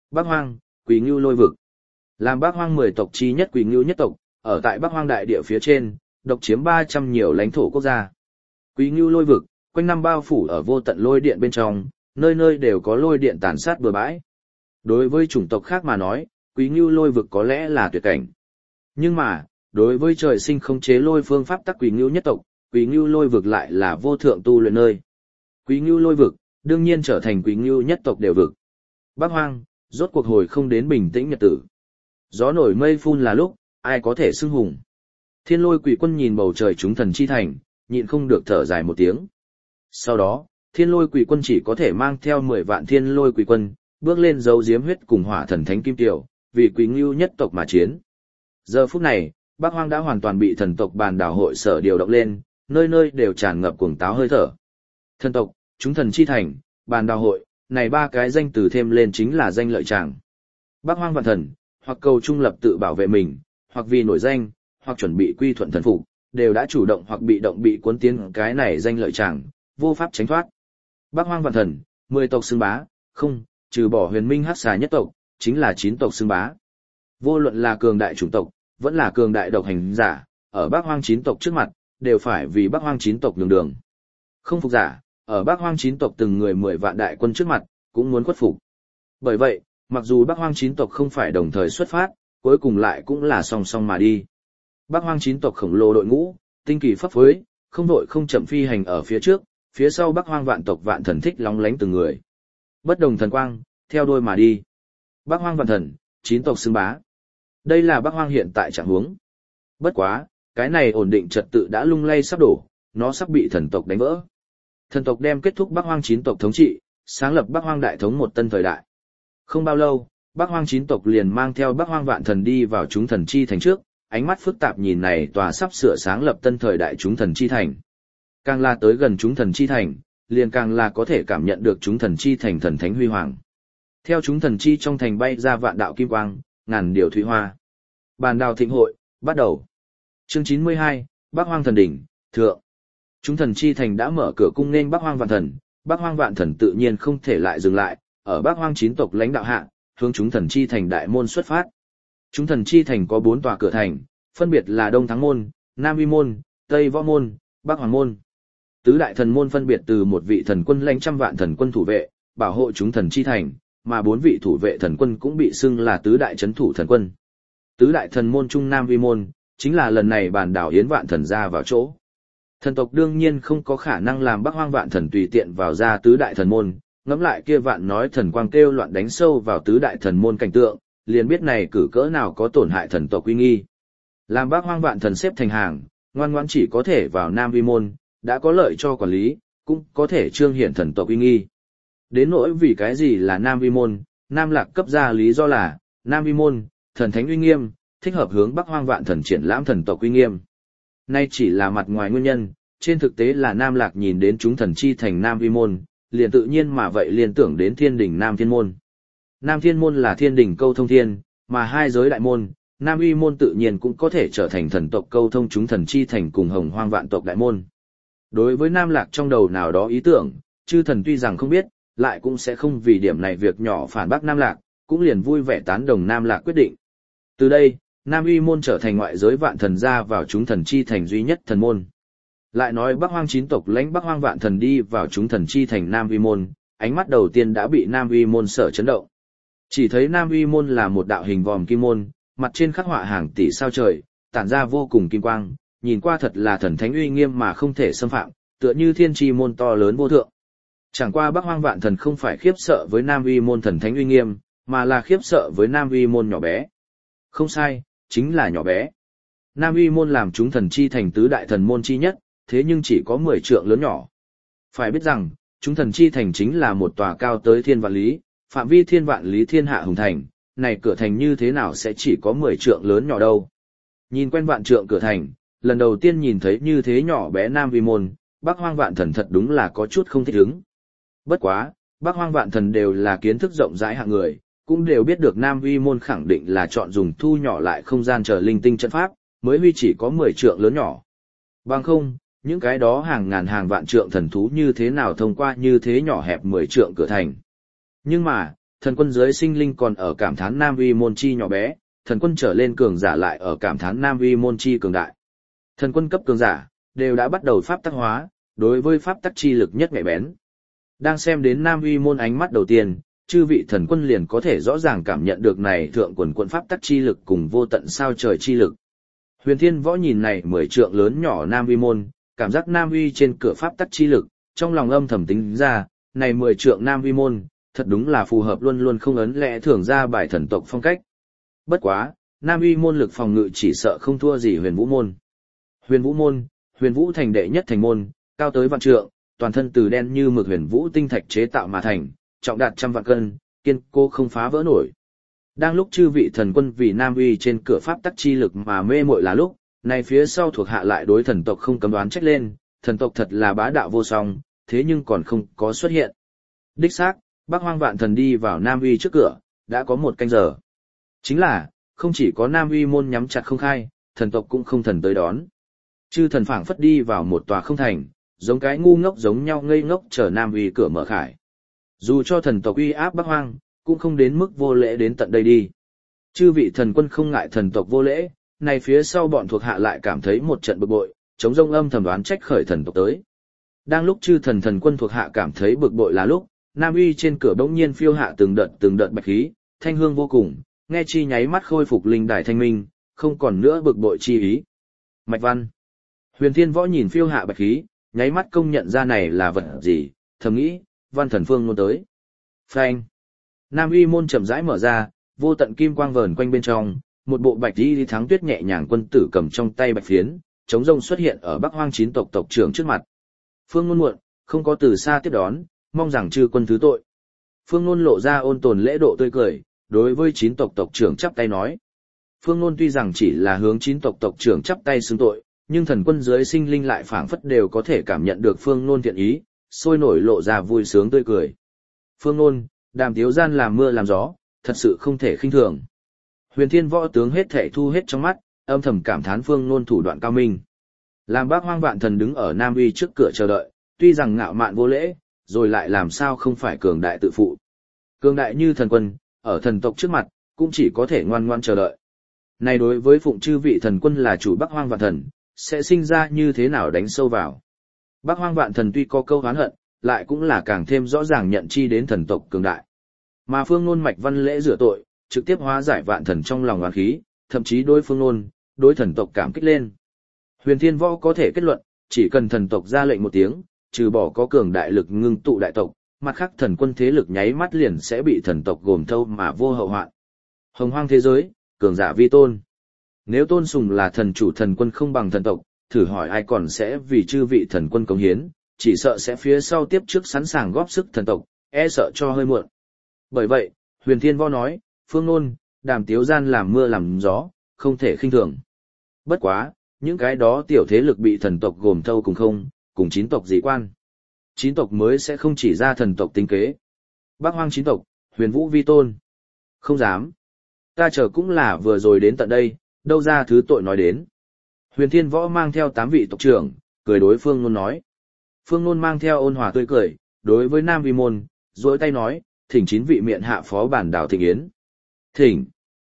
Bắc Hoang, Quý Ngưu Lôi vực. Làm Bắc Hoang 10 tộc chi nhất Quý Ngưu nhất tộc, ở tại Bắc Hoang đại địa phía trên, độc chiếm 300 nhiều lãnh thổ quốc gia. Quý Ngưu Lôi vực, quanh năm bao phủ ở vô tận lôi điện bên trong, nơi nơi đều có lôi điện tàn sát bừa bãi. Đối với chủng tộc khác mà nói, Quý Ngưu Lôi vực có lẽ là tuyệt cảnh. Nhưng mà, đối với trời sinh khống chế lôi phương pháp tắc Quý Ngưu nhất tộc, Quý Ngưu Lôi vực lại là vô thượng tu luyện nơi. Quý Ngưu Lôi vực, đương nhiên trở thành Quý Ngưu nhất tộc đều vực. Bắc Hoang, rốt cuộc hồi không đến bình tĩnh nhật tử. Gió nổi mây phun là lúc, ai có thể xưng hùng. Thiên Lôi Quỷ Quân nhìn bầu trời chúng thần chi thành, nhịn không được thở dài một tiếng. Sau đó, Thiên Lôi Quỷ Quân chỉ có thể mang theo 10 vạn Thiên Lôi Quỷ Quân, bước lên dấu diếm huyết cùng Hỏa Thần Thánh Kim Tiểu, vì Quý Ngưu nhất tộc mà chiến. Giờ phút này, Bắc Hoang đã hoàn toàn bị thần tộc bàn đảo hội sở điều động lên, nơi nơi đều tràn ngập cuồng táo hơi thở. Thần tộc, chúng thần chi thành, bàn đảo hội, này ba cái danh từ thêm lên chính là danh lợi tràng. Bắc Hoang vạn thần, hoặc cầu trung lập tự bảo vệ mình, hoặc vì nổi danh, hoặc chuẩn bị quy thuận thần phục, đều đã chủ động hoặc bị động bị cuốn tiến cái này danh lợi tràng, vô pháp tránh thoát. Bắc Hoang vạn thần, 10 tộc xưng bá, không, trừ bỏ Huyền Minh Hắc Xà nhất tộc, chính là 9 tộc xưng bá. Vô luận là cường đại chủng tộc, vẫn là cường đại độc hành giả, ở Bắc Hoang 9 tộc trước mặt, đều phải vì Bắc Hoang 9 tộc nhường đường. Không phục giả, ở Bắc Hoang 9 tộc từng người 10 vạn đại quân trước mặt, cũng muốn khuất phục. Bởi vậy, mặc dù Bắc Hoang 9 tộc không phải đồng thời xuất phát, cuối cùng lại cũng là song song mà đi. Bắc Hoang 9 tộc khổng lồ đội ngũ, tinh kỳ phấp phới, không đội không chậm phi hành ở phía trước, phía sau Bắc Hoang vạn tộc vạn thần thích lóng lánh từng người. Bất đồng thần quang, theo đuôi mà đi. Bắc Hoang vạn thần, 9 tộc xưng bá. Đây là Bắc Hoang hiện tại trạng huống. Bất quá, cái này ổn định trật tự đã lung lay sắp đổ, nó sắp bị thần tộc đánh vỡ. Thần tộc đem kết thúc Bắc Hoang 9 tộc thống trị, sáng lập Bắc Hoang đại thống một tân thời đại. Không bao lâu, Bắc Hoang 9 tộc liền mang theo Bắc Hoang vạn thần đi vào chúng thần chi thành trước, ánh mắt phức tạp nhìn này tòa sắp sửa sáng lập tân thời đại chúng thần chi thành. Càng là tới gần chúng thần chi thành, liền càng là có thể cảm nhận được chúng thần chi thành thần thánh huy hoàng. Theo chúng thần chi trong thành bay ra vạn đạo kim quang, ngàn điều thủy hoa. Bàn đào thịnh hội, bắt đầu. Chương 92, Bắc Hoang thần đỉnh, thượng. Chúng thần chi thành đã mở cửa cung nên Bắc Hoang vạn thần, Bắc Hoang vạn thần tự nhiên không thể lại dừng lại, ở Bắc Hoang 9 tộc lãnh đạo hạ, hướng chúng thần chi thành đại môn xuất phát. Chúng thần chi thành có 4 tòa cửa thành, phân biệt là Đông Thắng môn, Nam Vi môn, Tây Võ môn, Bắc Hoàng môn. Tứ đại thần môn phân biệt từ một vị thần quân lãnh trăm vạn thần quân thủ vệ, bảo hộ chúng thần chi thành, mà 4 vị thủ vệ thần quân cũng bị xưng là tứ đại trấn thủ thần quân. Tứ đại thần môn trung Nam Vi môn, chính là lần này bản đảo Yến vạn thần ra vào chỗ. Thần tộc đương nhiên không có khả năng làm Bắc Hoang vạn thần tùy tiện vào ra tứ đại thần môn, ngẫm lại kia vạn nói thần quang kêu loạn đánh sâu vào tứ đại thần môn cảnh tượng, liền biết này cử cỡ nào có tổn hại thần tộc uy nghi. Làm Bắc Hoang vạn thần xếp thành hàng, ngoan ngoãn chỉ có thể vào Nam Vi môn, đã có lợi cho quản lý, cũng có thể trương hiển thần tộc uy nghi. Đến nỗi vì cái gì là Nam Vi môn, Nam Lạc cấp ra lý do là, Nam Vi môn, thần thánh uy nghiêm, thích hợp hướng Bắc Hoang vạn thần triển lãm thần tộc uy nghiêm. Nay chỉ là mặt ngoài nguyên nhân, trên thực tế là Nam Lạc nhìn đến chúng thần chi thành Nam Vi môn, liền tự nhiên mà vậy liền tưởng đến thiên đỉnh Nam Thiên môn. Nam Thiên môn là thiên đỉnh câu thông thiên, mà hai giới đại môn, Nam Uy môn tự nhiên cũng có thể trở thành thần tộc câu thông chúng thần chi thành cùng Hồng Hoang vạn tộc đại môn. Đối với Nam Lạc trong đầu nào đó ý tưởng, chư thần tuy rằng không biết, lại cũng sẽ không vì điểm này việc nhỏ phản bác Nam Lạc, cũng liền vui vẻ tán đồng Nam Lạc quyết định. Từ đây, Nam Uy môn trở thành ngoại giới vạn thần ra vào chúng thần chi thành duy nhất thần môn. Lại nói Bắc Hoang 9 tộc lãnh Bắc Hoang vạn thần đi vào chúng thần chi thành Nam Uy môn, ánh mắt đầu tiên đã bị Nam Uy môn sở chấn động. Chỉ thấy Nam Uy môn là một đạo hình vòm kim môn, mặt trên khắc họa hàng tỷ sao trời, tản ra vô cùng kim quang, nhìn qua thật là thần thánh uy nghiêm mà không thể xâm phạm, tựa như thiên tri môn to lớn vô thượng. Chẳng qua Bắc Hoang vạn thần không phải khiếp sợ với Nam Uy môn thần thánh uy nghiêm, mà là khiếp sợ với Nam Uy môn nhỏ bé. Không sai, chính là nhỏ bé. Nam Uy môn làm chúng thần chi thành tứ đại thần môn chi nhất, thế nhưng chỉ có 10 trượng lớn nhỏ. Phải biết rằng, chúng thần chi thành chính là một tòa cao tới thiên vạn lý, phạm vi thiên vạn lý thiên hạ hùng thành, này cửa thành như thế nào sẽ chỉ có 10 trượng lớn nhỏ đâu. Nhìn quen vạn trượng cửa thành, lần đầu tiên nhìn thấy như thế nhỏ bé Nam Vi môn, Bắc Hoang vạn thần thật đúng là có chút không thích ứng. Bất quá, Bắc Hoang vạn thần đều là kiến thức rộng rãi hạng người, cũng đều biết được Nam Vi môn khẳng định là chọn dùng thu nhỏ lại không gian chờ linh tinh trận pháp, mới huy chỉ có 10 trượng lớn nhỏ. Bằng không, những cái đó hàng ngàn hàng vạn trượng thần thú như thế nào thông qua như thế nhỏ hẹp 10 trượng cửa thành. Nhưng mà, thần quân dưới sinh linh còn ở cảm thán Nam Uy Môn chi nhỏ bé, thần quân trở lên cường giả lại ở cảm thán Nam Uy Môn chi cường đại. Thần quân cấp cường giả đều đã bắt đầu pháp tắc hóa, đối với pháp tắc chi lực nhất nhạy bén. Đang xem đến Nam Uy Môn ánh mắt đầu tiên, chư vị thần quân liền có thể rõ ràng cảm nhận được này thượng quần quận pháp tắc chi lực cùng vô tận sao trời chi lực. Huyền Thiên Võ nhìn này 10 trượng lớn nhỏ Nam Uy Môn, cảm giác Nam Uy trên cửa pháp tắc chi lực, trong lòng âm thầm tính ra, này 10 trượng Nam Uy Môn, thật đúng là phù hợp luôn luôn không ấn lẽ thường ra bài thần tộc phong cách. Bất quá, Nam Uy Môn lực phòng ngự chỉ sợ không thua gì Huyền Vũ Môn. Huyền Vũ Môn, Huyền Vũ thành đệ nhất thành môn, cao tới vạn trượng, toàn thân từ đen như mực huyền vũ tinh thạch chế tạo mà thành, trọng đạt trăm vạn cân, kiên cố không phá vỡ nổi. Đang lúc chư vị thần quân vì Nam Uy trên cửa pháp tắc chi lực mà mê muội là lúc, này phía sau thuộc hạ lại đối thần tộc không cấm đoán trách lên, thần tộc thật là bá đạo vô song, thế nhưng còn không có xuất hiện. Đích xác, Bắc Hoang Vạn Thần đi vào Nam Uy trước cửa, đã có 1 canh giờ. Chính là, không chỉ có Nam Uy môn nhắm chặt không khai, thần tộc cũng không thần tới đón. Chư thần phảng phất đi vào một tòa không thành, giống cái ngu ngốc giống nhau ngây ngốc chờ Nam Uy cửa mở khải. Dù cho thần tộc uy áp Bắc Hoang, cũng không đến mức vô lễ đến tận đây đi. Chư vị thần quân không ngại thần tộc vô lễ, này phía sau bọn thuộc hạ lại cảm thấy một trận bực bội, chống rông âm thầm đoán trách khởi thần tộc tới. Đang lúc chư thần quân thuộc hạ cảm thấy bực bội là lúc, Nam Uy trên cửa bỗng nhiên phiêu hạ từng đợt bạch khí, thanh hương vô cùng, nghe chi nháy mắt khôi phục linh đài thanh minh, không còn nữa bực bội chi ý. Mạch văn. Huyền Thiên Võ nhìn phiêu hạ bạch khí, nháy mắt công nhận ra này là vật gì, thầm nghĩ, văn thần phương luôn tới. Phanh. Nam Uy môn chậm rãi mở ra, vô tận kim quang vờn quanh bên trong, một bộ bạch y thắng tuyết nhẹ nhàng quân tử cầm trong tay bạch phiến, chống rông xuất hiện ở Bắc Hoang 9 tộc tộc trưởng trước mặt. Phương Nôn muộn, không có từ xa tiếp đón, mong rằng chư quân thứ tội. Phương Nôn lộ ra ôn tồn lễ độ tươi cười, đối với 9 tộc tộc trưởng chắp tay nói. Phương Nôn tuy rằng chỉ là hướng 9 tộc tộc trưởng chắp tay xưng tội, nhưng thần quân dưới sinh linh lại phảng phất đều có thể cảm nhận được Phương Nôn thiện ý, sôi nổi lộ ra vui sướng tươi cười. Phương Nôn, Đàm Tiếu gian làm mưa làm gió, thật sự không thể khinh thường. Huyền Thiên Võ tướng hết thảy thu hết trong mắt, âm thầm cảm thán Phương Nôn thủ đoạn cao minh. Làm Bác Hoang Vạn Thần đứng ở Nam Uy trước cửa chờ đợi, tuy rằng ngạo mạn vô lễ, rồi lại làm sao không phải cường đại tự phụ. Cường đại như thần quân, ở thần tộc trước mặt, cũng chỉ có thể ngoan ngoan chờ đợi. Này đối với phụng chư vị thần quân là chủ Bắc Hoang Vạn Thần, sẽ sinh ra như thế nào đánh sâu vào. Bắc Hoang Vạn Thần tuy có câu oán hận, lại cũng là càng thêm rõ ràng nhận chi đến thần tộc cường đại. Mà Phương Nôn mạch văn lễ rửa tội, trực tiếp hóa giải Vạn Thần trong lòng oán khí, thậm chí đối Phương Nôn, đối thần tộc cảm kích lên. Huyền Thiên Võ có thể kết luận, chỉ cần thần tộc ra lệnh một tiếng, trừ bỏ có cường đại lực ngưng tụ đại tộc, mặt khác thần quân thế lực nháy mắt liền sẽ bị thần tộc gồm thâu mà vô hậu hoạn. Hồng hoang thế giới, cường giả vi tôn. Nếu tôn sùng là thần chủ thần quân không bằng thần tộc, thử hỏi ai còn sẽ vì chư vị thần quân cống hiến, chỉ sợ sẽ phía sau tiếp trước sẵn sàng góp sức thần tộc, e sợ cho hơi muộn. Bởi vậy, Huyền Thiên Võ nói, Phương Nôn, Đàm Tiếu gian làm mưa làm gió, không thể khinh thường. Bất quá, những cái đó tiểu thế lực bị thần tộc gồm thâu cùng 9 tộc dị quan. 9 tộc mới sẽ không chỉ ra thần tộc tính kế. Bắc Hoang 9 tộc, Huyền Vũ vi tôn. Không dám. Ta chờ cũng là vừa rồi đến tận đây, đâu ra thứ tội nói đến. Huyền Thiên Võ mang theo 8 vị tộc trưởng, cười đối Phương Nôn nói. Phương Nôn mang theo ôn hòa tươi cười, đối với Nam Vi Môn, duỗi tay nói, thỉnh 9 vị miện hạ phó bản đảo thịnh yến. Thỉnh.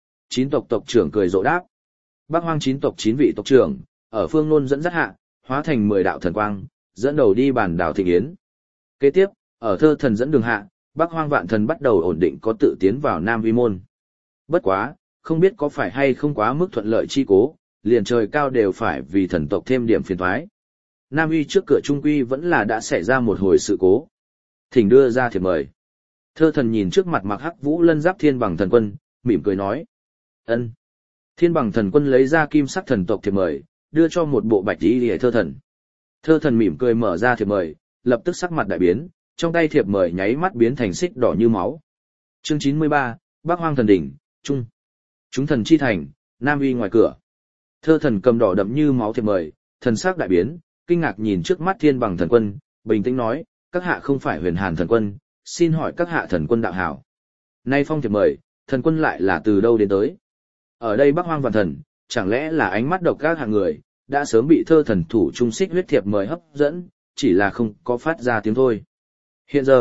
9 tộc tộc trưởng cười rộ đáp. Bắc Hoang 9 tộc 9 vị tộc trưởng, ở Phương Nôn dẫn dắt hạ, hóa thành 10 đạo thần quang, dẫn đầu đi bản đảo thịnh yến. Kế tiếp, ở Thơ Thần dẫn đường hạ, Bắc Hoang Vạn Thần bắt đầu ổn định có tự tiến vào Nam Vi Môn. Bất quá, không biết có phải hay không quá mức thuận lợi chi cố, liền trời cao đều phải vì thần tộc thêm điểm phiền toái. Nam Uy trước cửa trung quy vẫn là đã xảy ra một hồi sự cố. Thỉnh đưa ra thiệp mời. Thơ Thần nhìn trước mặt mặc hắc vũ lân giáp Thiên Bằng Thần Quân, mỉm cười nói. Ân. Thiên Bằng Thần Quân lấy ra kim sắc thần tộc thiệp mời, đưa cho một bộ bạch y liễu Thơ Thần. Thơ Thần mỉm cười mở ra thiệp mời, lập tức sắc mặt đại biến, trong tay thiệp mời nháy mắt biến thành xích đỏ như máu. Chương 93, Bắc Hoang Thần Đỉnh, Trung. Chúng thần chi thành, Nam Uy ngoài cửa. Thơ Thần cầm đỏ đậm như máu thiệp mời, thần sắc đại biến, kinh ngạc nhìn trước mắt Thiên Bằng Thần Quân, bình tĩnh nói, các hạ không phải Huyền Hàn Thần Quân, xin hỏi các hạ thần quân đạo hảo. Nay phong thiệp mời, thần quân lại là từ đâu đến tới? Ở đây Bắc Hoang Vạn Thần, chẳng lẽ là ánh mắt độc các hạng người, đã sớm bị Thơ Thần thủ trung xích huyết thiệp mời hấp dẫn, chỉ là không có phát ra tiếng thôi. Hiện giờ,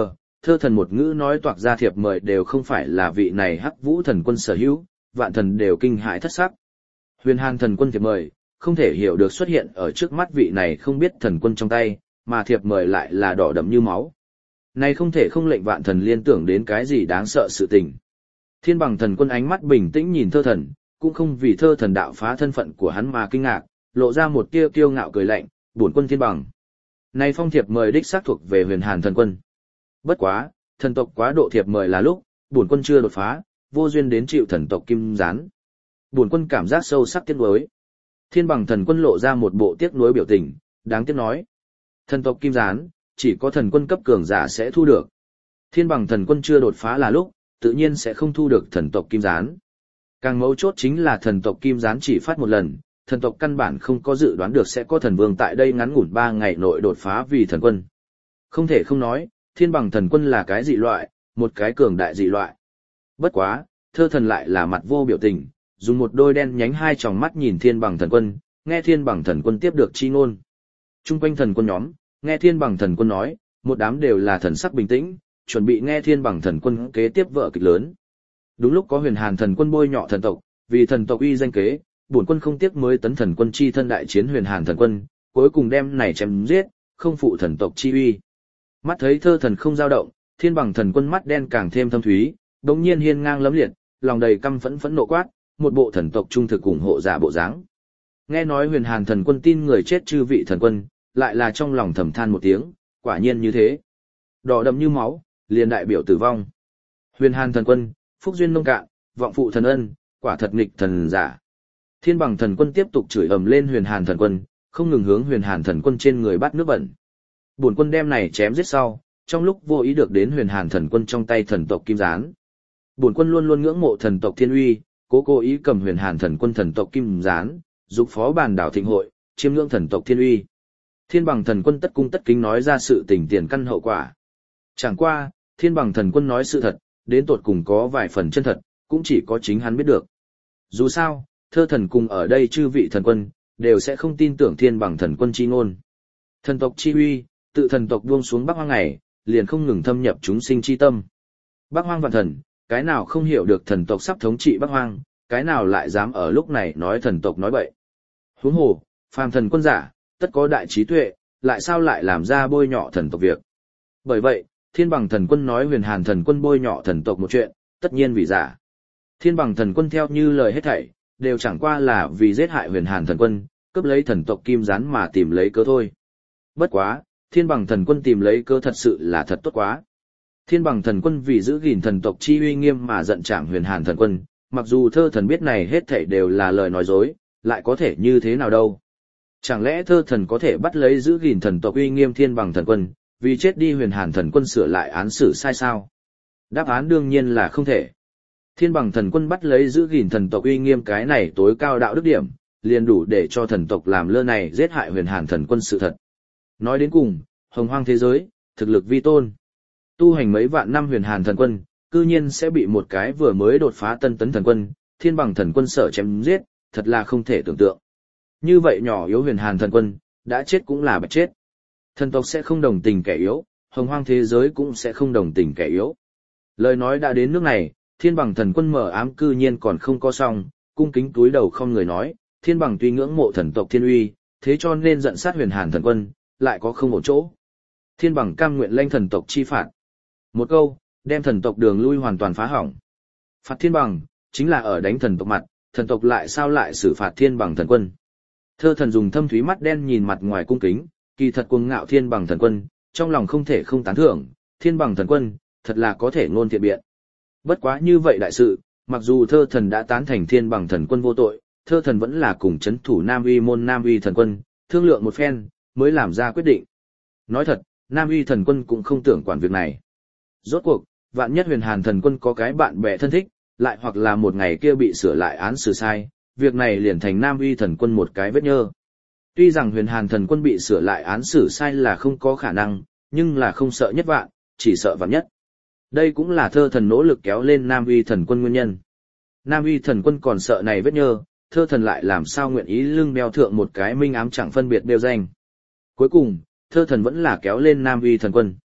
thơ thần một ngữ nói toạc ra thiệp mời đều không phải là vị này Hắc Vũ thần quân sở hữu, vạn thần đều kinh hãi thất sắc. Huyền Hàn thần quân thiệp mời, không thể hiểu được xuất hiện ở trước mắt vị này không biết thần quân trong tay, mà thiệp mời lại là đỏ đậm như máu. Này không thể không lệnh vạn thần liên tưởng đến cái gì đáng sợ sự tình. Thiên Bằng thần quân ánh mắt bình tĩnh nhìn thơ thần, cũng không vì thơ thần đạo phá thân phận của hắn mà kinh ngạc, lộ ra một tia kiêu ngạo cười lạnh, bổn quân Thiên Bằng. Này phong thiệp mời đích xác thuộc về Huyền Hàn thần quân. Bất quá, thần tộc quá độ thiệp mời là lúc, bổn quân chưa đột phá, vô duyên đến chịu thần tộc kim gián. Bổn quân cảm giác sâu sắc tiếc nuối. Thiên Bằng thần quân lộ ra một bộ tiếc nuối biểu tình, đáng tiếc nói. Thần tộc kim gián, chỉ có thần quân cấp cường giả sẽ thu được. Thiên Bằng thần quân chưa đột phá là lúc, tự nhiên sẽ không thu được thần tộc kim gián. Càng mấu chốt chính là thần tộc kim gián chỉ phát một lần, thần tộc căn bản không có dự đoán được sẽ có thần vương tại đây ngắn ngủn 3 ngày nội đột phá vì thần quân. Không thể không nói, Thiên Bằng thần quân là cái dị loại, một cái cường đại dị loại. Bất quá, thơ thần lại là mặt vô biểu tình, dùng một đôi đen nhánh hai tròng mắt nhìn Thiên Bằng thần quân, nghe Thiên Bằng thần quân tiếp được chi ngôn. Trung quanh thần quân nhóm, nghe Thiên Bằng thần quân nói, một đám đều là thần sắc bình tĩnh, chuẩn bị nghe Thiên Bằng thần quân kế tiếp vở kịch lớn. Đúng lúc có Huyền Hàn thần quân bôi nhọ thần tộc, vì thần tộc uy danh kế, bổn quân không tiếc mới tấn thần quân chi thân đại chiến Huyền Hàn thần quân, cuối cùng đem này chém giết, không phụ thần tộc chi uy. Mắt thấy thơ thần không dao động, Thiên Bằng thần quân mắt đen càng thêm thâm thúy, đống nhiên hiên ngang lấm liệt, lòng đầy căm phẫn phẫn nộ quát, một bộ thần tộc trung thực ủng hộ giả bộ dáng. Nghe nói Huyền Hàn thần quân tin người chết chư vị thần quân, lại là trong lòng thầm than một tiếng, quả nhiên như thế. Đỏ đậm như máu, liền đại biểu tử vong. Huyền Hàn thần quân, phúc duyên nông cạn, vọng phụ thần ân, quả thật nghịch thần giả. Thiên Bằng thần quân tiếp tục chửi ầm lên Huyền Hàn thần quân, không ngừng hướng Huyền Hàn thần quân trên người bắt nước bẩn. Bổn quân đem này chém giết sau, trong lúc vô ý được đến Huyền Hàn thần quân trong tay thần tộc kim gián. Bổn quân luôn luôn ngưỡng mộ thần tộc thiên uy, cố ý cầm Huyền Hàn thần quân thần tộc kim gián, giúp phó bàn đảo thịnh hội, chiêm ngưỡng thần tộc thiên uy. Thiên Bằng thần quân tất cung tất kính nói ra sự tình tiền căn hậu quả. Chẳng qua, Thiên Bằng thần quân nói sự thật, đến tột cùng có vài phần chân thật, cũng chỉ có chính hắn biết được. Dù sao, thơ thần cùng ở đây chư vị thần quân, đều sẽ không tin tưởng Thiên Bằng thần quân chi ngôn. Thần tộc chi uy, tự thần tộc buông xuống Bắc Hoang ngày, liền không ngừng thâm nhập chúng sinh chi tâm. Bắc Hoang vạn thần, cái nào không hiểu được thần tộc sắp thống trị Bắc Hoang, cái nào lại dám ở lúc này nói thần tộc nói bậy. Huống hồ, phàm thần quân giả, tất có đại trí tuệ, lại sao lại làm ra bôi nhọ thần tộc việc. Bởi vậy, Thiên Bằng thần quân nói Huyền Hàn thần quân bôi nhọ thần tộc một chuyện, tất nhiên vì giả. Thiên Bằng thần quân theo như lời hết thảy, đều chẳng qua là vì giết hại Huyền Hàn thần quân, cướp lấy thần tộc kim gián mà tìm lấy cớ thôi. Bất quá, Thiên Bằng thần quân tìm lấy cớ thật sự là thật tốt quá. Thiên Bằng thần quân vì giữ gìn thần tộc chi uy nghiêm mà giận trảm Huyền Hàn thần quân, mặc dù thơ thần biết này hết thảy đều là lời nói dối, lại có thể như thế nào đâu. Chẳng lẽ thơ thần có thể bắt lấy giữ gìn thần tộc uy nghiêm Thiên Bằng thần quân, vì chết đi Huyền Hàn thần quân sửa lại án xử sai sao? Đáp án đương nhiên là không thể. Thiên Bằng thần quân bắt lấy giữ gìn thần tộc uy nghiêm cái này tối cao đạo đức điểm, liền đủ để cho thần tộc làm lơ này giết hại Huyền Hàn thần quân sự thật. Nói đến cùng, hồng hoang thế giới, thực lực vi tôn. Tu hành mấy vạn năm Huyền Hàn thần quân, cư nhiên sẽ bị một cái vừa mới đột phá tân tấn thần quân, Thiên Bằng thần quân sở chém giết, thật là không thể tưởng tượng. Như vậy nhỏ yếu Huyền Hàn thần quân, đã chết cũng là bạch chết. Thần tộc sẽ không đồng tình kẻ yếu, hồng hoang thế giới cũng sẽ không đồng tình kẻ yếu. Lời nói đã đến nước này, Thiên Bằng thần quân mở ám cư nhiên còn không có xong, cung kính túi đầu không người nói, Thiên Bằng tuy ngưỡng mộ thần tộc thiên uy, thế cho nên giận sát Huyền Hàn thần quân, lại có không ổn chỗ. Thiên Bằng cam nguyện lệnh thần tộc chi phạt. Một câu, đem thần tộc đường lui hoàn toàn phá hỏng. Phạt Thiên Bằng, chính là ở đánh thần tộc mặt, thần tộc lại sao lại xử phạt Thiên Bằng thần quân. Thơ thần dùng thâm thúy mắt đen nhìn mặt ngoài cung kính, kỳ thật cuồng ngạo Thiên Bằng thần quân, trong lòng không thể không tán thưởng, Thiên Bằng thần quân, thật là có thể ngôn thiện biện. Bất quá như vậy đại sự, mặc dù thơ thần đã tán thành Thiên Bằng thần quân vô tội, thơ thần vẫn là cùng chấn thủ Nam Uy môn Nam Uy thần quân, thương lượng một phen, mới làm ra quyết định. Nói thật, Nam Uy thần quân cũng không tưởng quản việc này. Rốt cuộc, vạn nhất Huyền Hàn thần quân có cái bạn bè thân thích, lại hoặc là một ngày kia bị sửa lại án xử sai, việc này liền thành Nam Uy thần quân một cái vết nhơ. Tuy rằng Huyền Hàn thần quân bị sửa lại án xử sai là không có khả năng, nhưng là không sợ nhất vạn, chỉ sợ vạn nhất. Đây cũng là thơ thần nỗ lực kéo lên Nam Uy thần quân nguyên nhân. Nam Uy thần quân còn sợ này vết nhơ, thơ thần lại làm sao nguyện ý lưng đeo thượng một cái minh ám chẳng phân biệt đeo danh. Cuối cùng, thơ thần vẫn là kéo lên Nam Uy thần quân.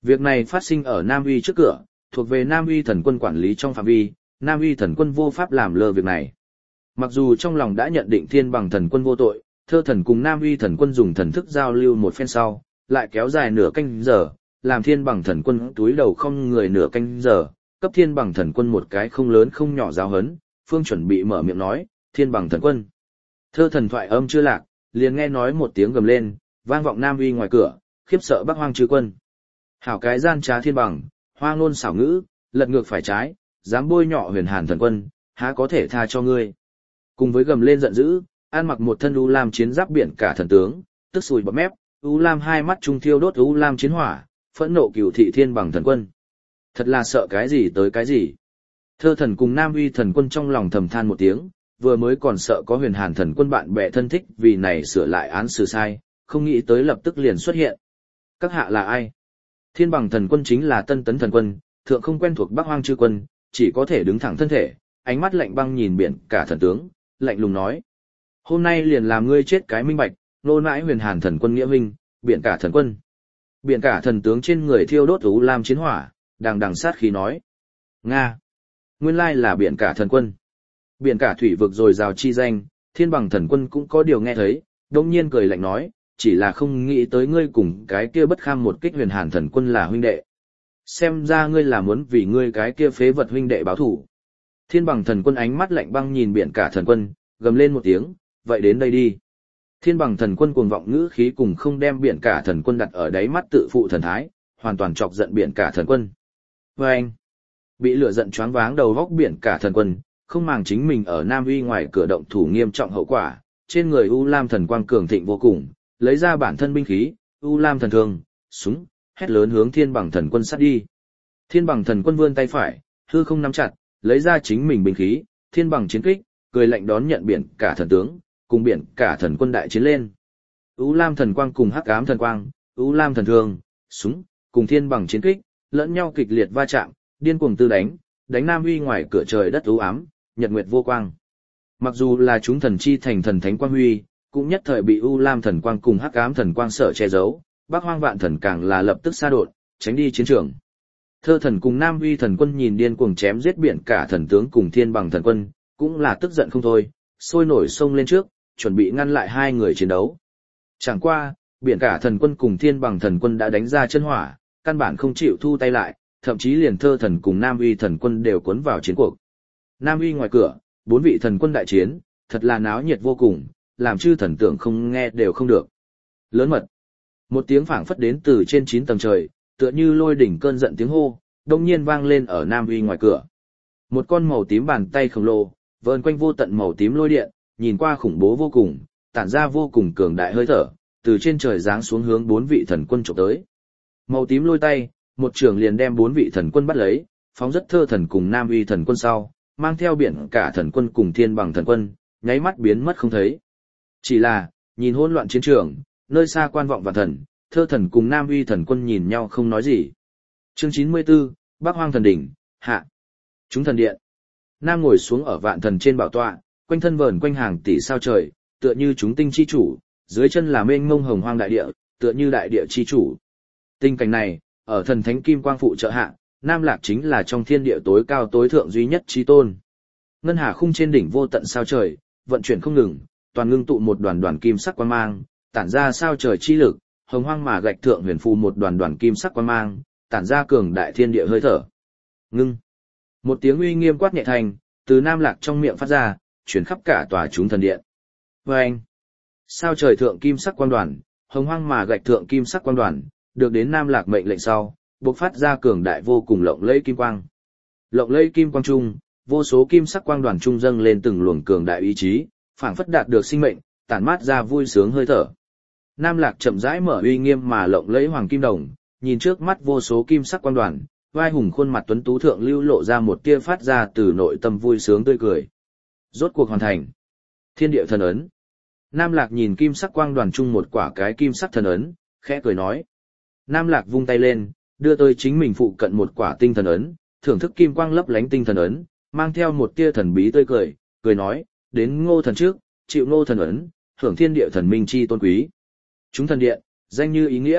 Việc này phát sinh ở Nam Uy trước cửa, thuộc về Nam Uy thần quân quản lý trong phạm vi, Nam Uy thần quân vô pháp làm lơ việc này. Mặc dù trong lòng đã nhận định Thiên Bằng thần quân vô tội, Thơ thần cùng Nam Uy thần quân dùng thần thức giao lưu một phen sau, lại kéo dài nửa canh giờ, làm Thiên Bằng thần quân túi đầu không người nửa canh giờ, cấp Thiên Bằng thần quân một cái không lớn không nhỏ giáo hấn, Phương chuẩn bị mở miệng nói, Thiên Bằng thần quân. Thơ thần thoại âm chưa lạc, liền nghe nói một tiếng gầm lên, vang vọng Nam Uy ngoài cửa, khiếp sợ Bắc Hoang chư quân. Hảo cái gian trá Thiên Bằng, hoa ngôn xảo ngữ, lật ngược phải trái, dám bôi nhọ Huyền Hàn thần quân, há có thể tha cho ngươi. Cùng với gầm lên giận dữ, An mặc một thân u lam chiến giáp biển cả thần tướng, tức sùi bọt mép, u lam hai mắt trung thiêu đốt u lam chiến hỏa, phẫn nộ cửu thị Thiên Bằng thần quân. Thật là sợ cái gì tới cái gì. Thơ thần cùng Nam Uy thần quân trong lòng thầm than một tiếng, vừa mới còn sợ có Huyền Hàn thần quân bạn bè thân thích vì này sửa lại án xử sai, không nghĩ tới lập tức liền xuất hiện. Các hạ là ai? Thiên Bằng thần quân chính là Tân Tấn thần quân, thượng không quen thuộc Bắc Hoang chư quân, chỉ có thể đứng thẳng thân thể, ánh mắt lạnh băng nhìn biển cả thần tướng, lạnh lùng nói: "Hôm nay liền làm ngươi chết cái minh bạch, nô nãi Huyền Hàn thần quân nghĩa minh, biển cả thần quân." Biển cả thần tướng trên người thiêu đốt u lam chiến hỏa, đằng đằng sát khí nói: "Nga, nguyên lai là biển cả thần quân." Biển cả thủy vực rồi rào chi danh, Thiên Bằng thần quân cũng có điều nghe thấy, đông nhiên cười lạnh nói: "Chỉ là không nghĩ tới ngươi cùng cái kia bất kham một kích Huyền Hàn thần quân là huynh đệ. Xem ra ngươi là muốn vì ngươi cái kia phế vật huynh đệ báo thù." Thiên Bằng thần quân ánh mắt lạnh băng nhìn biển cả thần quân, gầm lên một tiếng: "Vậy đến đây đi." Thiên Bằng thần quân cuồng vọng ngữ khí cùng không đem biển cả thần quân đặt ở đáy mắt tự phụ thần thái, hoàn toàn chọc giận biển cả thần quân. Và anh, bị lửa giận choáng váng đầu góc biển cả thần quân, không màng chính mình ở Nam Uy ngoài cửa động thủ nghiêm trọng hậu quả, trên người U Lam thần quang cường thịnh vô cùng, lấy ra bản thân binh khí, U Lam thần thương, súng, hét lớn hướng Thiên Bằng thần quân sát đi. Thiên Bằng thần quân vươn tay phải, hư không nắm chặt, lấy ra chính mình binh khí, Thiên Bằng chiến kích, cười lạnh đón nhận biển cả thần tướng, cùng biển cả thần quân đại chiến lên. U Lam thần quang cùng Hắc Ám thần quang, U Lam thần thương, súng, cùng Thiên Bằng chiến kích, lẫn nhau kịch liệt va chạm, điên cuồng tư đánh Nam Uy ngoài cửa trời đất u ám, nhật nguyệt vô quang. Mặc dù là chúng thần chi thành thần thánh quang huy, cũng nhất thời bị U Lam thần quang cùng Hắc Ám thần quang sợ che giấu, Bắc Hoang Vạn thần càng là lập tức xa đột, tránh đi chiến trường. Thơ thần cùng Nam Uy thần quân nhìn điên cuồng chém giết biển cả thần tướng cùng Thiên Bằng thần quân, cũng là tức giận không thôi, sôi nổi xông lên trước, chuẩn bị ngăn lại hai người chiến đấu. Chẳng qua, biển cả thần quân cùng Thiên Bằng thần quân đã đánh ra chân hỏa, căn bản không chịu thu tay lại, thậm chí liền Thơ thần cùng Nam Uy thần quân đều cuốn vào chiến cuộc. Nam Uy ngoài cửa, 4 vị thần quân đại chiến, thật là náo nhiệt vô cùng, làm chư thần tưởng không nghe đều không được. Lớn mật. Một tiếng phảng phất đến từ trên 9 tầng trời, tựa như lôi đỉnh cơn giận tiếng hô, đông nhiên vang lên ở Nam Uy ngoài cửa. Một con màu tím bàn tay khổng lồ, vờn quanh vô tận màu tím lôi điện, nhìn qua khủng bố vô cùng, tản ra vô cùng cường đại hơi thở, từ trên trời giáng xuống hướng 4 vị thần quân chụp tới. Màu tím lôi tay, một trường liền đem 4 vị thần quân bắt lấy, phóng rất Thơ thần cùng Nam Uy thần quân sau, mang theo biển cả thần quân cùng Thiên Bằng thần quân, nháy mắt biến mất không thấy. Chỉ là, nhìn hỗn loạn chiến trường, nơi xa quan vọng và thần, Thơ thần cùng Nam Uy thần quân nhìn nhau không nói gì. Chương 94, Bắc Hoang thần đỉnh, hạ. Chúng thần điện. Nam ngồi xuống ở vạn thần trên bảo tọa, quanh thân vờn quanh hàng tỷ sao trời, tựa như chúng tinh chi chủ, dưới chân là mênh mông hồng hoang đại địa, tựa như đại địa chi chủ. Tình cảnh này, ở thần thánh kim quang phụ trợ hạ, Nam Lạc chính là trong thiên địa tối cao tối thượng duy nhất chí tôn. Ngân hà khung trên đỉnh vô tận sao trời, vận chuyển không ngừng, toàn ngưng tụ một đoàn đoàn kim sắc quang mang, tản ra sao trời chi lực, hồng hoang mà gạch thượng huyền phù một đoàn đoàn kim sắc quang mang, tản ra cường đại thiên địa hơi thở. Ngưng. Một tiếng uy nghiêm quát nhẹ thành, từ Nam Lạc trong miệng phát ra, chuyển khắp cả tòa chúng thần điện. Vâng! Sao trời thượng kim sắc quang đoàn, hồng hoang mà gạch thượng kim sắc quang đoàn, được đến Nam Lạc mệnh lệnh sau, bộc phát ra cường đại vô cùng lộng lẫy kim quang. Lộng lẫy kim quang trung, vô số kim sắc quang đoàn trung dâng lên từng luồng cường đại ý chí, phảng phất đạt được sinh mệnh, tản mát ra vui sướng hơi thở. Nam Lạc chậm rãi mở uy nghiêm mà lộng lẫy hoàng kim đồng, nhìn trước mắt vô số kim sắc quang đoàn, vai hùng khuôn mặt tuấn tú thượng lưu lộ ra một tia phát ra từ nội tâm vui sướng tươi cười. Rốt cuộc hoàn thành. Thiên địa thần ấn. Nam Lạc nhìn kim sắc quang đoàn chung một quả cái kim sắc thần ấn, khẽ cười nói. Nam Lạc vung tay lên, đưa tới chính mình phụ cận một quả tinh thần ấn, thưởng thức kim quang lấp lánh tinh thần ấn, mang theo một tia thần bí tươi cười, cười nói, đến Ngô thần trước, chịu Ngô thần ấn, hưởng thiên địa thần minh chi tôn quý. Chúng thần điện, danh như ý nghĩa,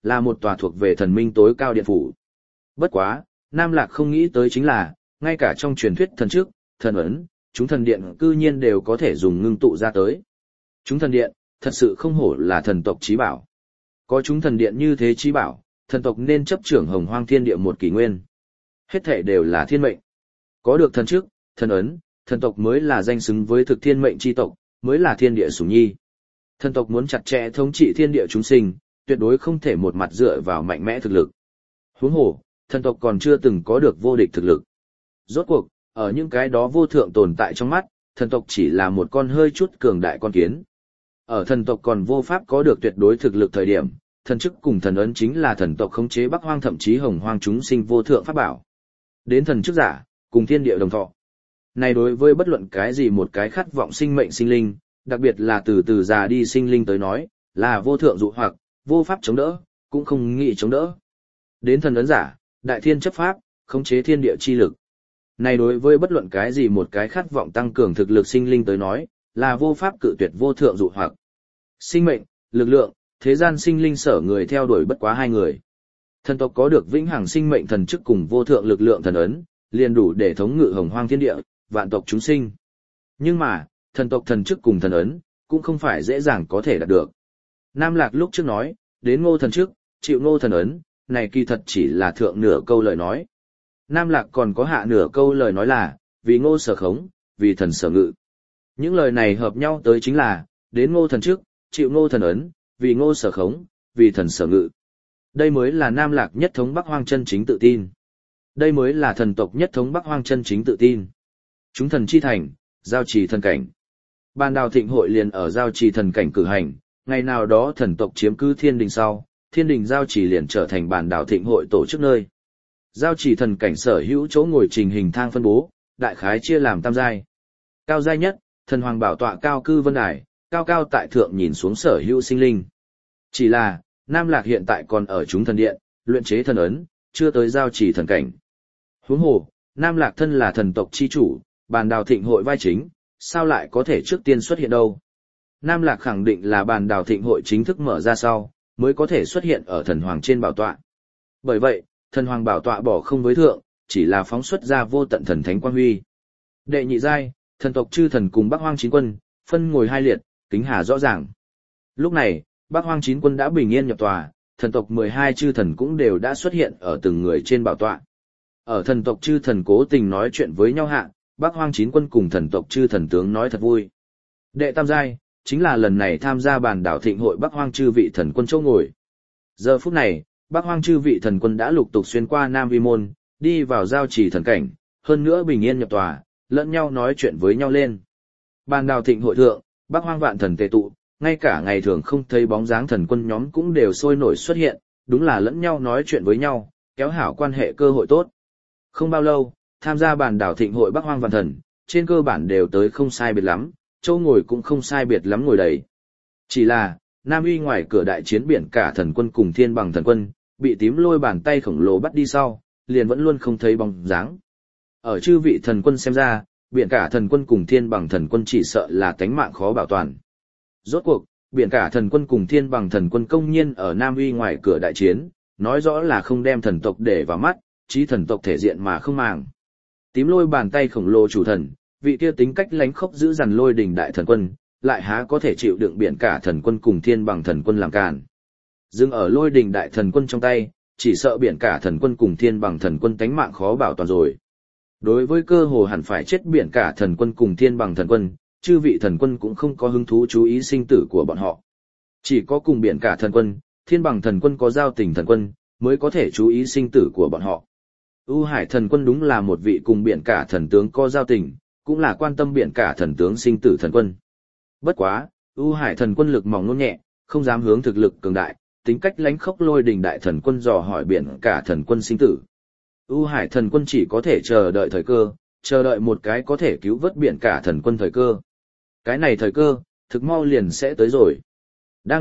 là một tòa thuộc về thần minh tối cao điện phủ. Bất quá, Nam Lạc không nghĩ tới chính là, ngay cả trong truyền thuyết thần trước, thần ấn, chúng thần điện cư nhiên đều có thể dùng ngưng tụ ra tới. Chúng thần điện, thật sự không hổ là thần tộc chí bảo. Có chúng thần điện như thế chí bảo, thần tộc nên chấp trưởng hồng hoang thiên địa một kỷ nguyên. Hết thể đều là thiên mệnh. Có được thần trước, thần ấn, thần tộc mới là danh xứng với thực thiên mệnh chi tộc, mới là thiên địa sủng nhi. Thần tộc muốn chặt chẽ thống trị thiên địa chúng sinh, tuyệt đối không thể một mặt dựa vào mạnh mẽ thực lực. Huống hồ, thần tộc còn chưa từng có được vô địch thực lực. Rốt cuộc, ở những cái đó vô thượng tồn tại trong mắt, thần tộc chỉ là một con hơi chút cường đại con kiến. Ở thần tộc còn vô pháp có được tuyệt đối thực lực thời điểm, thần chức cùng thần ấn chính là thần tộc khống chế Bắc Hoang thậm chí hồng hoang chúng sinh vô thượng pháp bảo. Đến thần chức giả, cùng thiên địa đồng thọ. Này đối với bất luận cái gì một cái khát vọng sinh mệnh sinh linh, đặc biệt là từ từ già đi sinh linh tới nói, là vô thượng dụ hoặc, vô pháp chống đỡ, cũng không nghĩ chống đỡ. Đến thần ấn giả, đại thiên chấp pháp, khống chế thiên địa chi lực. Này đối với bất luận cái gì một cái khát vọng tăng cường thực lực sinh linh tới nói, là vô pháp cự tuyệt vô thượng dụ hoặc. Sinh mệnh, lực lượng, thế gian sinh linh sở người theo đuổi bất quá hai người. Thần tộc có được vĩnh hằng sinh mệnh thần chức cùng vô thượng lực lượng thần ấn, liền đủ để thống ngự hồng hoang thiên địa, vạn tộc chúng sinh. Nhưng mà, thần tộc thần chức cùng thần ấn, cũng không phải dễ dàng có thể đạt được. Nam Lạc lúc trước nói, đến ngô thần chức, chịu ngô thần ấn, này kỳ thật chỉ là thượng nửa câu lời nói. Nam Lạc còn có hạ nửa câu lời nói là, vì ngô sở khống, vì thần sở ngự. Những lời này hợp nhau tới chính là, đến ngô thần chức, chịu ngô thần ấn, vì ngô sở khống, vì thần sở ngự. Đây mới là Nam Lạc nhất thống Bắc Hoang chân chính tự tin. Đây mới là thần tộc nhất thống Bắc Hoang chân chính tự tin. Chúng thần chi thành, giao trì thần cảnh. Bàn đào thịnh hội liền ở giao trì thần cảnh cử hành, ngày nào đó thần tộc chiếm cứ thiên đình sau, thiên đình giao trì liền trở thành bàn đào thịnh hội tổ chức nơi. Giao trì thần cảnh sở hữu chỗ ngồi trình hình thang phân bố, đại khái chia làm tam giai. Cao giai nhất, thần hoàng bảo tọa cao cư vân đài, cao cao tại thượng nhìn xuống sở hữu sinh linh. Chỉ là, Nam Lạc hiện tại còn ở chúng thần điện, luyện chế thần ấn, chưa tới giao trì thần cảnh. Huống hồ, Nam Lạc thân là thần tộc chi chủ, bàn đào thịnh hội vai chính, sao lại có thể trước tiên xuất hiện đâu? Nam Lạc khẳng định là bàn đào thịnh hội chính thức mở ra sau, mới có thể xuất hiện ở thần hoàng trên bảo tọa. Bởi vậy, thần hoàng bảo tọa bỏ không với thượng, chỉ là phóng xuất ra vô tận thần thánh quang huy. Đệ nhị giai, thần tộc chư thần cùng Bắc Hoang chín quân, phân ngồi hai liệt, kính hà rõ ràng. Lúc này, Bắc Hoang chín quân đã bình yên nhập tòa, thần tộc 12 chư thần cũng đều đã xuất hiện ở từng người trên bảo tọa. Ở thần tộc chư thần cố tình nói chuyện với nhau hạ, Bắc Hoang chín quân cùng thần tộc chư thần tướng nói thật vui. Đệ tam giai, chính là lần này tham gia bàn đảo thịnh hội Bắc Hoang chư vị thần quân châu ngồi. Giờ phút này, Bắc Hoang chư vị thần quân đã lục tục xuyên qua Nam Vi Môn, đi vào giao trì thần cảnh, hơn nữa bình yên nhập tòa, lẫn nhau nói chuyện với nhau lên. Bàn đảo thịnh hội thượng, Bắc Hoang vạn thần tề tụ, ngay cả ngày thường không thấy bóng dáng thần quân nhóm cũng đều sôi nổi xuất hiện, đúng là lẫn nhau nói chuyện với nhau, kéo hảo quan hệ cơ hội tốt. Không bao lâu, tham gia bàn đảo thịnh hội Bắc Hoang vạn thần, trên cơ bản đều tới không sai biệt lắm, châu ngồi cũng không sai biệt lắm ngồi đầy. Chỉ là, Nam Uy ngoài cửa đại chiến biển cả thần quân cùng thiên bằng thần quân, bị tím lôi bàn tay khổng lồ bắt đi sau, liền vẫn luôn không thấy bóng dáng. Ở chư vị thần quân xem ra, biển cả thần quân cùng thiên bằng thần quân chỉ sợ là tánh mạng khó bảo toàn. Rốt cuộc, biển cả thần quân cùng thiên bằng thần quân công nhiên ở Nam Uy ngoài cửa đại chiến, nói rõ là không đem thần tộc để vào mắt, chí thần tộc thể diện mà không màng. Tím lôi bàn tay khổng lồ chủ thần, vị kia tính cách lánh khốc giữ dằn lôi đình đại thần quân, lại há có thể chịu đựng biển cả thần quân cùng thiên bằng thần quân làm càn. Dừng ở lôi đình đại thần quân trong tay, chỉ sợ biển cả thần quân cùng thiên bằng thần quân tánh mạng khó bảo toàn rồi. Đối với cơ hồ hẳn phải chết biển cả thần quân cùng thiên bằng thần quân, chư vị thần quân cũng không có hứng thú chú ý sinh tử của bọn họ. Chỉ có cùng biển cả thần quân, thiên bằng thần quân có giao tình thần quân, mới có thể chú ý sinh tử của bọn họ. U Hải thần quân đúng là một vị cùng biển cả thần tướng có giao tình, cũng là quan tâm biển cả thần tướng sinh tử thần quân. Bất quá, U Hải thần quân lực mỏng nôn nhẹ, không dám hướng thực lực cường đại, tính cách lánh khốc lôi đình đại thần quân dò hỏi biển cả thần quân sinh tử. U Hải thần quân chỉ có thể chờ đợi thời cơ, chờ đợi một cái có thể cứu vớt biển cả thần quân thời cơ. Cái này thời cơ, thực mau liền sẽ tới rồi. Đang.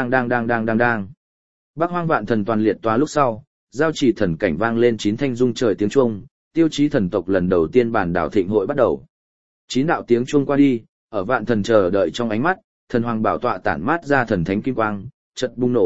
Bắc Hoang vạn thần toàn liệt tòa lúc sau, giao trì thần cảnh vang lên 9 thanh rung trời tiếng chuông, tiêu chí thần tộc lần đầu tiên bàn đảo thịnh hội bắt đầu. 9 đạo tiếng chuông qua đi, ở vạn thần chờ đợi trong ánh mắt, thần hoàng bảo tọa tản mát ra thần thánh kim quang, chợt bùng nổ,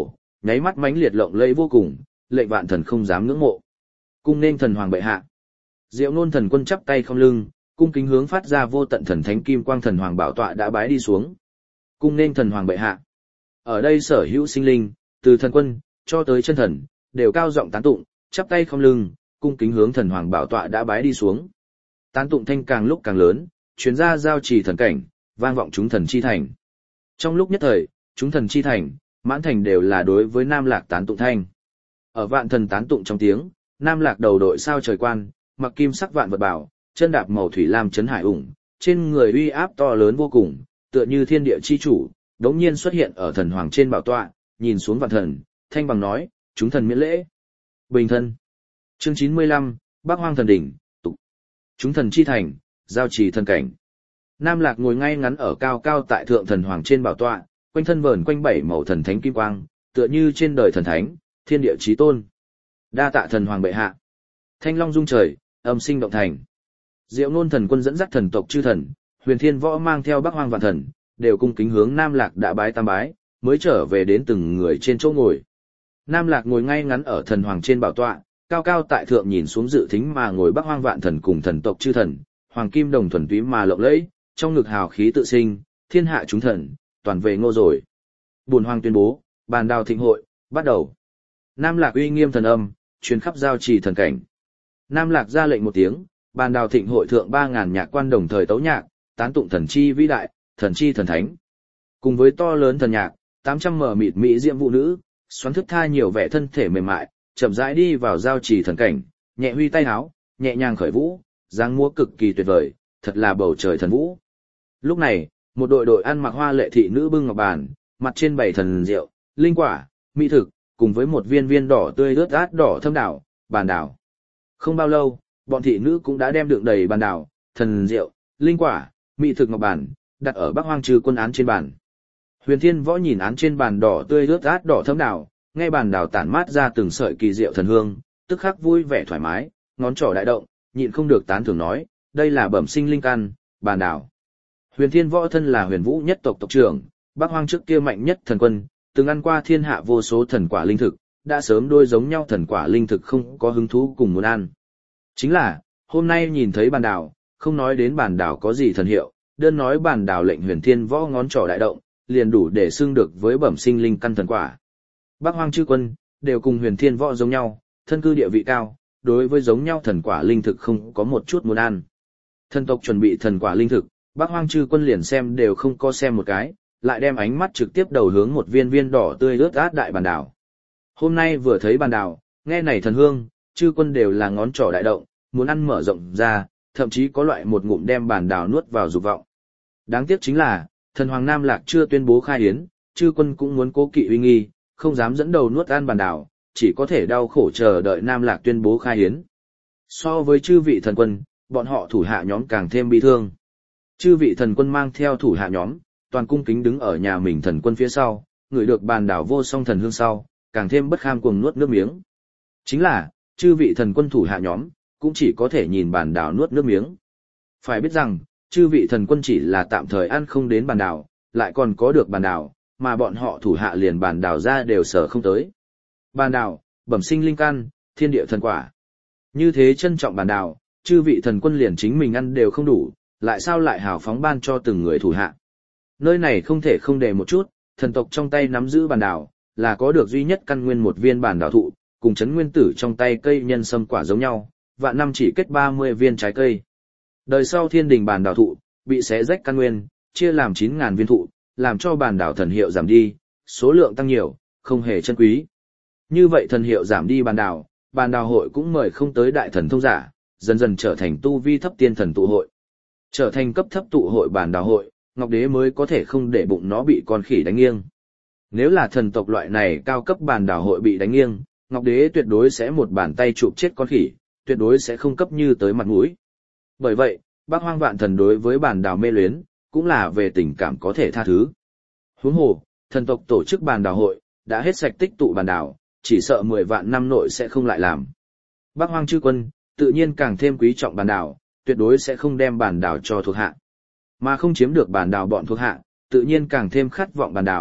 nháy mắt mãnh liệt lộng lẫy vô cùng, lệnh vạn thần không dám ngưỡng mộ. Cung nên thần hoàng bệ hạ. Diệu Nôn thần quân chắp tay không lưng, cung kính hướng phát ra vô tận thần thánh kim quang thần hoàng bảo tọa đã bái đi xuống. Cung nên thần hoàng bệ hạ. Ở đây sở hữu sinh linh, từ thần quân cho tới chân thần, đều cao giọng tán tụng, chắp tay không lưng, cung kính hướng thần hoàng bảo tọa đã bái đi xuống. Tán tụng thanh càng lúc càng lớn, truyền ra giao trì thần cảnh, vang vọng chúng thần chi thành. Trong lúc nhất thời, chúng thần chi thành, mãn thành đều là đối với Nam Lạc tán tụng thanh. Ở vạn thần tán tụng trong tiếng, Nam Lạc đầu đội sao trời quan, mặc kim sắc vạn vật bảo, chân đạp màu thủy lam chấn hải ủng, trên người uy áp to lớn vô cùng, tựa như thiên địa chi chủ, đống nhiên xuất hiện ở thần hoàng trên bảo tọa, nhìn xuống vạn thần, thanh bằng nói, chúng thần miễn lễ. Bình thân. Chương 95, Bắc Hoang thần đỉnh, tục. Chúng thần chi thành, giao trì thần cảnh. Nam Lạc ngồi ngay ngắn ở cao cao tại thượng thần hoàng trên bảo tọa, quanh thân vờn quanh bảy màu thần thánh kim quang, tựa như trên đời thần thánh, thiên địa chí tôn. Đa tạ thần hoàng bệ hạ. Thanh long rung trời, âm sinh động thành. Diệu Nôn thần quân dẫn dắt thần tộc chư thần, Huyền Thiên Võ mang theo Bắc Hoang vạn thần, đều cung kính hướng Nam Lạc đã bái tam bái, mới trở về đến từng người trên chỗ ngồi. Nam Lạc ngồi ngay ngắn ở thần hoàng trên bảo tọa, cao cao tại thượng nhìn xuống dự thính mà ngồi Bắc Hoang vạn thần cùng thần tộc chư thần, hoàng kim đồng thuần túy mà lộng lẫy, trong ngực hào khí tự sinh, thiên hạ chúng thần, toàn về ngô rồi. Bổn hoàng tuyên bố, bàn đào thịnh hội, bắt đầu. Nam Lạc uy nghiêm thần âm, truyền khắp giao trì thần cảnh. Nam Lạc ra lệnh một tiếng, bàn đào thịnh hội thượng 3.000 nhạc quan đồng thời tấu nhạc, tán tụng thần chi vĩ đại, thần chi thần thánh. Cùng với to lớn thần nhạc, 800 mở mịt mỹ diễm phụ nữ, xoắn thức tha nhiều vẻ thân thể mềm mại, chậm rãi đi vào giao trì thần cảnh, nhẹ huy tay áo, nhẹ nhàng khởi vũ, dáng múa cực kỳ tuyệt vời, thật là bầu trời thần vũ. Lúc này, một đội ăn mặc hoa lệ thị nữ bưng ngọc bàn, mặt trên bày thần rượu, linh quả, mỹ thực, cùng với một viên viên đỏ tươi ướt át đỏ thâm đảo, bàn đảo. Không bao lâu, bọn thị nữ cũng đã đem đựng đầy bàn đảo, thần rượu, linh quả, mỹ thực ngọc bàn, đặt ở Bắc Hoang Chư Quân án trên bàn. Huyền Thiên Võ nhìn án trên bàn đỏ tươi ướt át đỏ thâm đảo, nghe bàn đảo tản mát ra từng sợi kỳ diệu thần hương, tức khắc vui vẻ thoải mái, ngón trỏ đại động, nhịn không được tán thưởng nói, đây là bẩm sinh linh căn, bàn đảo. Huyền Thiên Võ thân là Huyền Vũ nhất tộc tộc trưởng, Bắc Hoang trước kia mạnh nhất thần quân, từng ăn qua thiên hạ vô số thần quả linh thực, đã sớm đôi giống nhau thần quả linh thực không có hứng thú cùng muốn ăn. Chính là, hôm nay nhìn thấy bàn đảo, không nói đến bàn đảo có gì thần hiệu, đơn nói bàn đảo lệnh Huyền Thiên Võ ngón trỏ đại động, liền đủ để xưng được với bẩm sinh linh căn thần quả. Bắc Hoang chư quân đều cùng Huyền Thiên Võ giống nhau, thân cư địa vị cao, đối với giống nhau thần quả linh thực không có một chút muốn ăn. Thần tộc chuẩn bị thần quả linh thực, Bắc Hoang chư quân liền xem đều không có xem một cái, lại đem ánh mắt trực tiếp đầu hướng một viên viên đỏ tươi ướt át đại bàn đảo. Hôm nay vừa thấy bàn đảo, nghe này thần hương, chư quân đều là ngón trỏ đại động, muốn ăn mở rộng ra, thậm chí có loại một ngụm đem bàn đảo nuốt vào dục vọng. Đáng tiếc chính là, thần hoàng Nam Lạc chưa tuyên bố khai hiến, chư quân cũng muốn cố kỵ uy nghi, không dám dẫn đầu nuốt ăn bàn đảo, chỉ có thể đau khổ chờ đợi Nam Lạc tuyên bố khai hiến. So với chư vị thần quân, bọn họ thủ hạ nhóm càng thêm bi thương. Chư vị thần quân mang theo thủ hạ nhóm, toàn cung kính đứng ở nhà mình thần quân phía sau, ngửi được bàn đảo vô song thần hương sau, càng thêm bất kham cuồng nuốt nước miếng. Chính là, chư vị thần quân thủ hạ nhóm, cũng chỉ có thể nhìn bàn đảo nuốt nước miếng. Phải biết rằng, chư vị thần quân chỉ là tạm thời ăn không đến bàn đảo, lại còn có được bàn đảo, mà bọn họ thủ hạ liền bàn đảo ra đều sở không tới. Bàn đảo, bẩm sinh linh căn, thiên địa thần quả. Như thế trân trọng bàn đảo, chư vị thần quân liền chính mình ăn đều không đủ, lại sao lại hào phóng ban cho từng người thủ hạ. Nơi này không thể không để một chút, thần tộc trong tay nắm giữ bàn đảo, là có được duy nhất căn nguyên một viên bàn đảo thụ, cùng chấn nguyên tử trong tay cây nhân sâm quả giống nhau, vạn năm chỉ kết 30 viên trái cây. Đời sau thiên đình bàn đảo thụ, bị xé rách căn nguyên, chia làm 9.000 viên thụ, làm cho bàn đảo thần hiệu giảm đi, số lượng tăng nhiều, không hề chân quý. Như vậy thần hiệu giảm đi bàn đảo hội cũng mời không tới đại thần thông giả, dần dần trở thành tu vi thấp tiên thần tụ hội. Trở thành cấp thấp tụ hội bàn đảo hội, Ngọc Đế mới có thể không để bụng nó bị con khỉ đánh nghiêng. Nếu là thần tộc loại này cao cấp bàn đảo hội bị đánh nghiêng, Ngọc Đế tuyệt đối sẽ một bàn tay chụp chết con khỉ, tuyệt đối sẽ không cấp như tới mặt mũi. Bởi vậy, Bắc Hoang vạn thần đối với bàn đảo mê luyến, cũng là về tình cảm có thể tha thứ. Huống hồ, thần tộc tổ chức bàn đảo hội, đã hết sạch tích tụ bàn đảo, chỉ sợ 10 vạn năm nội sẽ không lại làm. Bắc Hoang chư quân, tự nhiên càng thêm quý trọng bàn đảo, tuyệt đối sẽ không đem bàn đảo cho thuộc hạ. Mà không chiếm được bàn đảo bọn thuộc hạ, tự nhiên càng thêm khát vọng bàn đảo,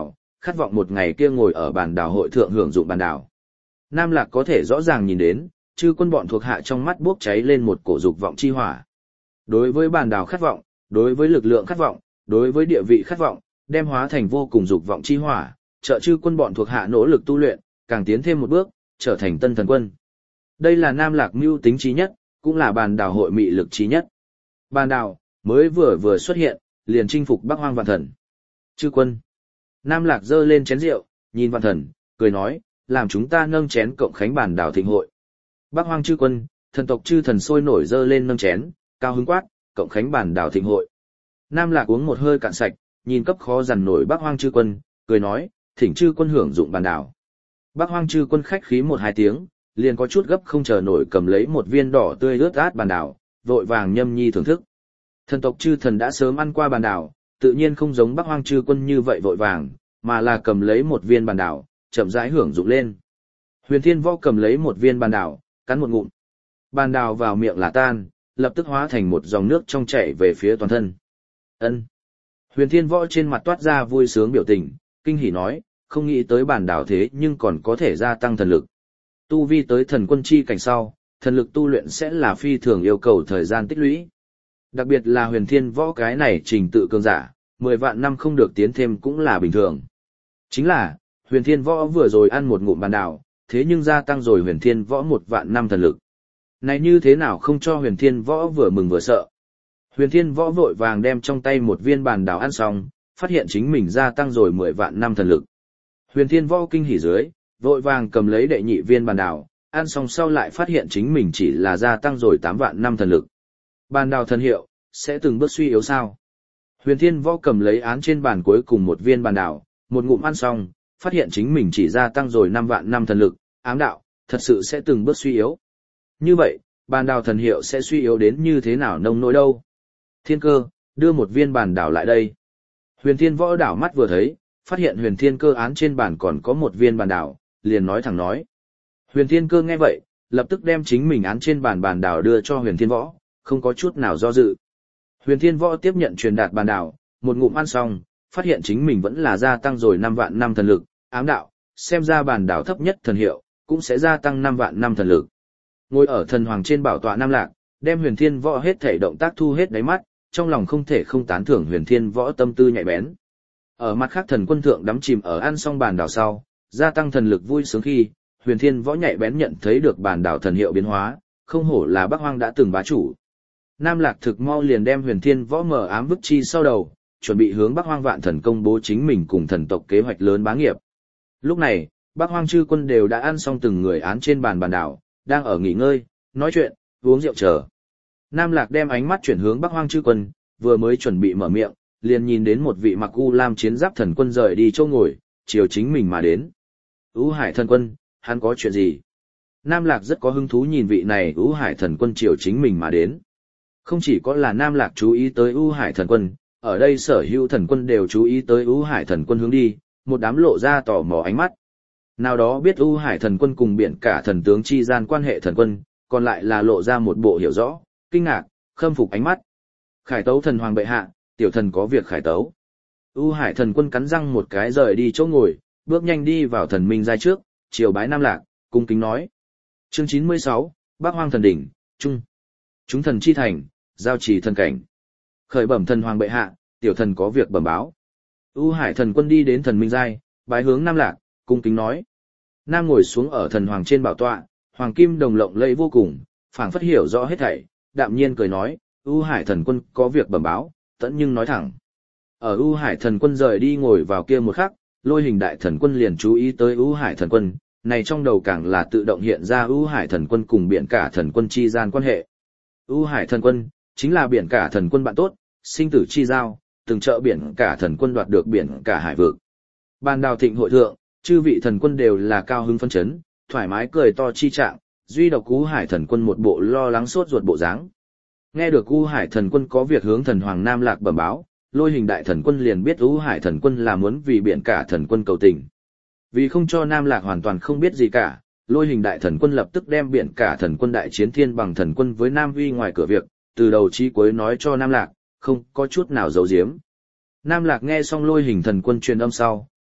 khát vọng một ngày kia ngồi ở bàn đảo hội thượng hưởng dụng bàn đảo. Nam Lạc có thể rõ ràng nhìn đến, chư quân bọn thuộc hạ trong mắt bốc cháy lên một cổ dục vọng chi hỏa. Đối với bàn đảo khát vọng, đối với lực lượng khát vọng, đối với địa vị khát vọng, đem hóa thành vô cùng dục vọng chi hỏa, trợ chư quân bọn thuộc hạ nỗ lực tu luyện, càng tiến thêm một bước, trở thành tân thần quân. Đây là Nam Lạc mưu tính trí nhất, cũng là bàn đảo hội mị lực trí nhất. Bàn đảo mới vừa xuất hiện, liền chinh phục Bắc Hoang Vạn Thần. Chư quân. Nam Lạc giơ lên chén rượu, nhìn Vạn Thần, cười nói, làm chúng ta nâng chén cộng khánh bàn đảo thịnh hội. Bắc Hoang chư quân, thần tộc chư thần sôi nổi giơ lên nâng chén, cao hứng quát, cộng khánh bàn đảo thịnh hội. Nam Lạc uống một hơi cạn sạch, nhìn cấp khó dằn nổi Bắc Hoang chư quân, cười nói, thỉnh chư quân hưởng dụng bàn đảo. Bắc Hoang chư quân khách khí một hai tiếng, liền có chút gấp không chờ nổi cầm lấy một viên đỏ tươi ướt át bàn đảo, vội vàng nhâm nhi thưởng thức. Thần tộc chư thần đã sớm ăn qua bàn đảo, tự nhiên không giống Bắc Hoang chư quân như vậy vội vàng, mà là cầm lấy một viên bàn đảo, chậm rãi hưởng dụng lên. Huyền Thiên Võ cầm lấy một viên bàn đảo, cắn một ngụm. Bàn đảo vào miệng là tan, lập tức hóa thành một dòng nước trong chảy về phía toàn thân. Ân. Huyền Thiên Võ trên mặt toát ra vui sướng biểu tình, kinh hỉ nói, không nghĩ tới bàn đảo thế nhưng còn có thể gia tăng thần lực. Tu vi tới thần quân chi cảnh sau, thần lực tu luyện sẽ là phi thường yêu cầu thời gian tích lũy. Đặc biệt là Huyền Thiên Võ cái này trình tự cường giả, 10 vạn năm không được tiến thêm cũng là bình thường. Chính là, Huyền Thiên Võ vừa rồi ăn một ngụm bàn đảo, thế nhưng gia tăng rồi Huyền Thiên Võ 1 vạn năm thần lực. Này như thế nào không cho Huyền Thiên Võ vừa mừng vừa sợ. Huyền Thiên Võ vội vàng đem trong tay một viên bàn đảo ăn xong, phát hiện chính mình gia tăng rồi 10 vạn năm thần lực. Huyền Thiên Võ kinh hỉ dưới, vội vàng cầm lấy đệ nhị viên bàn đảo, ăn xong sau lại phát hiện chính mình chỉ là gia tăng rồi 8 vạn năm thần lực. Bàn đảo thần hiệu, sẽ từng bước suy yếu sao? Huyền Thiên Võ cầm lấy án trên bàn cuối cùng một viên bàn đảo, một ngụm ăn xong, phát hiện chính mình chỉ gia tăng rồi 5 vạn năm thần lực, ám đạo, thật sự sẽ từng bước suy yếu. Như vậy, bàn đảo thần hiệu sẽ suy yếu đến như thế nào nông nỗi đâu? Thiên Cơ, đưa một viên bàn đảo lại đây. Huyền Thiên Võ đảo mắt vừa thấy, phát hiện Huyền Thiên Cơ án trên bàn còn có một viên bàn đảo, liền nói thẳng nói. Huyền Thiên Cơ nghe vậy, lập tức đem chính mình án trên bàn đảo đưa cho Huyền Thiên Võ, không có chút nào do dự. Huyền Thiên Võ tiếp nhận truyền đạt bàn đảo, một ngụm ăn xong, phát hiện chính mình vẫn là gia tăng rồi 5 vạn năm thần lực, ám đạo, xem ra bàn đảo thấp nhất thần hiệu, cũng sẽ gia tăng 5 vạn năm thần lực. Ngồi ở thần hoàng trên bảo tọa Nam Lạc, đem Huyền Thiên Võ hết thể động tác thu hết đáy mắt, trong lòng không thể không tán thưởng Huyền Thiên Võ tâm tư nhạy bén. Ở mặt khác thần quân thượng đắm chìm ở ăn xong bàn đảo sau, gia tăng thần lực vui sướng khi, Huyền Thiên Võ nhạy bén nhận thấy được bàn đảo thần hiệu biến hóa, không hổ là Bắc Hoang đã từng bá chủ. Nam Lạc thực mau liền đem Huyền Thiên Võ mở ám vứt chi sau đầu, chuẩn bị hướng Bắc Hoang Vạn Thần công bố chính mình cùng thần tộc kế hoạch lớn bá nghiệp. Lúc này, Bắc Hoang chư quân đều đã ăn xong từng người án trên bàn đảo, đang ở nghỉ ngơi, nói chuyện, uống rượu chờ. Nam Lạc đem ánh mắt chuyển hướng Bắc Hoang chư quân, vừa mới chuẩn bị mở miệng, liền nhìn đến một vị mặc u lam chiến giáp thần quân rời đi chỗ ngồi, chiều chính mình mà đến. U Hải thần quân, hắn có chuyện gì? Nam Lạc rất có hứng thú nhìn vị này U Hải thần quân chiều chính mình mà đến. Không chỉ có là Nam Lạc chú ý tới U Hải thần quân, ở đây sở hữu thần quân đều chú ý tới U Hải thần quân hướng đi, một đám lộ ra tò mò ánh mắt. Nào đó biết U Hải thần quân cùng biển cả thần tướng chi gian quan hệ thần quân, còn lại là lộ ra một bộ hiểu rõ, kinh ngạc, khâm phục ánh mắt. Khải tấu thần hoàng bệ hạ, tiểu thần có việc khải tấu. U Hải thần quân cắn răng một cái rời đi chỗ ngồi, bước nhanh đi vào thần minh giai trước, triều bái Nam Lạc, cung kính nói. Chương 96, Bắc Hoang thần đỉnh, trung. Chúng thần chi thành, giao trì thần cảnh. Khởi bẩm thần hoàng bệ hạ, tiểu thần có việc bẩm báo. U Hải thần quân đi đến thần minh giai, bái hướng Nam Lạc, cung kính nói. Nam ngồi xuống ở thần hoàng trên bảo tọa, hoàng kim đồng lộng lẫy vô cùng, phảng phất hiểu rõ hết thảy, đạm nhiên cười nói, U Hải thần quân có việc bẩm báo, tẫn nhưng nói thẳng. Ở U Hải thần quân rời đi ngồi vào kia một khắc, Lôi Hình đại thần quân liền chú ý tới U Hải thần quân, này trong đầu càng là tự động hiện ra U Hải thần quân cùng biển cả thần quân chi gian quan hệ. U Hải thần quân chính là biển cả thần quân bạn tốt, sinh tử chi giao, từng trợ biển cả thần quân đoạt được biển cả hải vực. Ban đào thịnh hội thượng, chư vị thần quân đều là cao hứng phấn chấn, thoải mái cười to chi trạng, duy độc U Hải thần quân một bộ lo lắng sốt ruột bộ dáng. Nghe được U Hải thần quân có việc hướng thần hoàng Nam Lạc bẩm báo, Lôi Hình đại thần quân liền biết U Hải thần quân là muốn vì biển cả thần quân cầu tình. Vì không cho Nam Lạc hoàn toàn không biết gì cả, Lôi Hình đại thần quân lập tức đem biển cả thần quân đại chiến thiên bằng thần quân với Nam Huy ngoài cửa việc, từ đầu chí cuối nói cho Nam Lạc, không có chút nào giấu giếm. Nam Lạc nghe xong Lôi Hình thần quân truyền âm sau,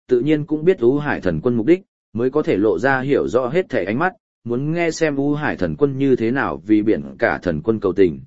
tự nhiên cũng biết U Hải Thần Quân mục đích, mới có thể lộ ra hiểu rõ hết thể ánh mắt, muốn nghe xem U Hải Thần Quân như thế nào vì biển cả thần quân cầu tình.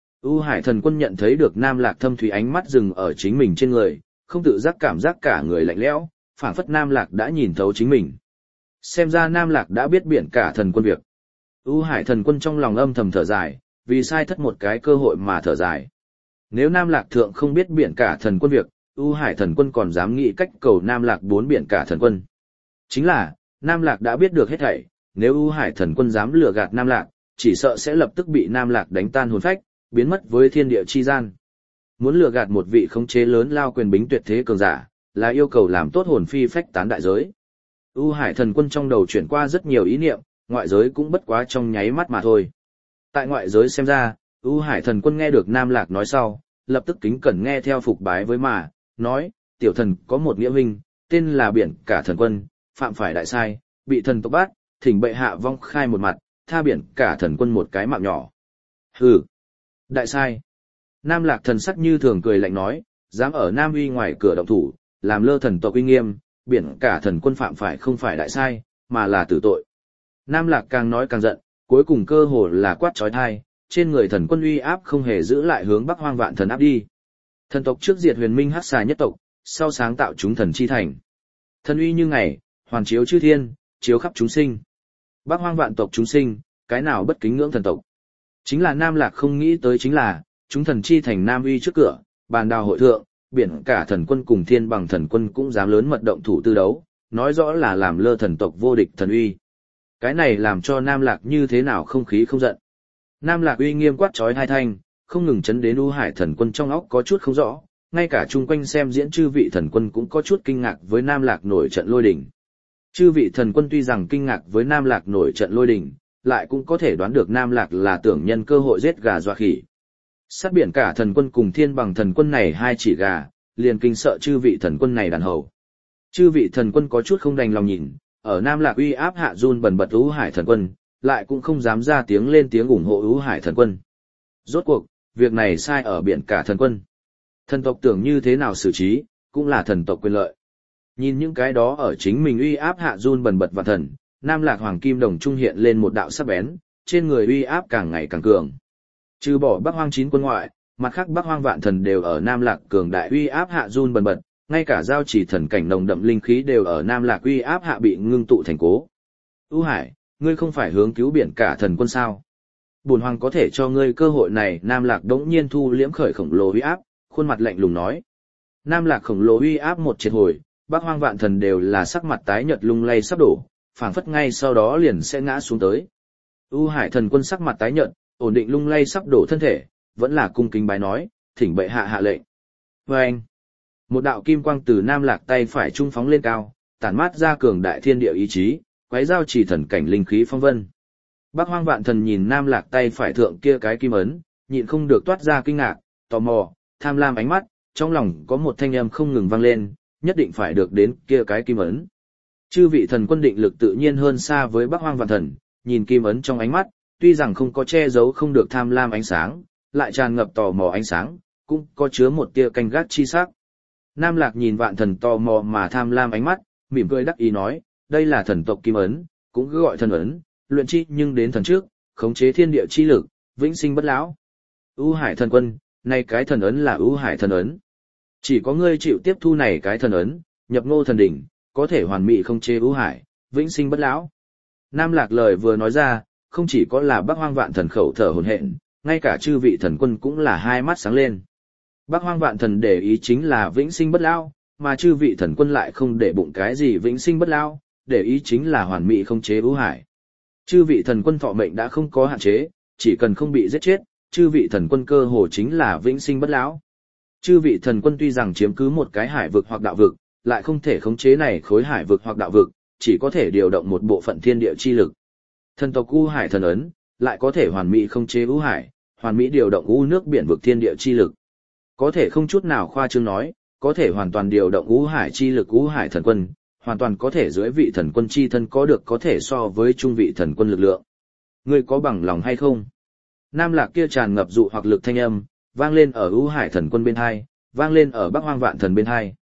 U Hải Thần Quân nhận thấy được Nam Lạc thâm thúy ánh mắt dừng ở chính mình trên người, không tự giác cảm giác cả người lạnh lẽo, phảng phất Nam Lạc đã nhìn thấu chính mình. Xem ra Nam Lạc đã biết biển cả thần quân việc. U Hải Thần Quân trong lòng âm thầm thở dài, vì sai thất một cái cơ hội mà thở dài. Nếu Nam Lạc thượng không biết biển cả thần quân việc, U Hải Thần Quân còn dám nghĩ cách cầu Nam Lạc bốn biển cả thần quân. Chính là, Nam Lạc đã biết được hết thảy, nếu U Hải Thần Quân dám lừa gạt Nam Lạc, chỉ sợ sẽ lập tức bị Nam Lạc đánh tan hồn phách, biến mất với thiên địa chi gian. Muốn lừa gạt một vị khống chế lớn lao quyền bính tuyệt thế cường giả, là yêu cầu làm tốt hồn phi phách tán đại giới. U Hải Thần Quân trong đầu chuyển qua rất nhiều ý niệm, ngoại giới cũng bất quá trong nháy mắt mà thôi. Tại ngoại giới xem ra, U Hải Thần Quân nghe được Nam Lạc nói sau, lập tức kính cẩn nghe theo phục bái với mà, nói, tiểu thần có một nghĩa huynh, tên là biển cả thần quân, phạm phải đại sai, bị thần tộc bắt, thỉnh bệ hạ vong khai một mặt, tha biển cả thần quân một cái mạng nhỏ. Hừ, đại sai. Nam Lạc thần sắc như thường cười lạnh nói, dám ở Nam Uy ngoài cửa động thủ, làm lơ thần tộc uy nghiêm, biển cả thần quân phạm phải không phải đại sai, mà là tử tội. Nam Lạc càng nói càng giận, cuối cùng cơ hồ là quát chói tai, trên người thần quân uy áp không hề giữ lại hướng Bắc Hoang Vạn Thần áp đi. Thần tộc trước diệt Huyền Minh Hắc Xà nhất tộc, sau sáng tạo chúng thần chi thành. Thần uy như ngày, hoàn chiếu chư thiên, chiếu khắp chúng sinh. Bắc Hoang vạn tộc chúng sinh, cái nào bất kính ngưỡng thần tộc. Chính là Nam Lạc không nghĩ tới chính là, chúng thần chi thành Nam Uy trước cửa, bàn đào hội thượng, biển cả thần quân cùng thiên bằng thần quân cũng dám lớn mật động thủ tư đấu, nói rõ là làm lơ thần tộc vô địch thần uy. Cái này làm cho Nam Lạc như thế nào không khí không giận. Nam Lạc uy nghiêm quát chói hai thanh, không ngừng chấn đến U Hải Thần Quân trong óc có chút không rõ, ngay cả chung quanh xem diễn chư vị thần quân cũng có chút kinh ngạc với Nam Lạc nổi trận lôi đình. Chư vị thần quân tuy rằng kinh ngạc với Nam Lạc nổi trận lôi đình, lại cũng có thể đoán được Nam Lạc là tưởng nhân cơ hội giết gà dọa khỉ. Sát biển cả thần quân cùng thiên bằng thần quân này hai chỉ gà, liền kinh sợ chư vị thần quân này đàn hầu. Chư vị thần quân có chút không đành lòng nhìn, ở Nam Lạc uy áp hạ run bần bật U Hải Thần Quân, lại cũng không dám ra tiếng lên tiếng ủng hộ U Hải Thần Quân. Rốt cuộc, việc này sai ở biển cả thần quân. Thần tộc tưởng như thế nào xử trí, cũng là thần tộc quyền lợi. Nhìn những cái đó ở chính mình uy áp hạ run bần bật và thần, Nam Lạc Hoàng Kim Đồng trung hiện lên một đạo sắc bén, trên người uy áp càng ngày càng cường. Trừ bỏ Bắc Hoang 9 quân ngoại, mặt khác Bắc Hoang vạn thần đều ở Nam Lạc cường đại uy áp hạ run bần bật, ngay cả giao chỉ thần cảnh nồng đậm linh khí đều ở Nam Lạc uy áp hạ bị ngưng tụ thành cố. U Hải, ngươi không phải hướng cứu biển cả thần quân sao? Bổn hoàng có thể cho ngươi cơ hội này. Nam Lạc đống nhiên thu liễm khởi khổng lồ uy áp, khuôn mặt lạnh lùng nói. Nam Lạc khổng lồ uy áp một triệt hồi, Bắc Hoang vạn thần đều là sắc mặt tái nhợt lung lay sắp đổ, phảng phất ngay sau đó liền sẽ ngã xuống tới. U Hải thần quân sắc mặt tái nhợt, ổn định lung lay sắp đổ thân thể, vẫn là cung kính bái nói, thỉnh bệ hạ hạ lệnh. Vâng! Một đạo kim quang từ Nam Lạc tay phải trung phóng lên cao, tản mát ra cường đại thiên địa ý chí, quái giao chỉ thần cảnh linh khí phong vân. Bắc Hoang vạn thần nhìn Nam Lạc tay phải thượng kia cái kim ấn, nhịn không được toát ra kinh ngạc, tò mò, tham lam ánh mắt, trong lòng có một thanh âm không ngừng vang lên, nhất định phải được đến kia cái kim ấn. Chư vị thần quân định lực tự nhiên hơn xa với Bắc Hoang vạn thần, nhìn kim ấn trong ánh mắt, tuy rằng không có che giấu không được tham lam ánh sáng, lại tràn ngập tò mò ánh sáng, cũng có chứa một tia canh gác chi sắc. Nam Lạc nhìn vạn thần tò mò mà tham lam ánh mắt, mỉm cười đắc ý nói, đây là thần tộc kim ấn, cũng cứ gọi thần ấn, luyện chi nhưng đến thần trước, khống chế thiên địa chi lực, vĩnh sinh bất lão. U Hải thần quân, này cái thần ấn là U Hải thần ấn. Chỉ có ngươi chịu tiếp thu này cái thần ấn, nhập ngô thần đỉnh, có thể hoàn mỹ khống chế U Hải, vĩnh sinh bất lão. Nam Lạc lời vừa nói ra, không chỉ có là Bắc Hoang vạn thần khẩu thở hổn hển, ngay cả chư vị thần quân cũng là hai mắt sáng lên. Bắc Hoang vạn thần để ý chính là vĩnh sinh bất lão, mà chư vị thần quân lại không để bụng cái gì vĩnh sinh bất lão, để ý chính là hoàn mỹ khống chế U Hải. Chư vị thần quân thọ mệnh đã không có hạn chế, chỉ cần không bị giết chết, chư vị thần quân cơ hồ chính là vĩnh sinh bất lão. Chư vị thần quân tuy rằng chiếm cứ một cái hải vực hoặc đạo vực, lại không thể khống chế này khối hải vực hoặc đạo vực, chỉ có thể điều động một bộ phận thiên địa chi lực. Thần tộc U Hải thần ấn, lại có thể hoàn mỹ khống chế U Hải, hoàn mỹ điều động U nước biển vực thiên địa chi lực. Có thể không chút nào khoa trương nói, có thể hoàn toàn điều động U Hải chi lực U Hải thần quân, hoàn toàn có thể dưới vị thần quân chi thân có được có thể so với trung vị thần quân lực lượng. Ngươi có bằng lòng hay không? Nam Lạc kia tràn ngập dụ hoặc lực thanh âm, vang lên ở U Hải thần quân bên hai, vang lên ở Bắc Hoang vạn thần bên hai.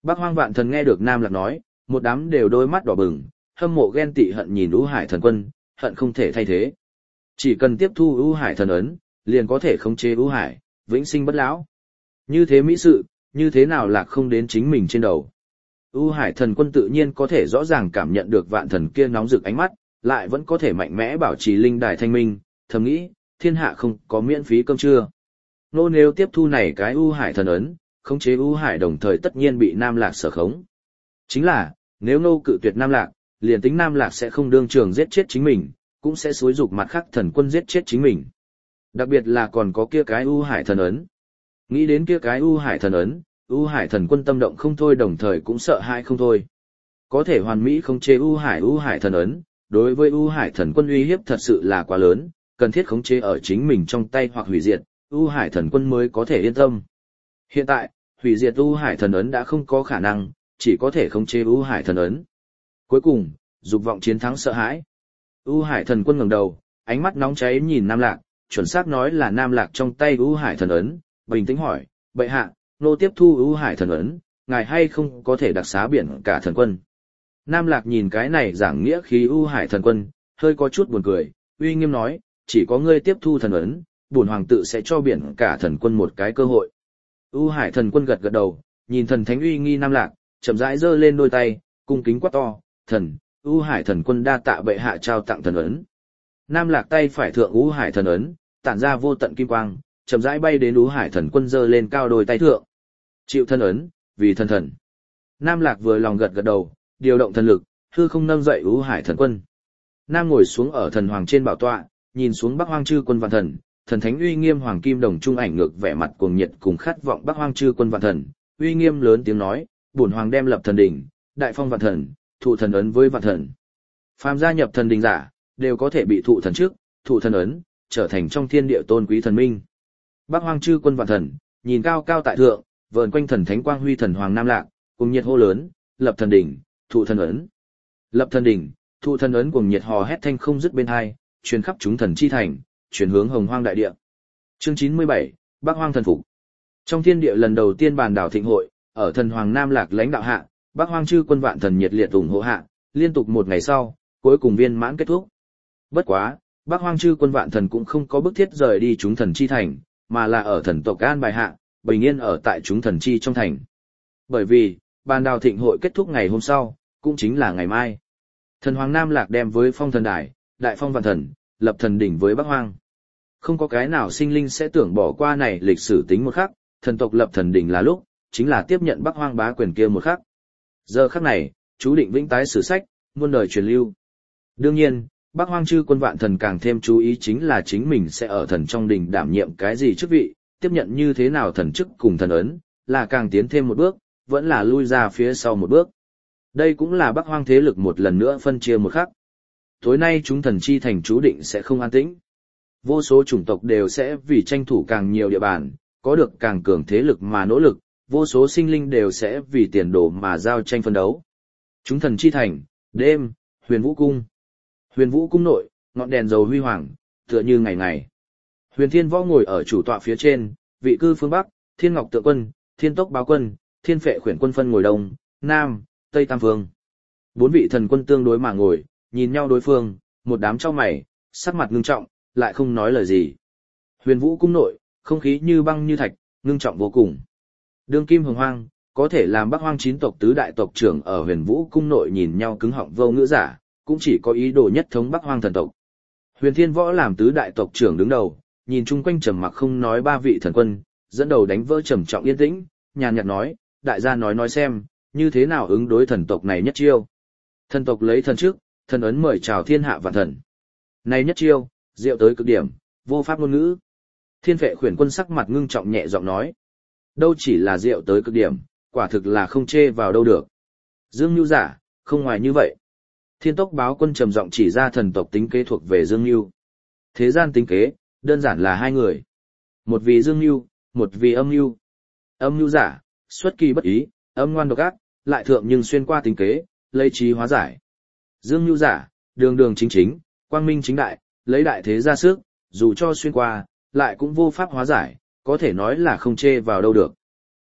Bắc Hoang Vạn Thần nghe được Nam Lạc nói, một đám đều đôi mắt đỏ bừng, hâm mộ ghen tị hận nhìn U Hải Thần Quân, hận không thể thay thế. Chỉ cần tiếp thu U Hải Thần ấn, liền có thể khống chế U Hải, vĩnh sinh bất lão. Như thế mỹ sự, như thế nào Lạc không đến chính mình trên đầu. U Hải Thần Quân tự nhiên có thể rõ ràng cảm nhận được Vạn Thần kia nóng rực ánh mắt, lại vẫn có thể mạnh mẽ bảo trì linh đài thanh minh, thầm nghĩ, thiên hạ không có miễn phí cơm trưa. Nô nếu tiếp thu này cái U Hải Thần ấn, khống chế U Hải đồng thời tất nhiên bị Nam Lạc sở khống. Chính là, nếu nô cự tuyệt Nam Lạc, liền tính Nam Lạc sẽ không đương trường giết chết chính mình, cũng sẽ xúi dục mặt khác thần quân giết chết chính mình. Đặc biệt là còn có kia cái U Hải Thần ấn. Nghĩ đến kia cái U Hải Thần ấn, U Hải Thần Quân tâm động không thôi, đồng thời cũng sợ hãi không thôi. Có thể hoàn mỹ khống chế U Hải Thần ấn, đối với U Hải Thần Quân uy hiếp thật sự là quá lớn, cần thiết khống chế ở chính mình trong tay hoặc hủy diệt, U Hải Thần Quân mới có thể yên tâm. Hiện tại, hủy diệt U Hải Thần ấn đã không có khả năng, chỉ có thể khống chế U Hải Thần ấn. Cuối cùng, dục vọng chiến thắng sợ hãi. U Hải Thần Quân ngẩng đầu, ánh mắt nóng cháy nhìn Nam Lạc, chuẩn xác nói là Nam Lạc trong tay U Hải Thần ấn, bình tĩnh hỏi, bệ hạ, nô tiếp thu U Hải Thần ấn, ngài hay không có thể đặc xá biển cả thần quân. Nam Lạc nhìn cái này giảng nghĩa khí U Hải Thần Quân, hơi có chút buồn cười, uy nghiêm nói, chỉ có ngươi tiếp thu thần ấn, bổn hoàng tự sẽ cho biển cả thần quân một cái cơ hội. U Hải Thần Quân gật gật đầu, nhìn thần thánh uy nghi Nam Lạc, chậm rãi giơ lên đôi tay, cung kính quát to, thần, U Hải Thần Quân đa tạ bệ hạ trao tặng thần ấn. Nam Lạc tay phải thượng U Hải Thần ấn, tản ra vô tận kim quang, chậm rãi bay đến U Hải Thần Quân giơ lên cao đôi tay thượng. Chịu thần ấn, vì thần thần. Nam Lạc vừa lòng gật gật đầu, điều động thần lực, hư không nâng dậy U Hải Thần Quân. Nam ngồi xuống ở thần hoàng trên bảo tọa, nhìn xuống Bắc Hoang Chư Quân Vạn Thần, thần thánh uy nghiêm hoàng kim đồng trung ảnh ngược vẻ mặt cuồng nhiệt cùng khát vọng Bắc Hoang Chư Quân Vạn Thần, uy nghiêm lớn tiếng nói, bổn hoàng đem lập thần đỉnh, đại phong vạn thần, thụ thần ấn với vạn thần. Phàm gia nhập thần đỉnh giả, đều có thể bị thụ thần trước, thụ thần ấn, trở thành trong thiên địa tôn quý thần minh. Bắc Hoang Chư Quân Vạn Thần, nhìn cao cao tại thượng, vờn quanh thần thánh quang huy thần hoàng Nam Lạc, cùng nhiệt hô lớn, lập thần đỉnh, thụ thần ấn. Lập thần đỉnh, thụ thần ấn cùng nhiệt hò hét thanh không dứt bên hai, truyền khắp chúng thần chi thành, truyền hướng Hồng Hoang đại địa. Chương 97, Bắc Hoang thần phục. Trong thiên địa lần đầu tiên bàn đảo thịnh hội, ở thần hoàng Nam Lạc lãnh đạo hạ, Bắc Hoang Chư Quân Vạn Thần nhiệt liệt ủng hộ hạ, liên tục một ngày sau, cuối cùng viên mãn kết thúc. Bất quá, Bắc Hoang Chư Quân Vạn Thần cũng không có bức thiết rời đi chúng thần chi thành, mà là ở thần tộc an bài hạ, bình yên ở tại chúng thần chi trong thành. Bởi vì, bàn đào thịnh hội kết thúc ngày hôm sau, cũng chính là ngày mai. Thần hoàng Nam Lạc đem với phong thần đài, đại phong vạn thần, lập thần đỉnh với Bắc Hoang. Không có cái nào sinh linh sẽ tưởng bỏ qua này lịch sử tính một khắc, thần tộc lập thần đỉnh là lúc, chính là tiếp nhận Bắc Hoang bá quyền kia một khắc. Giờ khắc này, chú định vĩnh tái sử sách, muôn đời truyền lưu. Đương nhiên, Bắc Hoang Chư Quân Vạn Thần càng thêm chú ý chính là chính mình sẽ ở thần trong đỉnh đảm nhiệm cái gì chức vị, tiếp nhận như thế nào thần chức cùng thần ấn, là càng tiến thêm một bước, vẫn là lui ra phía sau một bước. Đây cũng là Bắc Hoang thế lực một lần nữa phân chia một khắc. Tối nay chúng thần chi thành chú định sẽ không an tĩnh. Vô số chủng tộc đều sẽ vì tranh thủ càng nhiều địa bàn, có được càng cường thế lực mà nỗ lực, vô số sinh linh đều sẽ vì tiền đồ mà giao tranh phân đấu. Chúng thần chi thành, đêm, Huyền Vũ Cung. Huyền Vũ Cung nội, ngọn đèn dầu huy hoàng, tựa như ngày ngày. Huyền Thiên Võ ngồi ở chủ tọa phía trên, vị cư phương Bắc, Thiên Ngọc Tượng Quân, Thiên Tốc Báo Quân, Thiên Phệ Khuyển Quân phân ngồi Đông, Nam, Tây Tam Phương. Bốn vị thần quân tương đối mà ngồi, nhìn nhau đối phương, một đám trao mày, sắc mặt ngưng trọng, lại không nói lời gì. Huyền Vũ Cung nội, không khí như băng như thạch, ngưng trọng vô cùng. Đương kim hồng hoang, có thể làm Bắc Hoang 9 tộc tứ đại tộc trưởng ở Huyền Vũ Cung nội nhìn nhau cứng họng vô ngữ giả, cũng chỉ có ý đồ nhất thống Bắc Hoang thần tộc. Huyền Thiên Võ làm tứ đại tộc trưởng đứng đầu, nhìn chung quanh trầm mặc không nói ba vị thần quân, dẫn đầu đánh vỡ trầm trọng yên tĩnh, nhàn nhạt nói, đại gia nói xem, như thế nào ứng đối thần tộc này nhất chiêu. Thần tộc lấy thần trước, thần ấn mời chào thiên hạ vạn thần. Này nhất chiêu, diệu tới cực điểm, vô pháp ngôn ngữ. Thiên Phệ Khuyển Quân sắc mặt ngưng trọng nhẹ giọng nói, đâu chỉ là diệu tới cực điểm, quả thực là không chê vào đâu được. Dương Nưu giả, không ngoài như vậy. Thiên Tốc Báo Quân trầm giọng chỉ ra thần tộc tính kế thuộc về Dương Nưu. Thế gian tính kế, đơn giản là hai người. Một vì Dương Nưu, một vì âm Nưu. Âm Nưu giả, xuất kỳ bất ý, âm ngoan độc ác, lại thượng nhưng xuyên qua tính kế, lấy trí hóa giải. Dương Nưu giả, đường đường chính chính, quang minh chính đại, lấy đại thế ra sức, dù cho xuyên qua, lại cũng vô pháp hóa giải, có thể nói là không chê vào đâu được.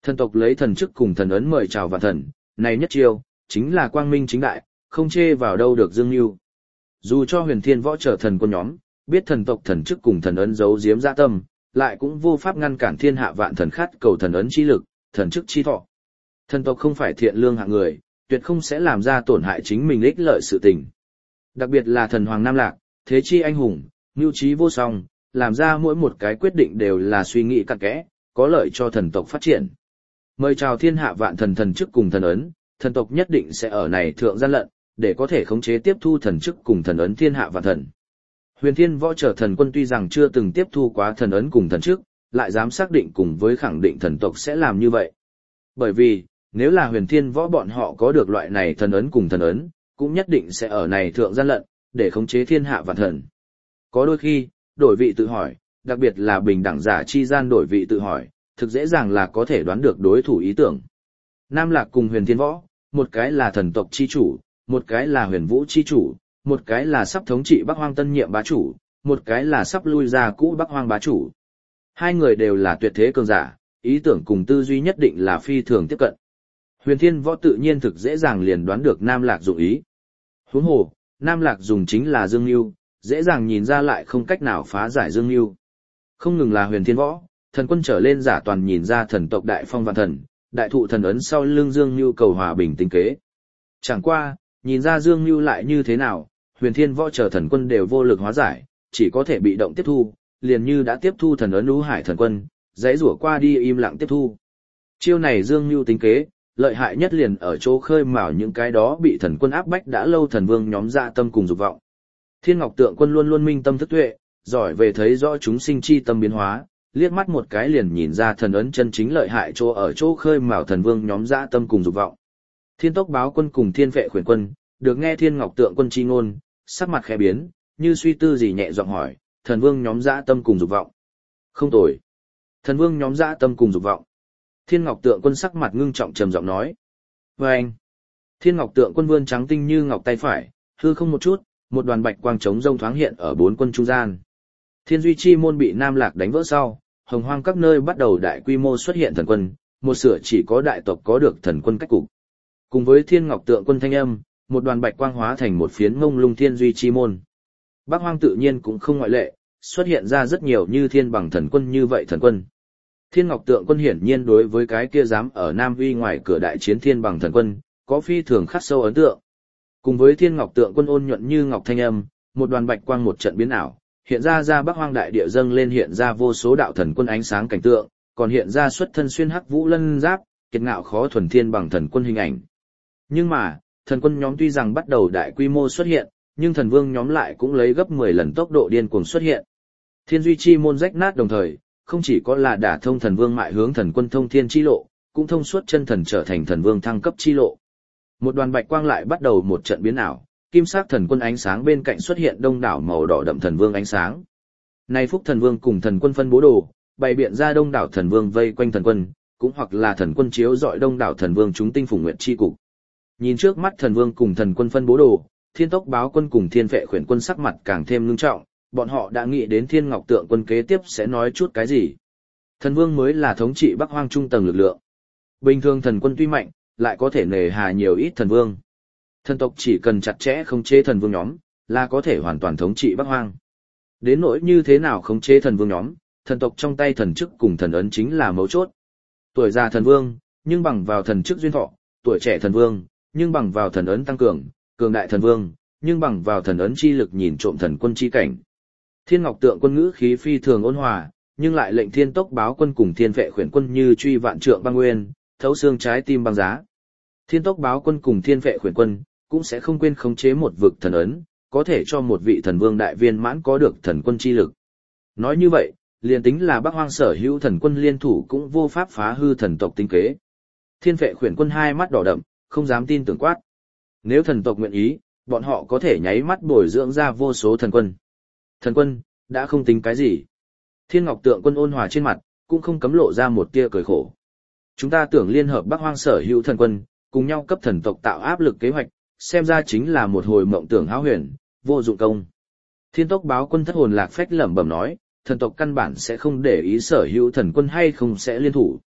Thần tộc lấy thần chức cùng thần ấn mời chào vạn thần, này nhất chiêu, chính là quang minh chính đại, không chê vào đâu được dương mưu. Dù cho huyền thiên võ trở thần quân nhóm, biết thần tộc thần chức cùng thần ấn giấu giếm dạ tâm, lại cũng vô pháp ngăn cản thiên hạ vạn thần khát cầu thần ấn chi lực, thần chức chi thọ. Thần tộc không phải thiện lương hạng người, tuyệt không sẽ làm ra tổn hại chính mình ích lợi sự tình. Đặc biệt là thần hoàng Nam Lạc, thế chi anh hùng, mưu trí vô song, làm ra mỗi một cái quyết định đều là suy nghĩ cặn kẽ, có lợi cho thần tộc phát triển. Mời chào thiên hạ vạn thần thần chức cùng thần ấn, thần tộc nhất định sẽ ở này thượng gian lận, để có thể khống chế tiếp thu thần chức cùng thần ấn thiên hạ vạn thần. Huyền Thiên Võ trở thần quân tuy rằng chưa từng tiếp thu quá thần ấn cùng thần chức, lại dám xác định cùng với khẳng định thần tộc sẽ làm như vậy. Bởi vì, nếu là Huyền Thiên Võ bọn họ có được loại này thần ấn cùng thần ấn, cũng nhất định sẽ ở này thượng gian lận, để khống chế thiên hạ vạn thần. Có đôi khi, đổi vị tự hỏi, đặc biệt là bình đẳng giả chi gian đổi vị tự hỏi, thực dễ dàng là có thể đoán được đối thủ ý tưởng. Nam Lạc cùng Huyền Thiên Võ, một cái là thần tộc chi chủ, một cái là huyền vũ chi chủ, một cái là sắp thống trị Bắc Hoang tân nhiệm bá chủ, một cái là sắp lui ra cũ Bắc Hoang bá chủ. Hai người đều là tuyệt thế cường giả, ý tưởng cùng tư duy nhất định là phi thường tiếp cận. Huyền Thiên Võ tự nhiên thực dễ dàng liền đoán được Nam Lạc dụng ý. Huống hồ, Nam Lạc dùng chính là Dương Nưu, dễ dàng nhìn ra lại không cách nào phá giải Dương Nưu. Không ngừng là Huyền Thiên Võ, thần quân trở lên giả toàn nhìn ra thần tộc đại phong vạn thần, đại thụ thần ấn sau lưng Dương Nưu cầu hòa bình tính kế. Chẳng qua, nhìn ra Dương Nưu lại như thế nào, Huyền Thiên Võ trở thần quân đều vô lực hóa giải, chỉ có thể bị động tiếp thu, liền như đã tiếp thu thần ấn Lũ Hải thần quân, dãy rủa qua đi im lặng tiếp thu. Chiêu này Dương Nưu tính kế, lợi hại nhất liền ở chỗ khơi mào những cái đó bị thần quân áp bách đã lâu thần vương nhóm dạ tâm cùng dục vọng. Thiên Ngọc Tượng Quân luôn luôn minh tâm thức tuệ, giỏi về thấy rõ chúng sinh chi tâm biến hóa, liếc mắt một cái liền nhìn ra thần ấn chân chính lợi hại chỗ ở chỗ khơi mào thần vương nhóm dạ tâm cùng dục vọng. Thiên Tốc Báo Quân cùng Thiên Vệ Khuyển Quân, được nghe Thiên Ngọc Tượng Quân chi ngôn, sắc mặt khẽ biến, như suy tư gì nhẹ giọng hỏi, thần vương nhóm dạ tâm cùng dục vọng. Không tồi. Thần vương nhóm dạ tâm cùng dục vọng. Thiên Ngọc Tượng Quân sắc mặt ngưng trọng trầm giọng nói. Vâng. Thiên Ngọc Tượng Quân vươn trắng tinh như ngọc tay phải, hư không một chút, một đoàn bạch quang trống rông thoáng hiện ở bốn quân trung gian. Thiên Duy Chi môn bị Nam Lạc đánh vỡ sau, hồng hoang các nơi bắt đầu đại quy mô xuất hiện thần quân, một sửa chỉ có đại tộc có được thần quân cách cục. Cùng với Thiên Ngọc Tượng Quân thanh âm, một đoàn bạch quang hóa thành một phiến mông lung Thiên Duy Chi môn. Bắc Hoang tự nhiên cũng không ngoại lệ, xuất hiện ra rất nhiều như thiên bằng thần quân như vậy thần quân. Thiên Ngọc Tượng Quân hiển nhiên đối với cái kia dám ở Nam Uy ngoài cửa đại chiến thiên bằng thần quân, có phi thường khắc sâu ấn tượng. Cùng với Thiên Ngọc Tượng Quân ôn nhuận như ngọc thanh âm, một đoàn bạch quang một trận biến ảo, hiện ra Bắc Hoang đại địa dâng lên hiện ra vô số đạo thần quân ánh sáng cảnh tượng, còn hiện ra xuất thân xuyên hắc vũ lân giáp, kiệt ngạo khó thuần thiên bằng thần quân hình ảnh. Nhưng mà, thần quân nhóm tuy rằng bắt đầu đại quy mô xuất hiện, nhưng thần vương nhóm lại cũng lấy gấp 10 lần tốc độ điên cuồng xuất hiện. Thiên Duy Chi môn rách nát đồng thời, không chỉ có là đả thông thần vương mại hướng thần quân thông thiên chi lộ, cũng thông suốt chân thần trở thành thần vương thăng cấp chi lộ. Một đoàn bạch quang lại bắt đầu một trận biến ảo, kim sắc thần quân ánh sáng bên cạnh xuất hiện đông đảo màu đỏ đậm thần vương ánh sáng. Nay phúc thần vương cùng thần quân phân bố đồ, bày biện ra đông đảo thần vương vây quanh thần quân, cũng hoặc là thần quân chiếu dọi đông đảo thần vương chúng tinh phùng nguyện chi cục. Nhìn trước mắt thần vương cùng thần quân phân bố đồ, Thiên Tốc Báo Quân cùng Thiên Vệ Khuyển Quân sắc mặt càng thêm ngưng trọng, bọn họ đã nghĩ đến Thiên Ngọc Tượng Quân kế tiếp sẽ nói chút cái gì. Thần vương mới là thống trị Bắc Hoang trung tầng lực lượng. Bình thường thần quân tuy mạnh, lại có thể nề hà nhiều ít thần vương. Thần tộc chỉ cần chặt chẽ khống chế thần vương nhóm, là có thể hoàn toàn thống trị Bắc Hoang. Đến nỗi như thế nào khống chế thần vương nhóm, thần tộc trong tay thần chức cùng thần ấn chính là mấu chốt. Tuổi già thần vương, nhưng bằng vào thần chức duyên thọ, tuổi trẻ thần vương, nhưng bằng vào thần ấn tăng cường, cường đại thần vương, nhưng bằng vào thần ấn chi lực nhìn trộm thần quân chi cảnh. Thiên Ngọc Tượng Quân ngữ khí phi thường ôn hòa, nhưng lại lệnh Thiên Tốc Báo Quân cùng Thiên Vệ Khuyển Quân như truy vạn trượng băng nguyên, thấu xương trái tim băng giá. Thiên Tốc Báo Quân cùng Thiên Vệ Khuyển Quân cũng sẽ không quên khống chế một vực thần ấn, có thể cho một vị thần vương đại viên mãn có được thần quân chi lực. Nói như vậy, liền tính là Bắc Hoang sở hữu thần quân liên thủ cũng vô pháp phá hư thần tộc tinh kế. Thiên Vệ Khuyển Quân hai mắt đỏ đậm, không dám tin tưởng quát. Nếu thần tộc nguyện ý, bọn họ có thể nháy mắt bồi dưỡng ra vô số thần quân. Thần quân, đã không tính cái gì. Thiên Ngọc Tượng Quân ôn hòa trên mặt, cũng không cấm lộ ra một tia cười khổ. Chúng ta tưởng liên hợp Bắc Hoang sở hữu thần quân, cùng nhau cấp thần tộc tạo áp lực kế hoạch, xem ra chính là một hồi mộng tưởng hão huyền, vô dụng công. Thiên Tốc Báo Quân thất hồn lạc phách lẩm bẩm nói, thần tộc căn bản sẽ không để ý sở hữu thần quân hay không sẽ liên thủ.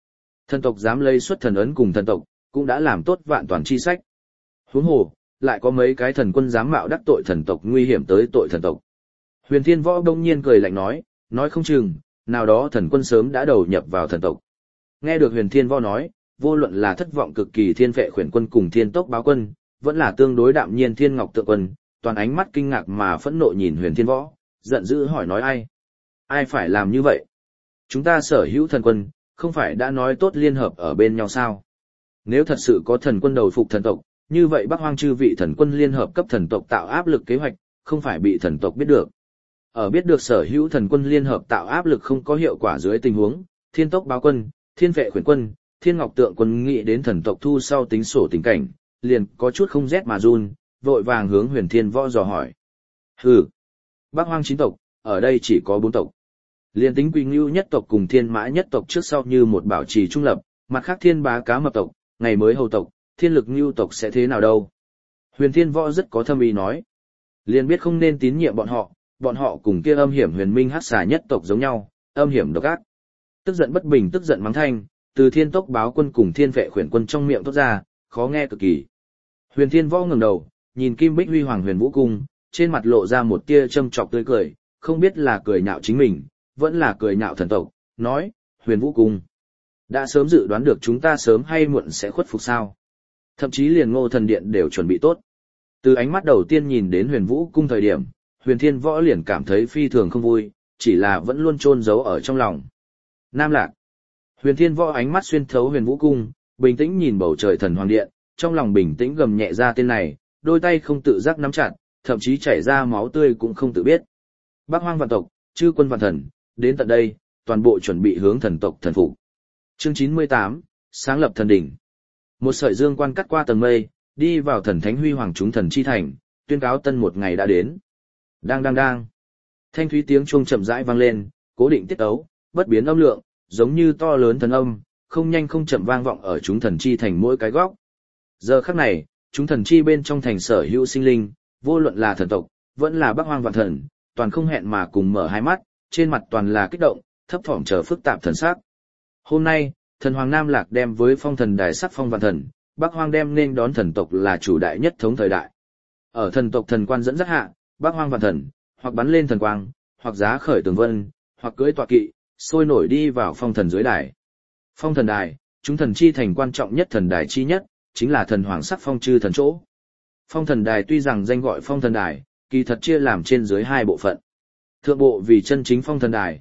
Thần tộc dám lấy xuất thần ấn cùng thần tộc, cũng đã làm tốt vạn toàn chi sách. Huống hồ, lại có mấy cái thần quân dám mạo đắc tội thần tộc nguy hiểm tới tội thần tộc. Huyền Thiên Võ đông nhiên cười lạnh nói không chừng, nào đó thần quân sớm đã đầu nhập vào thần tộc. Nghe được Huyền Thiên Võ nói, vô luận là thất vọng cực kỳ Thiên Vệ Khuyển Quân cùng Thiên Tốc Báo Quân, vẫn là tương đối đạm nhiên Thiên Ngọc Tượng Quân, toàn ánh mắt kinh ngạc mà phẫn nộ nhìn Huyền Thiên Võ, giận dữ hỏi nói ai? Ai phải làm như vậy? Chúng ta sở hữu thần quân, không phải đã nói tốt liên hợp ở bên nhau sao? Nếu thật sự có thần quân đầu phục thần tộc, như vậy Bắc Hoang chư vị thần quân liên hợp cấp thần tộc tạo áp lực kế hoạch, không phải bị thần tộc biết được. Ở biết được sở hữu thần quân liên hợp tạo áp lực không có hiệu quả dưới tình huống, Thiên Tốc Báo Quân, Thiên Vệ Khuyển Quân, Thiên Ngọc Tượng Quân nghĩ đến thần tộc thu sau tính sổ tình cảnh, liền có chút không rét mà run, vội vàng hướng Huyền Thiên Võ dò hỏi. Hừ, Bắc Hoang 9 tộc, ở đây chỉ có 4 tộc. Liên tính Quỳ Ngưu nhất tộc cùng Thiên Mã nhất tộc trước sau như một bảo trì trung lập, mặt khác Thiên Bá Cá Mập tộc, ngày mới hầu tộc, Thiên Lực Ngưu tộc sẽ thế nào đâu? Huyền Thiên Võ rất có thâm ý nói. Liền biết không nên tín nhiệm bọn họ cùng kia âm hiểm Huyền Minh Hắc Xà nhất tộc giống nhau, âm hiểm độc ác. Tức giận bất bình tức giận mắng thanh, từ Thiên Tốc Báo Quân cùng Thiên Vệ Khuyển Quân trong miệng thoát ra, khó nghe cực kỳ. Huyền Thiên Võ ngẩng đầu, nhìn Kim Bích Huy Hoàng Huyền Vũ Cung, trên mặt lộ ra một tia châm chọc tươi cười, không biết là cười nhạo chính mình, vẫn là cười nhạo thần tộc, nói, Huyền Vũ Cung. Đã sớm dự đoán được chúng ta sớm hay muộn sẽ khuất phục sao. Thậm chí liền Ngô Thần Điện đều chuẩn bị tốt. Từ ánh mắt đầu tiên nhìn đến Huyền Vũ Cung thời điểm, Huyền Thiên Võ liền cảm thấy phi thường không vui, chỉ là vẫn luôn chôn giấu ở trong lòng. Nam Lạc. Huyền Thiên Võ ánh mắt xuyên thấu Huyền Vũ Cung, bình tĩnh nhìn bầu trời thần hoàng điện, trong lòng bình tĩnh gầm nhẹ ra tên này, đôi tay không tự giác nắm chặt, thậm chí chảy ra máu tươi cũng không tự biết. Bắc Hoang vạn tộc, chư quân vạn thần, đến tận đây, toàn bộ chuẩn bị hướng thần tộc thần phục. Chương 98, sáng lập thần đỉnh. Một sợi dương quan cắt qua tầng mây, đi vào thần thánh huy hoàng chúng thần chi thành, tuyên cáo tân một ngày đã đến. Đang đang đang. Thanh thúy tiếng chuông chậm rãi vang lên, cố định tiết tấu, bất biến âm lượng, giống như to lớn thần âm, không nhanh không chậm vang vọng ở chúng thần chi thành mỗi cái góc. Giờ khắc này, chúng thần chi bên trong thành sở hữu sinh linh, vô luận là thần tộc, vẫn là Bắc Hoang vạn thần, toàn không hẹn mà cùng mở hai mắt, trên mặt toàn là kích động, thấp thỏm chờ phức tạp thần sắc. Hôm nay, thần hoàng Nam Lạc đem với phong thần đài sắc phong vạn thần, Bắc Hoang đem nên đón thần tộc là chủ đại nhất thống thời đại. Ở thần tộc thần quan dẫn dắt hạ, Bắc Hoang vạn thần, hoặc bắn lên thần quang, hoặc giá khởi tường vân, hoặc cưỡi tọa kỵ, sôi nổi đi vào phong thần dưới đài. Phong thần đài, chúng thần chi thành quan trọng nhất thần đài chi nhất, chính là thần hoàng sắc phong chư thần chỗ. Phong thần đài tuy rằng danh gọi phong thần đài, kỳ thật chia làm trên dưới hai bộ phận. Thượng bộ vì chân chính phong thần đài,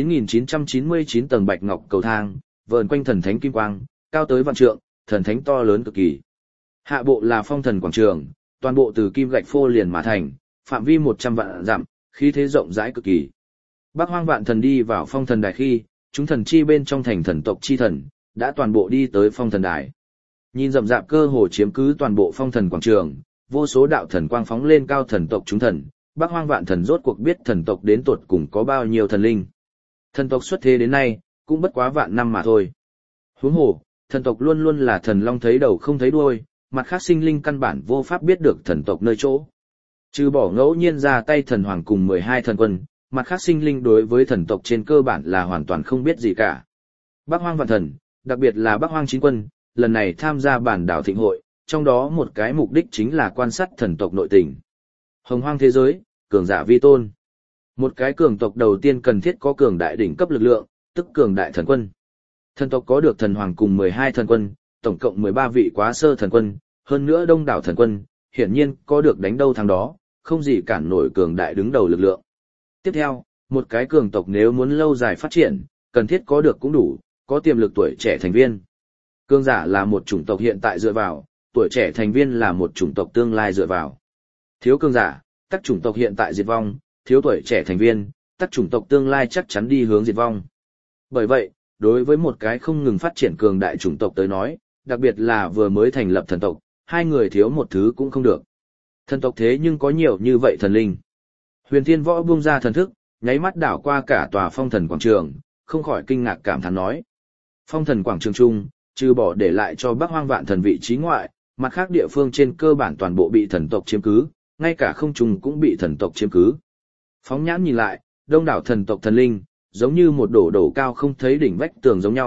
9.999 tầng bạch ngọc cầu thang, vờn quanh thần thánh kim quang, cao tới vạn trượng, thần thánh to lớn cực kỳ. Hạ bộ là phong thần quảng trường, toàn bộ từ kim gạch phô liền mà thành, phạm vi 100 vạn dặm, khí thế rộng rãi cực kỳ. Bắc Hoang vạn thần đi vào phong thần đài khi, chúng thần chi bên trong thành thần tộc chi thần, đã toàn bộ đi tới phong thần đài. Nhìn rậm rạp cơ hồ chiếm cứ toàn bộ phong thần quảng trường, vô số đạo thần quang phóng lên cao thần tộc chúng thần, Bắc Hoang vạn thần rốt cuộc biết thần tộc đến tột cùng có bao nhiêu thần linh. Thần tộc xuất thế đến nay, cũng bất quá vạn năm mà thôi. Huống hồ, thần tộc luôn luôn là thần long thấy đầu không thấy đuôi, mặt khác sinh linh căn bản vô pháp biết được thần tộc nơi chỗ. Trừ bỏ ngẫu nhiên ra tay thần hoàng cùng 12 thần quân, mặt khác sinh linh đối với thần tộc trên cơ bản là hoàn toàn không biết gì cả. Bắc Hoang vạn thần, đặc biệt là Bắc Hoang 9 quân, lần này tham gia bản đảo thịnh hội, trong đó một cái mục đích chính là quan sát thần tộc nội tình. Hồng hoang thế giới, cường giả vi tôn. Một cái cường tộc đầu tiên cần thiết có cường đại đỉnh cấp lực lượng, tức cường đại thần quân. Thần tộc có được thần hoàng cùng 12 thần quân, tổng cộng 13 vị quá sơ thần quân, hơn nữa đông đảo thần quân, hiển nhiên có được đánh đâu thắng đó, không gì cản nổi cường đại đứng đầu lực lượng. Tiếp theo, một cái cường tộc nếu muốn lâu dài phát triển, cần thiết có được cũng đủ, có tiềm lực tuổi trẻ thành viên. Cường giả là một chủng tộc hiện tại dựa vào, tuổi trẻ thành viên là một chủng tộc tương lai dựa vào. Thiếu cường giả, các chủng tộc hiện tại diệt vong, thiếu tuổi trẻ thành viên, các chủng tộc tương lai chắc chắn đi hướng diệt vong. Bởi vậy, đối với một cái không ngừng phát triển cường đại chủng tộc tới nói, đặc biệt là vừa mới thành lập thần tộc, hai người thiếu một thứ cũng không được. Thần tộc thế nhưng có nhiều như vậy thần linh. Huyền Thiên Võ buông ra thần thức, nháy mắt đảo qua cả tòa phong thần quảng trường, không khỏi kinh ngạc cảm thán nói. Phong thần quảng trường chung, trừ bỏ để lại cho Bắc Hoang vạn thần vị trí ngoại, mặt khác địa phương trên cơ bản toàn bộ bị thần tộc chiếm cứ, ngay cả không trung cũng bị thần tộc chiếm cứ. Phóng nhãn nhìn lại, đông đảo thần tộc thần linh, giống như một đổ cao không thấy đỉnh vách tường giống nhau,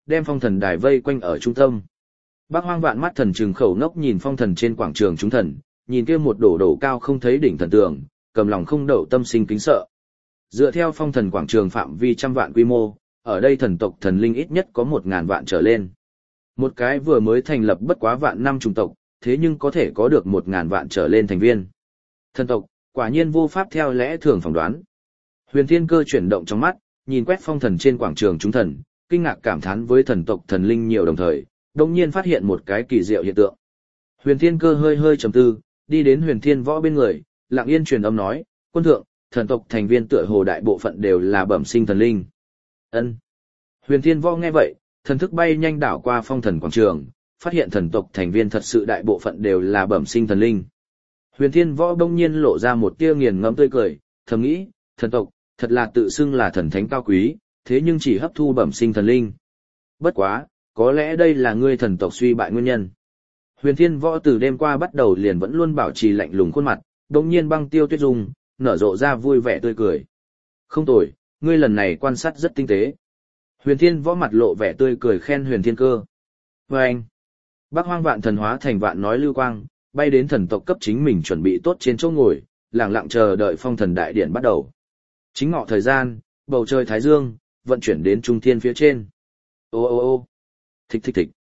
đem phong thần đài vây quanh ở trung tâm. Bác Hoang vạn mắt thần trừng khẩu ngốc nhìn phong thần trên quảng trường chúng thần, nhìn kia một đổ cao không thấy đỉnh thần tường, cầm lòng không đậu tâm sinh kính sợ. Dựa theo phong thần quảng trường phạm vi trăm vạn quy mô, ở đây thần tộc thần linh ít nhất có 1.000 vạn trở lên. Một cái vừa mới thành lập bất quá vạn năm chủng tộc, thế nhưng có thể có được 1.000 vạn trở lên thành viên. Thần tộc, quả nhiên vô pháp theo lẽ thường phỏng đoán. Huyền Thiên Cơ chuyển động trong mắt, nhìn quét phong thần trên quảng trường chúng thần, kinh ngạc cảm thán với thần tộc thần linh nhiều đồng thời, đồng nhiên phát hiện một cái kỳ diệu hiện tượng. Huyền Thiên Cơ hơi hơi trầm tư, đi đến Huyền Thiên Võ bên người, lặng yên truyền âm nói, quân thượng, thần tộc thành viên tựa hồ đại bộ phận đều là bẩm sinh thần linh. Ân. Huyền Thiên Võ nghe vậy, thần thức bay nhanh đảo qua phong thần quảng trường, phát hiện thần tộc thành viên thật sự đại bộ phận đều là bẩm sinh thần linh. Huyền Thiên Võ đông nhiên lộ ra một tia nghiền ngẫm tươi cười, thầm nghĩ, thần tộc, thật là tự xưng là thần thánh cao quý, thế nhưng chỉ hấp thu bẩm sinh thần linh. Bất quá, có lẽ đây là ngươi thần tộc suy bại nguyên nhân. Huyền Thiên Võ từ đêm qua bắt đầu liền vẫn luôn bảo trì lạnh lùng khuôn mặt, đông nhiên băng tiêu tuyết dung, nở rộ ra vui vẻ tươi cười. Không tồi, ngươi lần này quan sát rất tinh tế. Huyền Thiên Võ mặt lộ vẻ tươi cười khen Huyền Thiên Cơ. Và anh, Bác Hoang vạn thần hóa thành vạn nói lưu quang, bay đến thần tộc cấp chính mình chuẩn bị tốt trên chỗ ngồi, lặng lặng chờ đợi phong thần đại điện bắt đầu. Chính ngọ thời gian, bầu trời thái dương, vận chuyển đến trung thiên phía trên. Ô ô ô, thịch thịch thịch,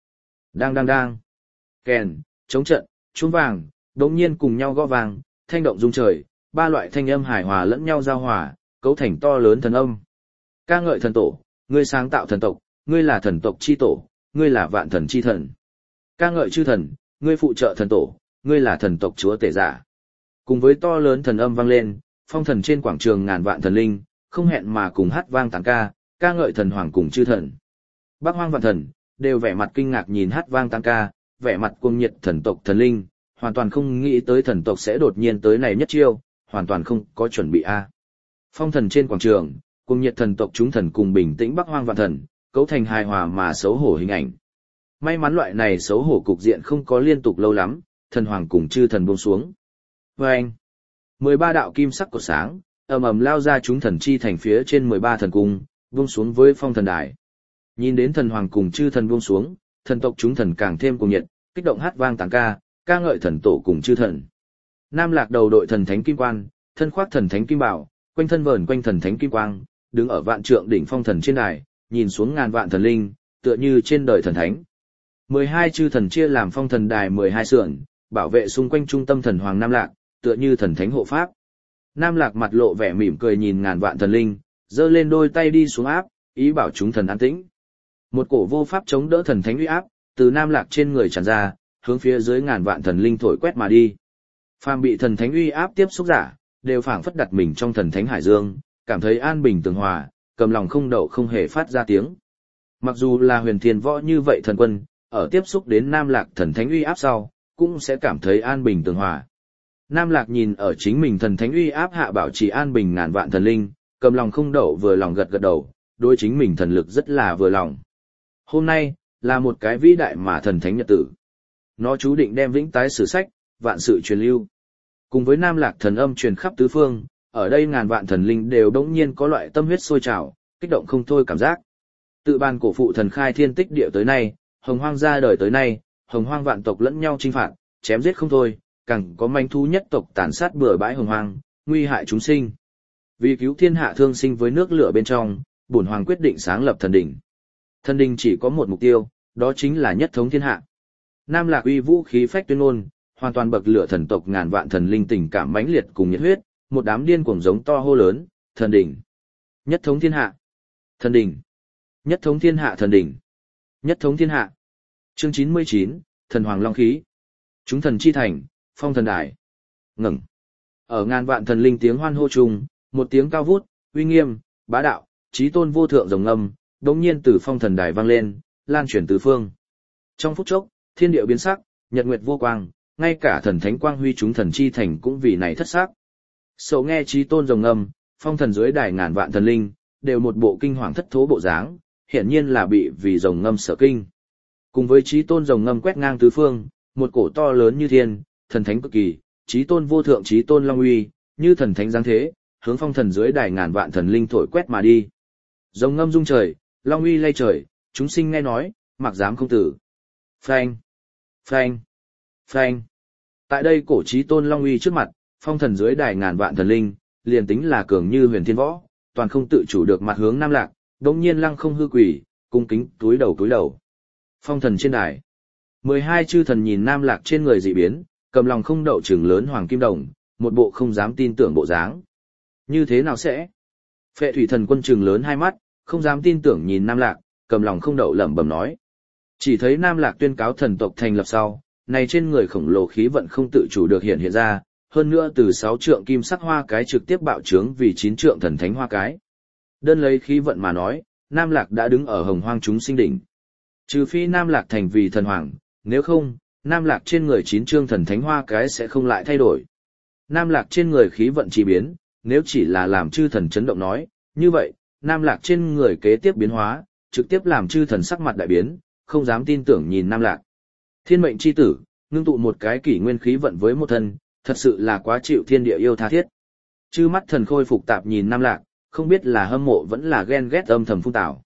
đang, kèn, chống trận, chuông vàng, đống nhiên cùng nhau gõ vàng, thanh động rung trời, ba loại thanh âm hài hòa lẫn nhau giao hòa, cấu thành to lớn thần âm. Ca ngợi thần tổ, ngươi sáng tạo thần tộc, ngươi là thần tộc chi tổ, ngươi là vạn thần chi thần. Ca ngợi chư thần, ngươi phụ trợ thần tổ, ngươi là thần tộc chúa tể giả. Cùng với to lớn thần âm vang lên, phong thần trên quảng trường ngàn vạn thần linh, không hẹn mà cùng hát vang tán ca, ca ngợi thần hoàng cùng chư thần. Bác Hoang vạn thần, đều vẻ mặt kinh ngạc nhìn hát vang tán ca, vẻ mặt cuồng nhiệt thần tộc thần linh, hoàn toàn không nghĩ tới thần tộc sẽ đột nhiên tới này nhất chiêu, hoàn toàn không có chuẩn bị a. Phong thần trên quảng trường, cuồng nhiệt thần tộc chúng thần cùng bình tĩnh Bác Hoang vạn thần, cấu thành hài hòa mà xấu hổ hình ảnh. May mắn loại này xấu hổ cục diện không có liên tục lâu lắm, thần hoàng cùng chư thần buông xuống. Và anh, 13 đạo kim sắc cột sáng, ầm ầm lao ra chúng thần chi thành phía trên 13 thần cung, buông xuống với phong thần đài. Nhìn đến thần hoàng cùng chư thần buông xuống, thần tộc chúng thần càng thêm cuồng nhiệt, kích động hát vang tán ca, ca ngợi thần tổ cùng chư thần. Nam Lạc đầu đội thần thánh kim quan, thân khoác thần thánh kim bảo, quanh thân vờn quanh thần thánh kim quang, đứng ở vạn trượng đỉnh phong thần trên đài, nhìn xuống ngàn vạn thần linh, tựa như trên đời thần thánh. 12 chư thần chia làm phong thần đài 12 sườn, bảo vệ xung quanh trung tâm thần hoàng Nam Lạc, tựa như thần thánh hộ pháp. Nam Lạc mặt lộ vẻ mỉm cười nhìn ngàn vạn thần linh, giơ lên đôi tay đi xuống áp, ý bảo chúng thần an tĩnh. Một cổ vô pháp chống đỡ thần thánh uy áp, từ Nam Lạc trên người tràn ra, hướng phía dưới ngàn vạn thần linh thổi quét mà đi. Phàm bị thần thánh uy áp tiếp xúc giả, đều phảng phất đặt mình trong thần thánh hải dương, cảm thấy an bình tường hòa, cầm lòng không đậu không hề phát ra tiếng. Mặc dù là Huyền Thiên Võ như vậy thần quân, ở tiếp xúc đến Nam Lạc thần thánh uy áp sau, cũng sẽ cảm thấy an bình tường hòa. Nam Lạc nhìn ở chính mình thần thánh uy áp hạ bảo trì an bình ngàn vạn thần linh, cầm lòng không đậu vừa lòng gật gật đầu, đối chính mình thần lực rất là vừa lòng. Hôm nay, là một cái vĩ đại mà thần thánh nhật tử. Nó chú định đem vĩnh tái sử sách, vạn sự truyền lưu. Cùng với Nam Lạc thần âm truyền khắp tứ phương, ở đây ngàn vạn thần linh đều đống nhiên có loại tâm huyết sôi trào, kích động không thôi cảm giác. Tự ban cổ phụ thần khai thiên tích địa tới nay, hồng hoang ra đời tới nay, hồng hoang vạn tộc lẫn nhau chinh phạt, chém giết không thôi, càng có manh thú nhất tộc tàn sát bừa bãi hồng hoang, nguy hại chúng sinh. Vì cứu thiên hạ thương sinh với nước lửa bên trong, bổn hoàng quyết định sáng lập thần đỉnh. Thần đỉnh chỉ có một mục tiêu, đó chính là nhất thống thiên hạ. Nam Lạc uy vũ khí phách tuyên ngôn, hoàn toàn bậc lửa thần tộc ngàn vạn thần linh tình cảm mãnh liệt cùng nhiệt huyết, một đám điên cuồng giống to hô lớn, thần đỉnh, nhất thống thiên hạ, thần đỉnh, nhất thống thiên hạ, thần đỉnh, nhất thống thiên hạ. Chương 99, thần hoàng long khí. Chúng thần chi thành, phong thần đài. Ngẩng. Ở ngàn vạn thần linh tiếng hoan hô chung, một tiếng cao vút, uy nghiêm, bá đạo, chí tôn vô thượng rồng ngâm, đống nhiên từ phong thần đài vang lên, lan truyền tứ phương. Trong phút chốc, thiên địa biến sắc, nhật nguyệt vô quang, ngay cả thần thánh quang huy chúng thần chi thành cũng vì này thất sắc. Sầu nghe chí tôn rồng ngâm, phong thần dưới đài ngàn vạn thần linh, đều một bộ kinh hoàng thất thố bộ dáng, hiển nhiên là bị vì rồng ngâm sở kinh. Cùng với chí tôn rồng ngâm quét ngang tứ phương, một cổ to lớn như thiên, thần thánh cực kỳ, chí tôn vô thượng chí tôn long uy, như thần thánh giáng thế, hướng phong thần dưới đài ngàn vạn thần linh thổi quét mà đi. Rồng ngâm rung trời, long uy lay trời, chúng sinh nghe nói, mặc dám không tử. Phanh, phanh, phanh. Tại đây cổ chí tôn long uy trước mặt, phong thần dưới đài ngàn vạn thần linh, liền tính là cường như huyền thiên võ, toàn không tự chủ được mặt hướng Nam Lạc, đống nhiên lăng không hư quỷ, cung kính túi đầu. Phong thần trên đài. 12 chư thần nhìn Nam Lạc trên người dị biến, cầm lòng không đậu trừng lớn hoàng kim đồng, một bộ không dám tin tưởng bộ dáng. Như thế nào sẽ? Phệ thủy thần quân trừng lớn hai mắt, không dám tin tưởng nhìn Nam Lạc, cầm lòng không đậu lẩm bẩm nói. Chỉ thấy Nam Lạc tuyên cáo thần tộc thành lập sau, này trên người khổng lồ khí vận không tự chủ được hiện ra, hơn nữa từ 6 trượng kim sắc hoa cái trực tiếp bạo trướng vì 9 trượng thần thánh hoa cái. Đơn lấy khí vận mà nói, Nam Lạc đã đứng ở hồng hoang chúng sinh đỉnh. Trừ phi Nam Lạc thành vì thần hoàng, nếu không, Nam Lạc trên người 9 trương thần thánh hoa cái sẽ không lại thay đổi. Nam Lạc trên người khí vận chỉ biến, nếu chỉ là làm chư thần chấn động nói, như vậy, Nam Lạc trên người kế tiếp biến hóa, trực tiếp làm chư thần sắc mặt đại biến, không dám tin tưởng nhìn Nam Lạc. Thiên mệnh chi tử, ngưng tụ một cái kỷ nguyên khí vận với một thân, thật sự là quá chịu thiên địa yêu tha thiết. Chư mắt thần khôi phục tạp nhìn Nam Lạc, không biết là hâm mộ vẫn là ghen ghét âm thầm phung tảo.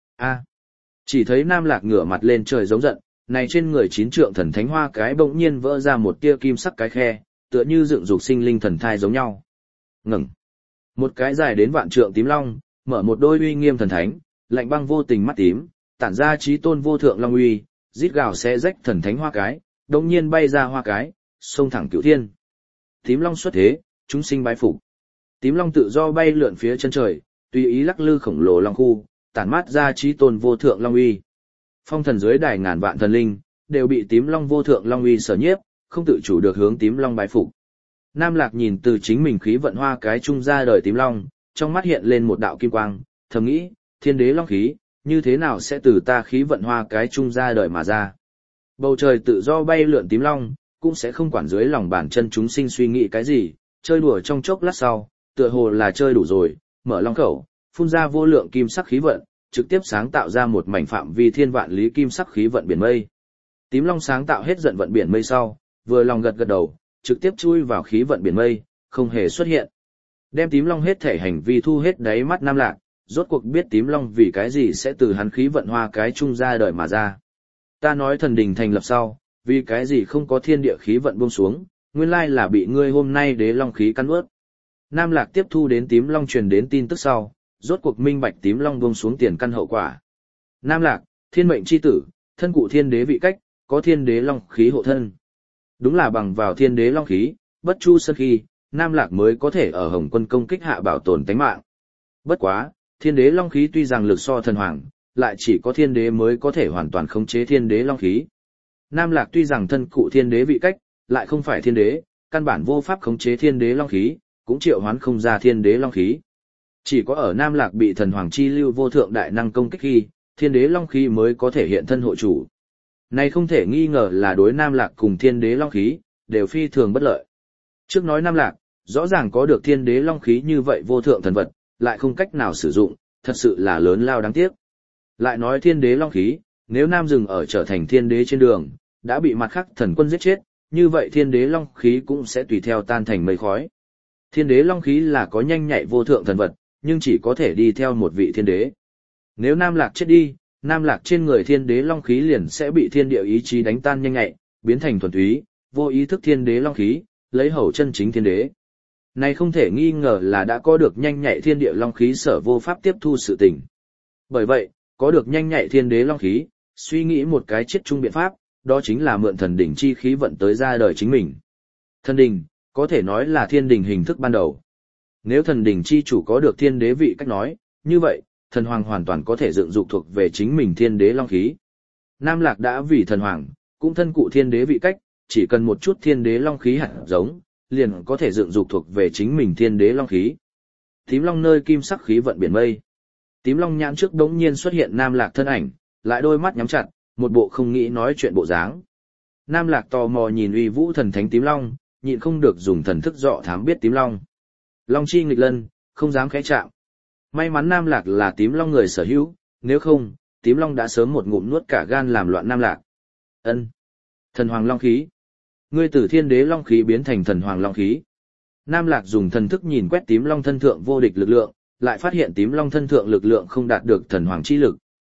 Chỉ thấy Nam Lạc ngửa mặt lên trời giống giận, này trên người 9 trượng thần thánh hoa cái bỗng nhiên vỡ ra một tia kim sắc cái khe, tựa như dựng dục sinh linh thần thai giống nhau. Ngừng. Một cái dài đến vạn trượng tím long, mở một đôi uy nghiêm thần thánh, lạnh băng vô tình mắt tím, tản ra chí tôn vô thượng long uy, rít gào xé rách thần thánh hoa cái, đột nhiên bay ra hoa cái, xông thẳng cửu thiên. Tím long xuất thế, chúng sinh bái phục. Tím long tự do bay lượn phía chân trời, tùy ý lắc lư khổng lồ long khu, tản mát ra chí tôn vô thượng long uy. Phong thần dưới đài ngàn vạn thần linh, đều bị tím long vô thượng long uy sở nhiếp, không tự chủ được hướng tím long bái phục. Nam Lạc nhìn từ chính mình khí vận hoa cái trung ra đời tím long, trong mắt hiện lên một đạo kim quang, thầm nghĩ, thiên đế long khí, như thế nào sẽ từ ta khí vận hoa cái trung ra đời mà ra. Bầu trời tự do bay lượn tím long, cũng sẽ không quản dưới lòng bàn chân chúng sinh suy nghĩ cái gì, chơi đùa trong chốc lát sau, tựa hồ là chơi đủ rồi, mở long khẩu, phun ra vô lượng kim sắc khí vận, trực tiếp sáng tạo ra một mảnh phạm vi thiên vạn lý kim sắc khí vận biển mây. Tím long sáng tạo hết giận vận biển mây sau, vừa lòng gật đầu, trực tiếp chui vào khí vận biển mây, không hề xuất hiện. Đem tím long hết thể hành vi thu hết đáy mắt Nam Lạc, rốt cuộc biết tím long vì cái gì sẽ từ hắn khí vận hoa cái trung ra đời mà ra. Ta nói thần đình thành lập sau, vì cái gì không có thiên địa khí vận buông xuống, nguyên lai là bị ngươi hôm nay đế long khí cắn ướt. Nam Lạc tiếp thu đến tím long truyền đến tin tức sau, rốt cuộc minh bạch tím long buông xuống tiền căn hậu quả. Nam Lạc, thiên mệnh chi tử, thân cụ thiên đế vị cách, có thiên đế long khí hộ thân. Đúng là bằng vào thiên đế long khí, bất chu sơn khi, Nam Lạc mới có thể ở Hồng Quân công kích hạ bảo tồn tánh mạng. Bất quá, thiên đế long khí tuy rằng lực so thần hoàng, lại chỉ có thiên đế mới có thể hoàn toàn khống chế thiên đế long khí. Nam Lạc tuy rằng thân cụ thiên đế vị cách, lại không phải thiên đế, căn bản vô pháp khống chế thiên đế long khí, cũng triệu hoán không ra thiên đế long khí. Chỉ có ở Nam Lạc bị thần hoàng chi lưu vô thượng đại năng công kích khi, thiên đế long khí mới có thể hiện thân hộ chủ. Này không thể nghi ngờ là đối Nam Lạc cùng thiên đế long khí, đều phi thường bất lợi. Trước nói Nam Lạc, rõ ràng có được thiên đế long khí như vậy vô thượng thần vật, lại không cách nào sử dụng, thật sự là lớn lao đáng tiếc. Lại nói thiên đế long khí, nếu Nam dừng ở trở thành thiên đế trên đường, đã bị mặt khác thần quân giết chết, như vậy thiên đế long khí cũng sẽ tùy theo tan thành mây khói. Thiên đế long khí là có nhanh nhạy vô thượng thần vật, nhưng chỉ có thể đi theo một vị thiên đế. Nếu Nam Lạc chết đi, Nam Lạc trên người thiên đế long khí liền sẽ bị thiên địa ý chí đánh tan nhanh nhạy, biến thành thuần túy, vô ý thức thiên đế long khí, lấy hầu chân chính thiên đế. Này không thể nghi ngờ là đã có được nhanh nhạy thiên địa long khí sở vô pháp tiếp thu sự tình. Bởi vậy, có được nhanh nhạy thiên đế long khí, suy nghĩ một cái chiết chung biện pháp, đó chính là mượn thần đỉnh chi khí vận tới ra đời chính mình. Thần đỉnh, có thể nói là thiên đỉnh hình thức ban đầu. Nếu thần đỉnh chi chủ có được thiên đế vị cách nói, như vậy, thần hoàng hoàn toàn có thể dựng dục thuộc về chính mình thiên đế long khí. Nam Lạc đã vì thần hoàng, cũng thân cụ thiên đế vị cách, chỉ cần một chút thiên đế long khí hạt giống, liền có thể dựng dục thuộc về chính mình thiên đế long khí. Tím long nơi kim sắc khí vận biển mây. Tím long nhãn trước đống nhiên xuất hiện Nam Lạc thân ảnh, lại đôi mắt nhắm chặt, một bộ không nghĩ nói chuyện bộ dáng. Nam Lạc tò mò nhìn uy vũ thần thánh tím long, nhịn không được dùng thần thức dọ thám biết tím long. Long chi nghịch lân, không dám khẽ chạm. May mắn Nam Lạc là tím long người sở hữu, nếu không, tím long đã sớm một ngụm nuốt cả gan làm loạn Nam Lạc. Ân, thần hoàng long khí. Ngươi từ thiên đế long khí biến thành thần hoàng long khí. Nam Lạc dùng thần thức nhìn quét tím long thân thượng vô địch lực lượng, lại phát hiện tím long thân thượng lực lượng không đạt được thần hoàng chi lực,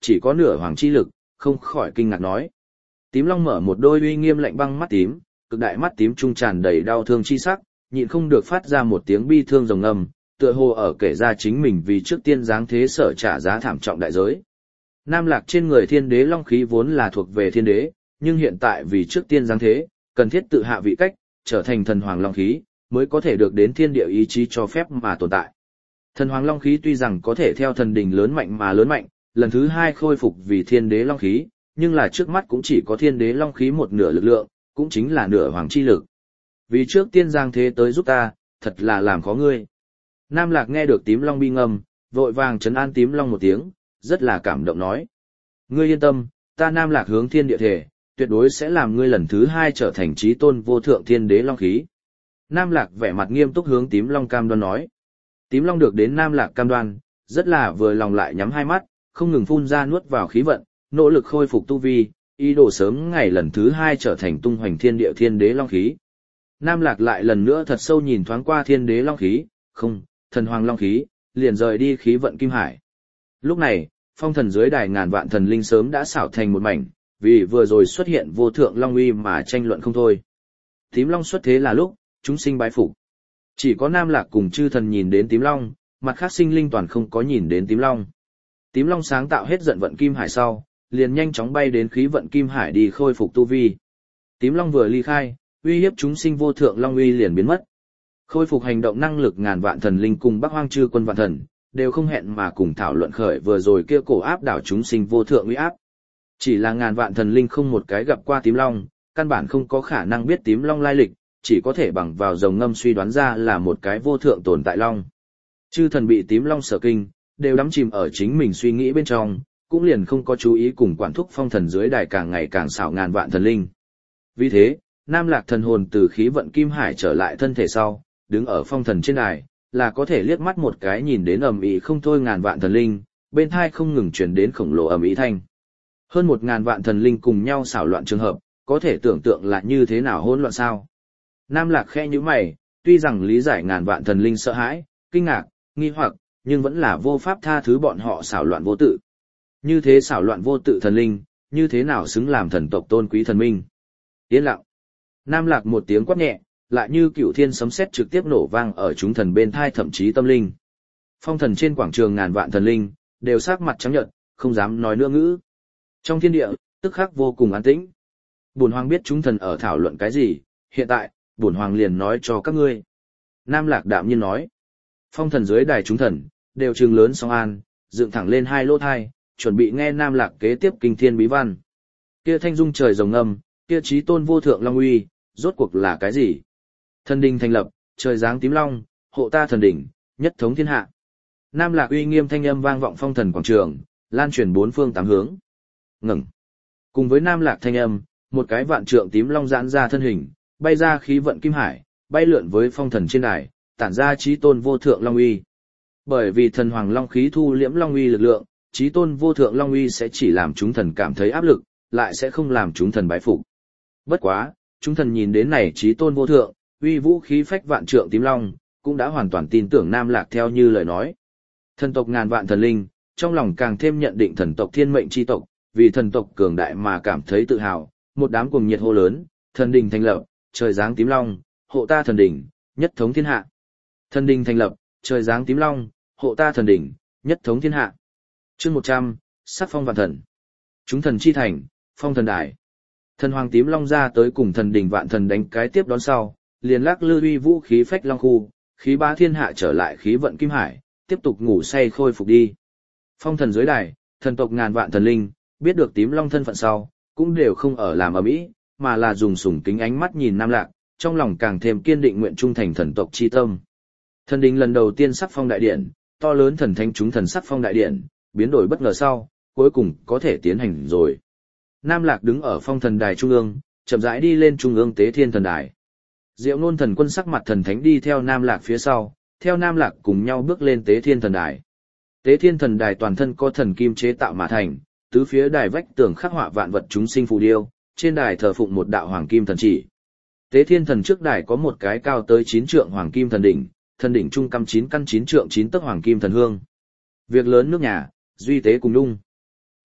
chỉ có nửa hoàng chi lực, không khỏi kinh ngạc nói. Tím Long mở một đôi uy nghiêm lạnh băng mắt tím, cực đại mắt tím trung tràn đầy đau thương chi sắc, nhịn không được phát ra một tiếng bi thương rồng ngầm, tựa hồ ở kể ra chính mình vì trước tiên giáng thế sở trả giá thảm trọng đại giới. Nam Lạc trên người thiên đế long khí vốn là thuộc về thiên đế, nhưng hiện tại vì trước tiên giáng thế, cần thiết tự hạ vị cách, trở thành thần hoàng long khí, mới có thể được đến thiên địa ý chí cho phép mà tồn tại. Thần hoàng long khí tuy rằng có thể theo thần đình lớn mạnh mà lớn mạnh, lần thứ hai khôi phục vì thiên đế long khí, nhưng là trước mắt cũng chỉ có thiên đế long khí một nửa lực lượng, cũng chính là nửa hoàng chi lực. Vì trước tiên giáng thế tới giúp ta, thật là làm khó ngươi. Nam Lạc nghe được Tím Long bi ngâm, vội vàng trấn an Tím Long một tiếng, rất là cảm động nói. Ngươi yên tâm, ta Nam Lạc hướng thiên địa thể, tuyệt đối sẽ làm ngươi lần thứ hai trở thành chí tôn vô thượng thiên đế long khí. Nam Lạc vẻ mặt nghiêm túc hướng Tím Long cam đoan nói. Tím Long được đến Nam Lạc cam đoan, rất là vừa lòng lại nhắm hai mắt, không ngừng phun ra nuốt vào khí vận, nỗ lực khôi phục tu vi, ý đồ sớm ngày lần thứ hai trở thành tung hoành thiên địa thiên đế long khí. Nam Lạc lại lần nữa thật sâu nhìn thoáng qua thiên đế long khí, không, thần hoàng long khí, liền rời đi khí vận kim hải. Lúc này, phong thần dưới đài ngàn vạn thần linh sớm đã xảo thành một mảnh, vì vừa rồi xuất hiện vô thượng long uy mà tranh luận không thôi. Tím Long xuất thế là lúc, chúng sinh bái phục. Chỉ có Nam Lạc cùng chư thần nhìn đến Tím Long, mặt khác sinh linh toàn không có nhìn đến Tím Long. Tím Long sáng tạo hết giận vận kim hải sau, liền nhanh chóng bay đến khí vận kim hải đi khôi phục tu vi. Tím Long vừa ly khai, uy hiếp chúng sinh vô thượng long uy liền biến mất. Khôi phục hành động năng lực ngàn vạn thần linh cùng Bắc Hoang chư quân vạn thần, đều không hẹn mà cùng thảo luận khởi vừa rồi kia cổ áp đảo chúng sinh vô thượng uy áp. Chỉ là ngàn vạn thần linh không một cái gặp qua Tím Long, căn bản không có khả năng biết Tím Long lai lịch, chỉ có thể bằng vào rồng ngâm suy đoán ra là một cái vô thượng tồn tại long. Chư thần bị Tím Long sở kinh, đều đắm chìm ở chính mình suy nghĩ bên trong, cũng liền không có chú ý cùng quản thúc phong thần dưới đài càng ngày càng xảo ngàn vạn thần linh. Vì thế, Nam Lạc thần hồn từ khí vận kim hải trở lại thân thể sau, đứng ở phong thần trên đài, là có thể liếc mắt một cái nhìn đến ầm ĩ không thôi ngàn vạn thần linh, bên tai không ngừng truyền đến khổng lồ ầm ĩ thanh. Hơn 1000 vạn thần linh cùng nhau xảo loạn trường hợp, có thể tưởng tượng là như thế nào hỗn loạn sao? Nam Lạc khẽ nhíu mày, tuy rằng lý giải ngàn vạn thần linh sợ hãi, kinh ngạc, nghi hoặc, nhưng vẫn là vô pháp tha thứ bọn họ xảo loạn vô tự. Như thế xảo loạn vô tự thần linh, như thế nào xứng làm thần tộc tôn quý thần minh? Yên lặng. Nam Lạc một tiếng quát nhẹ, lại như cửu thiên sấm sét trực tiếp nổ vang ở chúng thần bên thai thậm chí tâm linh. Phong thần trên quảng trường ngàn vạn thần linh, đều sắc mặt trắng nhợt, không dám nói nữa ngữ. Trong thiên địa, tức khắc vô cùng an tĩnh. Bổn hoàng biết chúng thần ở thảo luận cái gì, hiện tại, bổn hoàng liền nói cho các ngươi. Nam Lạc đạm nhiên nói. Phong thần dưới đài chúng thần, đều trừng lớn song an, dựng thẳng lên hai lỗ thai, chuẩn bị nghe Nam Lạc kế tiếp kinh thiên bí văn. Kia thanh dung trời rồng ngâm, kia chí tôn vô thượng long uy, rốt cuộc là cái gì? Thần đình thành lập, trời giáng tím long, hộ ta thần đỉnh, nhất thống thiên hạ. Nam Lạc uy nghiêm thanh âm vang vọng phong thần quảng trường, lan truyền bốn phương tám hướng. Ngừng. Cùng với Nam Lạc thanh âm, một cái vạn trượng tím long giãn ra thân hình, bay ra khí vận kim hải, bay lượn với phong thần trên đài, tản ra chí tôn vô thượng long uy. Bởi vì thần hoàng long khí thu liễm long uy lực lượng, chí tôn vô thượng long uy sẽ chỉ làm chúng thần cảm thấy áp lực, lại sẽ không làm chúng thần bái phục. Bất quá, chúng thần nhìn đến này chí tôn vô thượng, uy vũ khí phách vạn trượng tím long, cũng đã hoàn toàn tin tưởng Nam Lạc theo như lời nói. Thần tộc ngàn vạn thần linh, trong lòng càng thêm nhận định thần tộc thiên mệnh chi tộc, vì thần tộc cường đại mà cảm thấy tự hào, một đám cuồng nhiệt hô lớn, thần đình thành lập, trời giáng tím long, hộ ta thần đình, nhất thống thiên hạ. Thần đình thành lập, trời giáng tím long, hộ ta thần đình, nhất thống thiên hạ. Chương 100, sắc phong vạn thần. Chúng thần chi thành, phong thần đài. Thần hoàng tím long ra tới cùng thần đình vạn thần đánh cái tiếp đón sau, liền lắc lư uy vũ khí phách long khu, khí bá thiên hạ trở lại khí vận kim hải, tiếp tục ngủ say khôi phục đi. Phong thần dưới đài, thần tộc ngàn vạn thần linh, biết được tím long thân phận sau, cũng đều không ở làm ầm ĩ, mà là dùng sủng kính ánh mắt nhìn Nam Lạc, trong lòng càng thêm kiên định nguyện trung thành thần tộc chi tâm. Thần đình lần đầu tiên sắc phong đại điện, to lớn thần thánh chúng thần sắc phong đại điện, biến đổi bất ngờ sau, cuối cùng có thể tiến hành rồi. Nam Lạc đứng ở phong thần đài trung ương, chậm rãi đi lên trung ương tế thiên thần đài. Diệu Nôn thần quân sắc mặt thần thánh đi theo Nam Lạc phía sau, theo Nam Lạc cùng nhau bước lên tế thiên thần đài. Tế thiên thần đài toàn thân có thần kim chế tạo mà thành, tứ phía đài vách tường khắc họa vạn vật chúng sinh phù điêu, trên đài thờ phụng một đạo hoàng kim thần chỉ. Tế thiên thần trước đài có một cái cao tới 9 trượng hoàng kim thần đỉnh trung cắm 9 căn 9 trượng 9 tấc hoàng kim thần hương. Việc lớn nước nhà, duy tế cùng đung.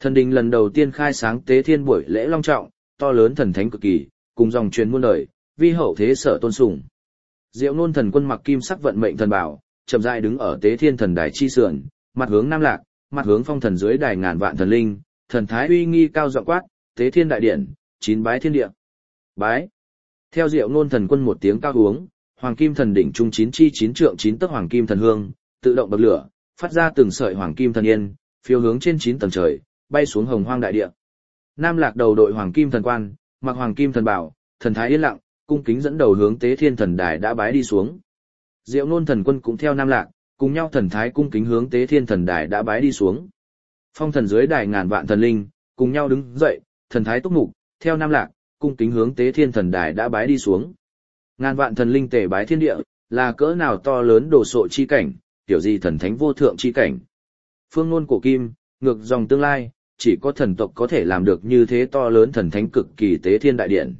Thần đình lần đầu tiên khai sáng tế thiên buổi lễ long trọng, to lớn thần thánh cực kỳ, cùng dòng truyền muôn đời, vi hậu thế sở tôn sùng. Diệu Nôn thần quân mặc kim sắc vận mệnh thần bảo, chậm rãi đứng ở tế thiên thần đài chi sườn, mặt hướng Nam Lạc, mặt hướng phong thần dưới đài ngàn vạn thần linh, thần thái uy nghi cao giọng quát, tế thiên đại điện, 9 bái thiên địa. Bái. Theo Diệu Nôn thần quân một tiếng cao uống, hoàng kim thần đỉnh trung 9 chi 9 trượng 9 tấc hoàng kim thần hương, tự động bậc lửa, phát ra từng sợi hoàng kim thần yên, phiêu hướng trên 9 tầng trời, bay xuống hồng hoang đại địa. Nam Lạc đầu đội hoàng kim thần quan, mặc hoàng kim thần bảo, thần thái yên lặng, cung kính dẫn đầu hướng tế thiên thần đài đã bái đi xuống. Diệu Nôn thần quân cũng theo Nam Lạc, cùng nhau thần thái cung kính hướng tế thiên thần đài đã bái đi xuống. Phong thần dưới đài ngàn vạn thần linh, cùng nhau đứng dậy, thần thái túc mục, theo Nam Lạc, cung kính hướng tế thiên thần đài đã bái đi xuống. Ngàn vạn thần linh tề bái thiên địa, là cỡ nào to lớn đồ sộ chi cảnh, tiểu gì thần thánh vô thượng chi cảnh. Phương ngôn cổ kim, ngược dòng tương lai, chỉ có thần tộc có thể làm được như thế to lớn thần thánh cực kỳ tế thiên đại điện.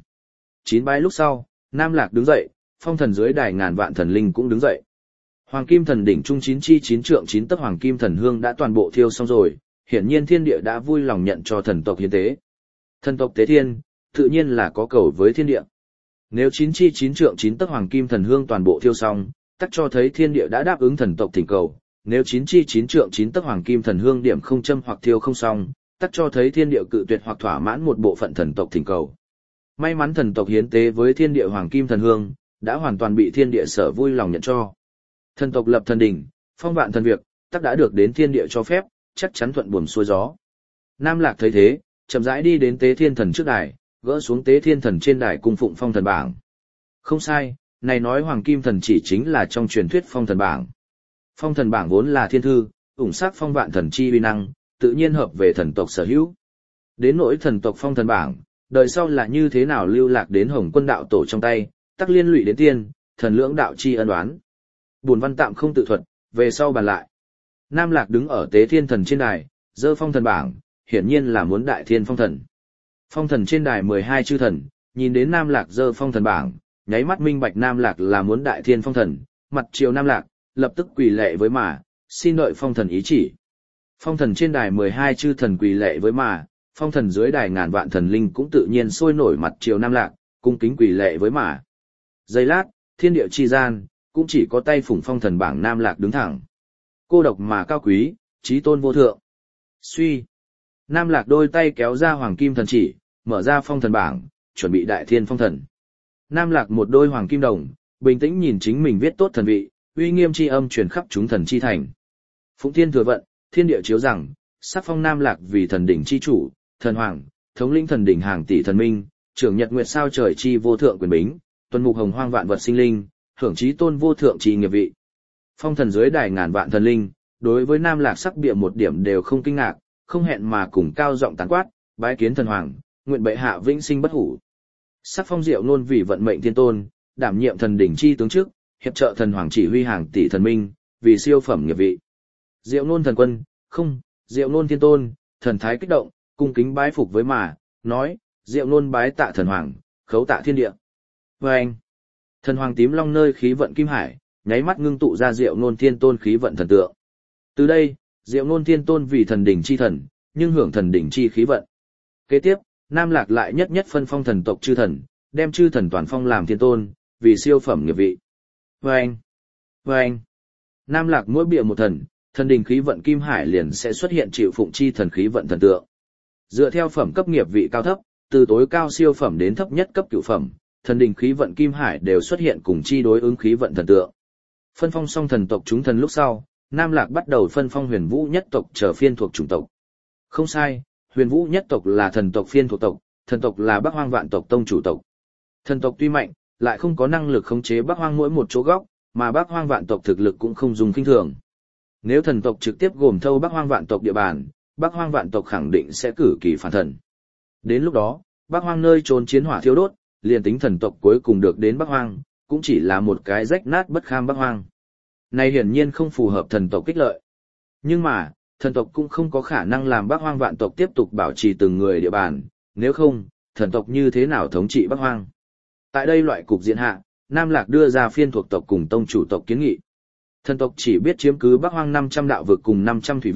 9 bái lúc sau, Nam Lạc đứng dậy, phong thần dưới đài ngàn vạn thần linh cũng đứng dậy. Hoàng kim thần đỉnh trung 9 chi 9 trượng 9 tấc hoàng kim thần hương đã toàn bộ thiêu xong rồi, hiển nhiên thiên địa đã vui lòng nhận cho thần tộc hiến tế. Thần tộc tế thiên, tự nhiên là có cầu với thiên địa. Nếu 9 chi 9 trượng 9 tấc hoàng kim thần hương toàn bộ thiêu xong, tất cho thấy thiên địa đã đáp ứng thần tộc thỉnh cầu. Nếu 9 chi 9 trượng 9 tấc hoàng kim thần hương điểm không châm hoặc thiêu không xong, tất cho thấy thiên địa cự tuyệt hoặc thỏa mãn một bộ phận thần tộc thỉnh cầu. May mắn thần tộc hiến tế với thiên địa hoàng kim thần hương, đã hoàn toàn bị thiên địa sở vui lòng nhận cho. Thần tộc lập thần đỉnh, phong vạn thần việc, tất đã được đến thiên địa cho phép, chắc chắn thuận buồm xuôi gió. Nam Lạc thấy thế, chậm rãi đi đến tế thiên thần trước đài, gỡ xuống tế thiên thần trên đài cung phụng phong thần bảng. Không sai, này nói hoàng kim thần chỉ chính là trong truyền thuyết phong thần bảng. Phong thần bảng vốn là thiên thư, ủng sát phong vạn thần chi uy năng, tự nhiên hợp về thần tộc sở hữu. Đến nỗi thần tộc phong thần bảng, đời sau là như thế nào lưu lạc đến Hồng Quân đạo tổ trong tay, tắc liên lụy đến tiên, thần lưỡng đạo chi ân oán. Buồn văn tạm không tự thuật, về sau bàn lại. Nam Lạc đứng ở tế thiên thần trên đài, giơ phong thần bảng, hiển nhiên là muốn đại thiên phong thần. Phong thần trên đài 12 chư thần, nhìn đến Nam Lạc giơ phong thần bảng, nháy mắt minh bạch Nam Lạc là muốn đại thiên phong thần, mặt chiều Nam Lạc, lập tức quỳ lệ với mà, xin đợi phong thần ý chỉ. Phong thần trên đài 12 chư thần quỳ lệ với mà, phong thần dưới đài ngàn vạn thần linh cũng tự nhiên sôi nổi mặt chiều Nam Lạc, cung kính quỳ lệ với mà. Giây lát, thiên địa chi gian, cũng chỉ có tay phủng phong thần bảng Nam Lạc đứng thẳng. Cô độc mà cao quý, chí tôn vô thượng. Suy. Nam Lạc đôi tay kéo ra hoàng kim thần chỉ, mở ra phong thần bảng, chuẩn bị đại thiên phong thần. Nam Lạc một đôi hoàng kim đồng, bình tĩnh nhìn chính mình viết tốt thần vị, uy nghiêm chi âm truyền khắp chúng thần chi thành. Phụng thiên thừa vận, thiên địa chiếu rằng, sắc phong Nam Lạc vì thần đỉnh chi chủ, thần hoàng, thống lĩnh thần đỉnh hàng tỷ thần minh, trưởng nhật nguyệt sao trời chi vô thượng quyền bính, tuần mục hồng hoang vạn vật sinh linh, hưởng chí tôn vô thượng chi nghiệp vị. Phong thần dưới đài ngàn vạn thần linh, đối với Nam Lạc sắc bịa một điểm đều không kinh ngạc, không hẹn mà cùng cao giọng tán quát, bái kiến thần hoàng, nguyện bệ hạ vĩnh sinh bất hủ. Sắc phong Diệu Nôn vì vận mệnh thiên tôn, đảm nhiệm thần đỉnh chi tướng chức, hiệp trợ thần hoàng chỉ huy hàng tỷ thần minh, vì siêu phẩm nghiệp vị. Diệu Nôn thần quân, không, Diệu Nôn thiên tôn, thần thái kích động, cung kính bái phục với mà, nói, Diệu Nôn bái tạ thần hoàng, khấu tạ thiên địa. Và anh, thần hoàng tím long nơi khí vận kim hải, nháy mắt ngưng tụ ra Diệu Nôn thiên tôn khí vận thần tượng. Từ đây, Diệu Nôn thiên tôn vì thần đỉnh chi thần, nhưng hưởng thần đỉnh chi khí vận. Kế tiếp, Nam Lạc lại nhất nhất phân phong thần tộc chư thần, đem chư thần toàn phong làm thiên tôn, vì siêu phẩm nghiệp vị. Vâng! Vâng! Nam Lạc mỗi bịa một thần, thần đỉnh khí vận kim hải liền sẽ xuất hiện chịu phụng chi thần khí vận thần tượng. Dựa theo phẩm cấp nghiệp vị cao thấp, từ tối cao siêu phẩm đến thấp nhất cấp cửu phẩm, thần đỉnh khí vận kim hải đều xuất hiện cùng chi đối ứng khí vận thần tượng. Phân phong xong thần tộc chúng thần lúc sau, Nam Lạc bắt đầu phân phong huyền vũ nhất tộc trở phiên thuộc chủng tộc. Không sai, huyền vũ nhất tộc là thần tộc phiên thuộc tộc, thần tộc là Bắc Hoang vạn tộc tông chủ tộc. Thần tộc tuy mạnh, lại không có năng lực khống chế Bắc Hoang mỗi một chỗ góc, mà Bắc Hoang vạn tộc thực lực cũng không dùng kinh thường. Nếu thần tộc trực tiếp gồm thâu Bắc Hoang vạn tộc địa bàn, Bắc Hoang vạn tộc khẳng định sẽ cử kỳ phản thần. Đến lúc đó, Bắc Hoang nơi trốn chiến hỏa thiêu đốt, liền tính thần tộc cuối cùng được đến Bắc Hoang, cũng chỉ là một cái rách nát bất kham Bắc Hoang. Này hiển nhiên không phù hợp thần tộc kích lợi. Nhưng mà, thần tộc cũng không có khả năng làm Bắc Hoang vạn tộc tiếp tục bảo trì từng người địa bàn, nếu không, thần tộc như thế nào thống trị Bắc Hoang. Tại đây loại cục diện hạ, Nam Lạc đưa ra phiên thuộc tộc cùng tông chủ tộc kiến nghị. Thần tộc chỉ biết chiếm cứ Bắc Hoang 500 đạo vực cùng 500 thủy vực,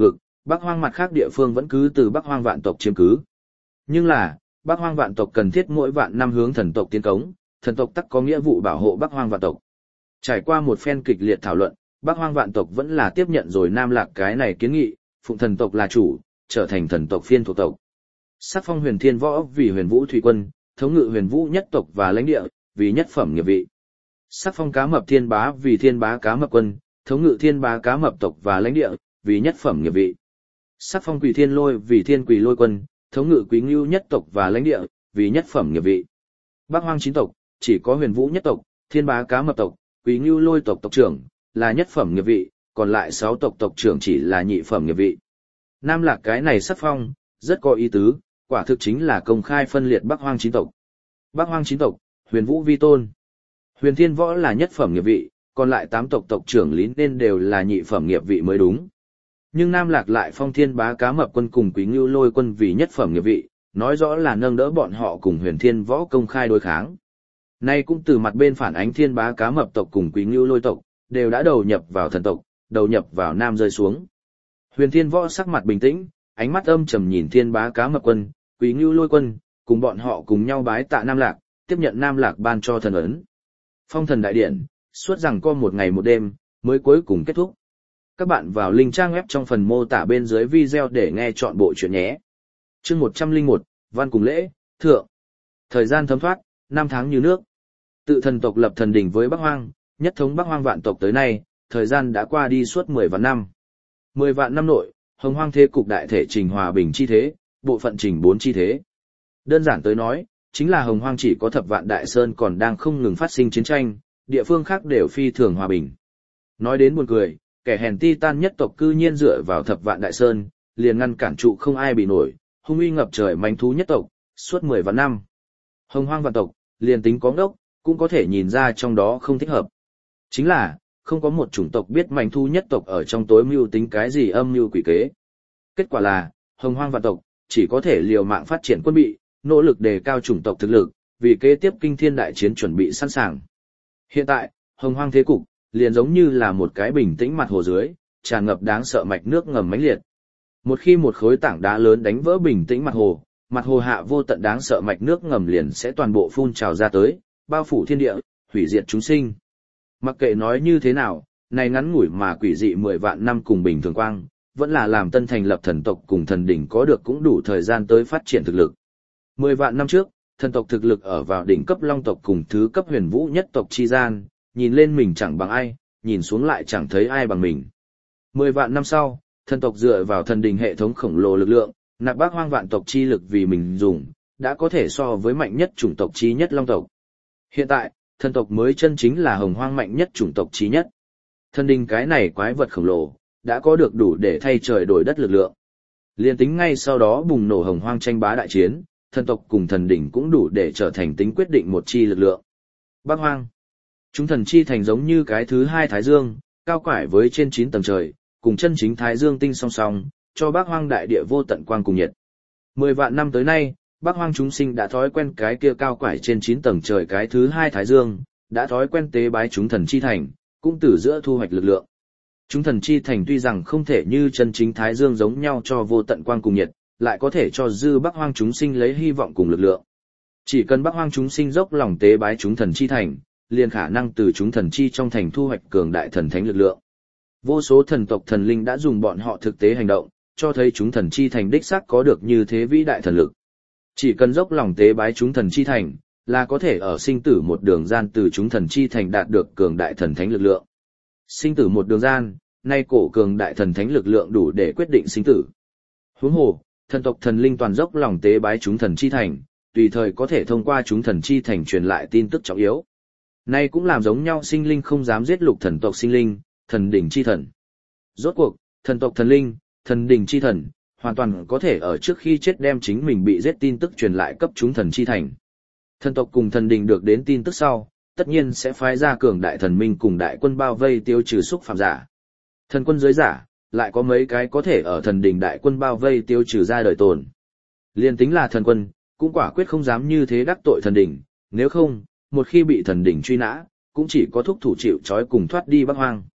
Bắc Hoang mặt khác địa phương vẫn cứ từ Bắc Hoang vạn tộc chiếm cứ. Nhưng là, Bắc Hoang vạn tộc cần thiết mỗi vạn năm hướng thần tộc tiến cống, thần tộc tắc có nghĩa vụ bảo hộ Bắc Hoang vạn tộc. Trải qua một phen kịch liệt thảo luận, Bắc Hoang vạn tộc vẫn là tiếp nhận rồi Nam Lạc cái này kiến nghị, phụng thần tộc là chủ, trở thành thần tộc phiên thuộc tộc. Sắc phong Huyền Thiên Võ vì Huyền Vũ Thủy Quân, thống ngự Huyền Vũ nhất tộc và lãnh địa, vì nhất phẩm nghiệp vị. Sắc phong Cá Mập Thiên Bá vì Thiên Bá Cá Mập Quân, thống ngự Thiên Bá Cá Mập tộc và lãnh địa, vì nhất phẩm nghiệp vị. Sắc phong Quỷ Thiên Lôi vì Thiên Quỷ Lôi Quân, thống ngự Quý Ngưu nhất tộc và lãnh địa, vì nhất phẩm nghiệp vị. Bắc Hoang 9 tộc, chỉ có Huyền Vũ nhất tộc, Thiên Bá Cá Mập tộc, Quý Ngưu Lôi tộc tộc trưởng là nhất phẩm nghiệp vị, còn lại 6 tộc tộc trưởng chỉ là nhị phẩm nghiệp vị. Nam Lạc cái này sắc phong, rất có ý tứ, quả thực chính là công khai phân liệt Bắc Hoang 9 tộc. Bắc Hoang 9 tộc, Huyền Vũ vi tôn. Huyền Thiên Võ là nhất phẩm nghiệp vị, còn lại 8 tộc tộc trưởng lý nên đều là nhị phẩm nghiệp vị mới đúng. Nhưng Nam Lạc lại phong Thiên Bá Cá Mập Quân cùng Quý Ngưu Lôi Quân vì nhất phẩm nghiệp vị, nói rõ là nâng đỡ bọn họ cùng Huyền Thiên Võ công khai đối kháng. Nay cũng từ mặt bên phản ánh Thiên Bá Cá Mập tộc cùng Quý Ngưu Lôi tộc, đều đã đầu nhập vào thần tộc, đầu nhập vào Nam rơi xuống. Huyền Thiên Võ sắc mặt bình tĩnh, ánh mắt âm trầm nhìn Thiên Bá Cá Mập Quân, Quý Ngưu Lôi Quân, cùng bọn họ cùng nhau bái tạ Nam Lạc, tiếp nhận Nam Lạc ban cho thần ấn. Phong thần đại điện, suốt rằng có một ngày một đêm, mới cuối cùng kết thúc. Các bạn vào link trang web trong phần mô tả bên dưới video để nghe trọn bộ chuyện nhé. Chương 101, Văn cùng lễ, thượng. Thời gian thấm thoát, 5 tháng như nước. Tự thần tộc lập thần đỉnh với Bắc Hoang, nhất thống Bắc Hoang vạn tộc tới nay, thời gian đã qua đi suốt 10 vạn năm. 10 vạn năm nội, Hồng Hoang thế cục đại thể trình hòa bình chi thế, bộ phận trình 4 chi thế. Đơn giản tới nói, chính là Hồng Hoang chỉ có thập vạn đại sơn còn đang không ngừng phát sinh chiến tranh, địa phương khác đều phi thường hòa bình. Nói đến buồn cười, kẻ hèn Titan nhất tộc cư nhiên dựa vào thập vạn đại sơn, liền ngăn cản trụ không ai bị nổi, hung uy ngập trời manh thú nhất tộc, suốt 10 vạn năm. Hồng Hoang vạn tộc, liền tính có ngốc, cũng có thể nhìn ra trong đó không thích hợp. Chính là, không có một chủng tộc biết manh thú nhất tộc ở trong tối mưu tính cái gì âm mưu quỷ kế. Kết quả là, Hồng Hoang vạn tộc, chỉ có thể liều mạng phát triển quân bị, nỗ lực đề cao chủng tộc thực lực, vì kế tiếp kinh thiên đại chiến chuẩn bị sẵn sàng. Hiện tại, Hồng Hoang thế cục, liền giống như là một cái bình tĩnh mặt hồ dưới, tràn ngập đáng sợ mạch nước ngầm mãnh liệt. Một khi một khối tảng đá lớn đánh vỡ bình tĩnh mặt hồ hạ vô tận đáng sợ mạch nước ngầm liền sẽ toàn bộ phun trào ra tới, bao phủ thiên địa, hủy diệt chúng sinh. Mặc kệ nói như thế nào, này ngắn ngủi mà quỷ dị 10 vạn năm cùng bình thường quang, vẫn là làm tân thành lập thần tộc cùng thần đỉnh có được cũng đủ thời gian tới phát triển thực lực. 10 vạn năm trước, thần tộc thực lực ở vào đỉnh cấp long tộc cùng thứ cấp huyền vũ nhất tộc chi gian, nhìn lên mình chẳng bằng ai, nhìn xuống lại chẳng thấy ai bằng mình. 10 vạn năm sau, thần tộc dựa vào thần đỉnh hệ thống khổng lồ lực lượng, nạp Bắc Hoang vạn tộc chi lực vì mình dùng, đã có thể so với mạnh nhất chủng tộc chi nhất long tộc. Hiện tại, thần tộc mới chân chính là Hồng Hoang mạnh nhất chủng tộc chi nhất. Thần đỉnh cái này quái vật khổng lồ, đã có được đủ để thay trời đổi đất lực lượng. Liên tính ngay sau đó bùng nổ Hồng Hoang tranh bá đại chiến, thần tộc cùng thần đỉnh cũng đủ để trở thành tính quyết định một chi lực lượng. Bắc Hoang, chúng thần chi thành giống như cái thứ hai Thái Dương, cao quải với trên 9 tầng trời, cùng chân chính Thái Dương tinh song song, cho Bắc Hoang đại địa vô tận quang cùng nhiệt. 10 vạn năm tới nay, Bắc Hoang chúng sinh đã thói quen cái kia cao quải trên 9 tầng trời cái thứ hai Thái Dương, đã thói quen tế bái chúng thần chi thành, cũng từ giữa thu hoạch lực lượng. Chúng thần chi thành tuy rằng không thể như chân chính Thái Dương giống nhau cho vô tận quang cùng nhiệt, lại có thể cho dư Bắc Hoang chúng sinh lấy hy vọng cùng lực lượng. Chỉ cần Bắc Hoang chúng sinh dốc lòng tế bái chúng thần chi thành, liền khả năng từ chúng thần chi trong thành thu hoạch cường đại thần thánh lực lượng. Vô số thần tộc thần linh đã dùng bọn họ thực tế hành động, cho thấy chúng thần chi thành đích xác có được như thế vĩ đại thần lực. Chỉ cần dốc lòng tế bái chúng thần chi thành, là có thể ở sinh tử một đường gian từ chúng thần chi thành đạt được cường đại thần thánh lực lượng. Sinh tử một đường gian, nay cổ cường đại thần thánh lực lượng đủ để quyết định sinh tử. Huống hồ, thần tộc thần linh toàn dốc lòng tế bái chúng thần chi thành, tùy thời có thể thông qua chúng thần chi thành truyền lại tin tức trọng yếu. Nay cũng làm giống nhau sinh linh không dám giết lục thần tộc sinh linh, thần đỉnh chi thần. Rốt cuộc, thần tộc thần linh, thần đỉnh chi thần, hoàn toàn có thể ở trước khi chết đem chính mình bị giết tin tức truyền lại cấp chúng thần chi thành. Thần tộc cùng thần đỉnh được đến tin tức sau, tất nhiên sẽ phái ra cường đại thần minh cùng đại quân bao vây tiêu trừ xúc phạm giả. Thần quân giới giả, lại có mấy cái có thể ở thần đỉnh đại quân bao vây tiêu trừ ra đời tồn. Liên tính là thần quân, cũng quả quyết không dám như thế đắc tội thần đỉnh, nếu không, một khi bị thần đỉnh truy nã, cũng chỉ có thúc thủ chịu trói cùng thoát đi Bắc Hoang.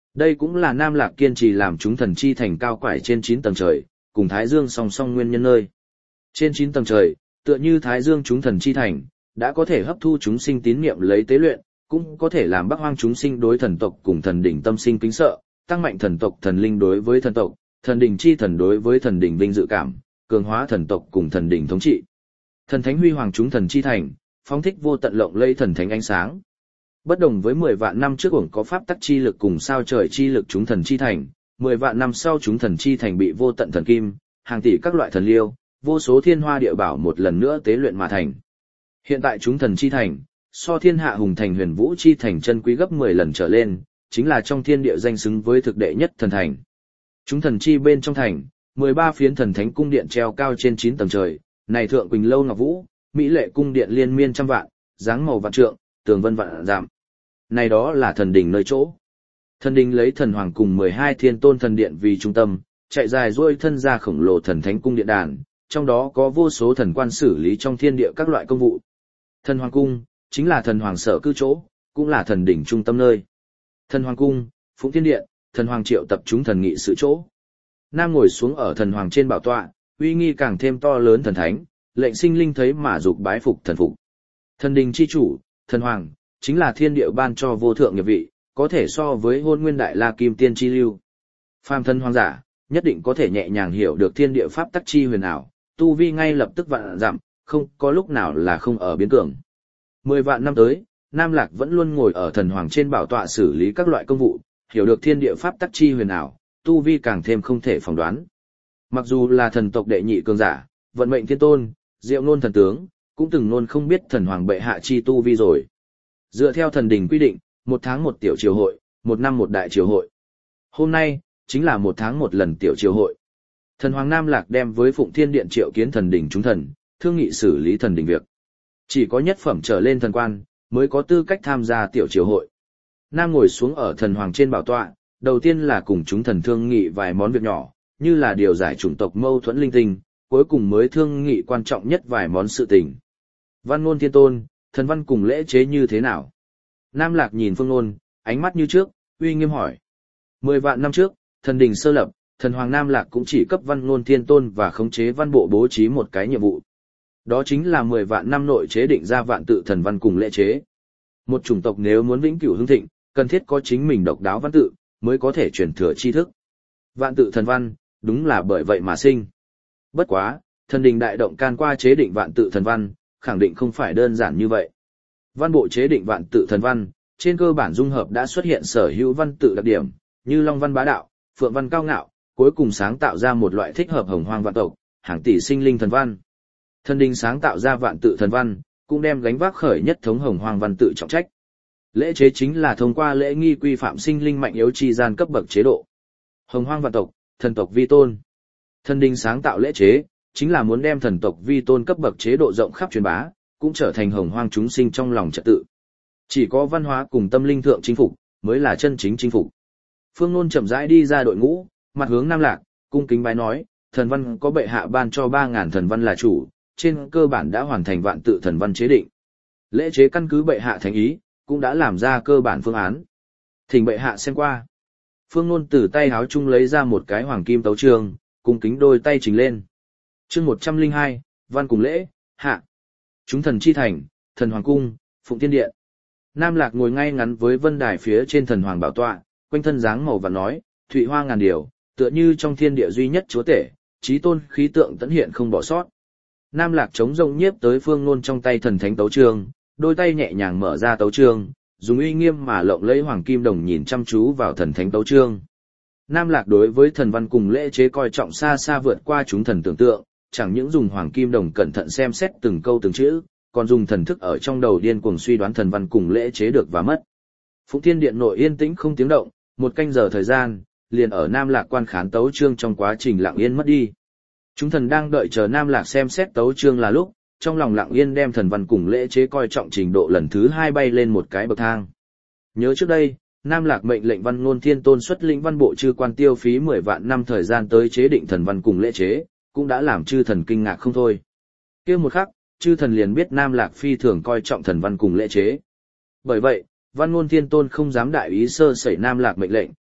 Đây cũng là Nam Lạc kiên trì làm chúng thần chi thành cao quải trên 9 tầng trời, cùng Thái Dương song song nguyên nhân nơi. Trên 9 tầng trời, tựa như Thái Dương chúng thần chi thành, đã có thể hấp thu chúng sinh tín niệm lấy tế luyện, cũng có thể làm Bắc Hoang chúng sinh đối thần tộc cùng thần đỉnh tâm sinh kính sợ, tăng mạnh thần tộc thần linh đối với thần tộc, thần đỉnh chi thần đối với thần đỉnh vinh dự cảm, cường hóa thần tộc cùng thần đỉnh thống trị. Thần thánh huy hoàng chúng thần chi thành, phóng thích vô tận lộng lẫy thần thánh ánh sáng. Bất đồng với 10 vạn năm trước ổng có pháp tắc chi lực cùng sao trời chi lực chúng thần chi thành, 10 vạn năm sau chúng thần chi thành bị vô tận thần kim, hàng tỷ các loại thần liêu, vô số thiên hoa địa bảo một lần nữa tế luyện mà thành. Hiện tại chúng thần chi thành, so thiên hạ hùng thành huyền vũ chi thành chân quý gấp 10 lần trở lên, chính là trong thiên địa danh xứng với thực đệ nhất thần thành. Chúng thần chi bên trong thành, 13 phiến thần thánh cung điện treo cao trên 9 tầng trời, này thượng quỳnh lâu ngọc vũ, mỹ lệ cung điện liên miên trăm vạn, dáng màu vạn trượng, tường vân vạn giảm. Này đó là thần đình nơi chỗ. Thần đình lấy thần hoàng cùng 12 thiên tôn thần điện vì trung tâm, chạy dài duỗi thân ra khổng lồ thần thánh cung điện đàn, trong đó có vô số thần quan xử lý trong thiên địa các loại công vụ. Thần hoàng cung chính là thần hoàng sở cư chỗ, cũng là thần đỉnh trung tâm nơi. Thần hoàng cung, Phụng Thiên điện, thần hoàng triệu tập chúng thần nghị sự chỗ. Nam ngồi xuống ở thần hoàng trên bảo tọa, uy nghi càng thêm to lớn thần thánh, lệnh sinh linh thấy mà dục bái phục thần phục. Thần đình chi chủ, thần hoàng, chính là thiên địa ban cho vô thượng nghiệp vị, có thể so với Hôn Nguyên Đại La Kim Tiên chi lưu. Phàm thân hoàng giả, nhất định có thể nhẹ nhàng hiểu được thiên địa pháp tắc chi huyền ảo, tu vi ngay lập tức vạn dặm, không có lúc nào là không ở biến cường. 10 vạn năm tới, Nam Lạc vẫn luôn ngồi ở thần hoàng trên bảo tọa xử lý các loại công vụ, hiểu được thiên địa pháp tắc chi huyền ảo, tu vi càng thêm không thể phỏng đoán. Mặc dù là thần tộc đệ nhị cường giả, vận mệnh thiên tôn, diệu nôn thần tướng, cũng từng nôn không biết thần hoàng bệ hạ chi tu vi rồi. Dựa theo thần đình quy định, 1 tháng 1 tiểu triều hội, 1 năm 1 đại triều hội. Hôm nay, chính là 1 tháng 1 lần tiểu triều hội. Thần hoàng Nam Lạc đem với Phụng Thiên Điện triệu kiến thần đình chúng thần, thương nghị xử lý thần đình việc. Chỉ có nhất phẩm trở lên thần quan, mới có tư cách tham gia tiểu triều hội. Nam ngồi xuống ở thần hoàng trên bảo tọa, đầu tiên là cùng chúng thần thương nghị vài món việc nhỏ, như là điều giải chủng tộc mâu thuẫn linh tinh, cuối cùng mới thương nghị quan trọng nhất vài món sự tình. Văn ngôn thiên tôn, thần văn cùng lễ chế như thế nào? Nam Lạc nhìn Phương Nôn, ánh mắt như trước, uy nghiêm hỏi. 10 vạn năm trước, thần đình sơ lập, thần hoàng Nam Lạc cũng chỉ cấp văn ngôn thiên tôn và khống chế văn bộ bố trí một cái nhiệm vụ. Đó chính là 10 vạn năm nội chế định ra vạn tự thần văn cùng lễ chế. Một chủng tộc nếu muốn vĩnh cửu hưng thịnh, cần thiết có chính mình độc đáo văn tự, mới có thể truyền thừa tri thức. Vạn tự thần văn, đúng là bởi vậy mà sinh. Bất quá, thần đình đại động can qua chế định vạn tự thần văn, khẳng định không phải đơn giản như vậy. Văn bộ chế định vạn tự thần văn, trên cơ bản dung hợp đã xuất hiện sở hữu văn tự đặc điểm, như long văn bá đạo, phượng văn cao ngạo, cuối cùng sáng tạo ra một loại thích hợp hồng hoang vạn tộc, hàng tỷ sinh linh thần văn. Thần đình sáng tạo ra vạn tự thần văn, cũng đem gánh vác khởi nhất thống hồng hoang văn tự trọng trách. Lễ chế chính là thông qua lễ nghi quy phạm sinh linh mạnh yếu chi gian cấp bậc chế độ. Hồng hoang vạn tộc, thần tộc vi tôn. Thần đình sáng tạo lễ chế, chính là muốn đem thần tộc vi tôn cấp bậc chế độ rộng khắp truyền bá, cũng trở thành hồng hoang chúng sinh trong lòng trật tự. Chỉ có văn hóa cùng tâm linh thượng chinh phục, mới là chân chính chinh phục. Phương Nôn chậm rãi đi ra đội ngũ, mặt hướng Nam Lạc, cung kính bái nói, thần văn có bệ hạ ban cho 3.000 thần văn là chủ, trên cơ bản đã hoàn thành vạn tự thần văn chế định. Lễ chế căn cứ bệ hạ thánh ý, cũng đã làm ra cơ bản phương án. Thỉnh bệ hạ xem qua. Phương Nôn từ tay háo chung lấy ra một cái hoàng kim tấu chương, cung kính đôi tay trình lên. Chương 102, văn cùng lễ, hạ. Chúng thần chi thành, thần hoàng cung, Phụng Thiên Điện. Nam Lạc ngồi ngay ngắn với vân đài phía trên thần hoàng bảo tọa, quanh thân dáng màu và nói, thụy hoa ngàn điều, tựa như trong thiên địa duy nhất chúa tể, chí tôn khí tượng tận hiện không bỏ sót. Nam Lạc chống rộng nhiếp tới Phương Nôn trong tay thần thánh tấu chương, đôi tay nhẹ nhàng mở ra tấu chương, dùng uy nghiêm mà lộng lẫy hoàng kim đồng nhìn chăm chú vào thần thánh tấu chương. Nam Lạc đối với thần văn cùng lễ chế coi trọng xa xa vượt qua chúng thần tưởng tượng, chẳng những dùng hoàng kim đồng cẩn thận xem xét từng câu từng chữ, còn dùng thần thức ở trong đầu điên cuồng suy đoán thần văn cùng lễ chế được và mất. Phụng Thiên Điện nội yên tĩnh không tiếng động, 1 canh giờ thời gian, liền ở Nam Lạc quan khán tấu chương trong quá trình lặng yên mất đi. Chúng thần đang đợi chờ Nam Lạc xem xét tấu chương là lúc, trong lòng lặng yên đem thần văn cùng lễ chế coi trọng trình độ lần thứ 2 bay lên một cái bậc thang. Nhớ trước đây, Nam Lạc mệnh lệnh Văn Ngôn Thiên Tôn xuất lĩnh văn bộ chư quan tiêu phí 10 vạn năm thời gian tới chế định thần văn cùng lễ chế, cũng đã làm chư thần kinh ngạc không thôi. Kia một khắc, chư thần liền biết Nam Lạc phi thường coi trọng thần văn cùng lễ chế. Bởi vậy, Văn Ngôn Thiên Tôn không dám đại ý sơ sẩy Nam Lạc mệnh lệnh,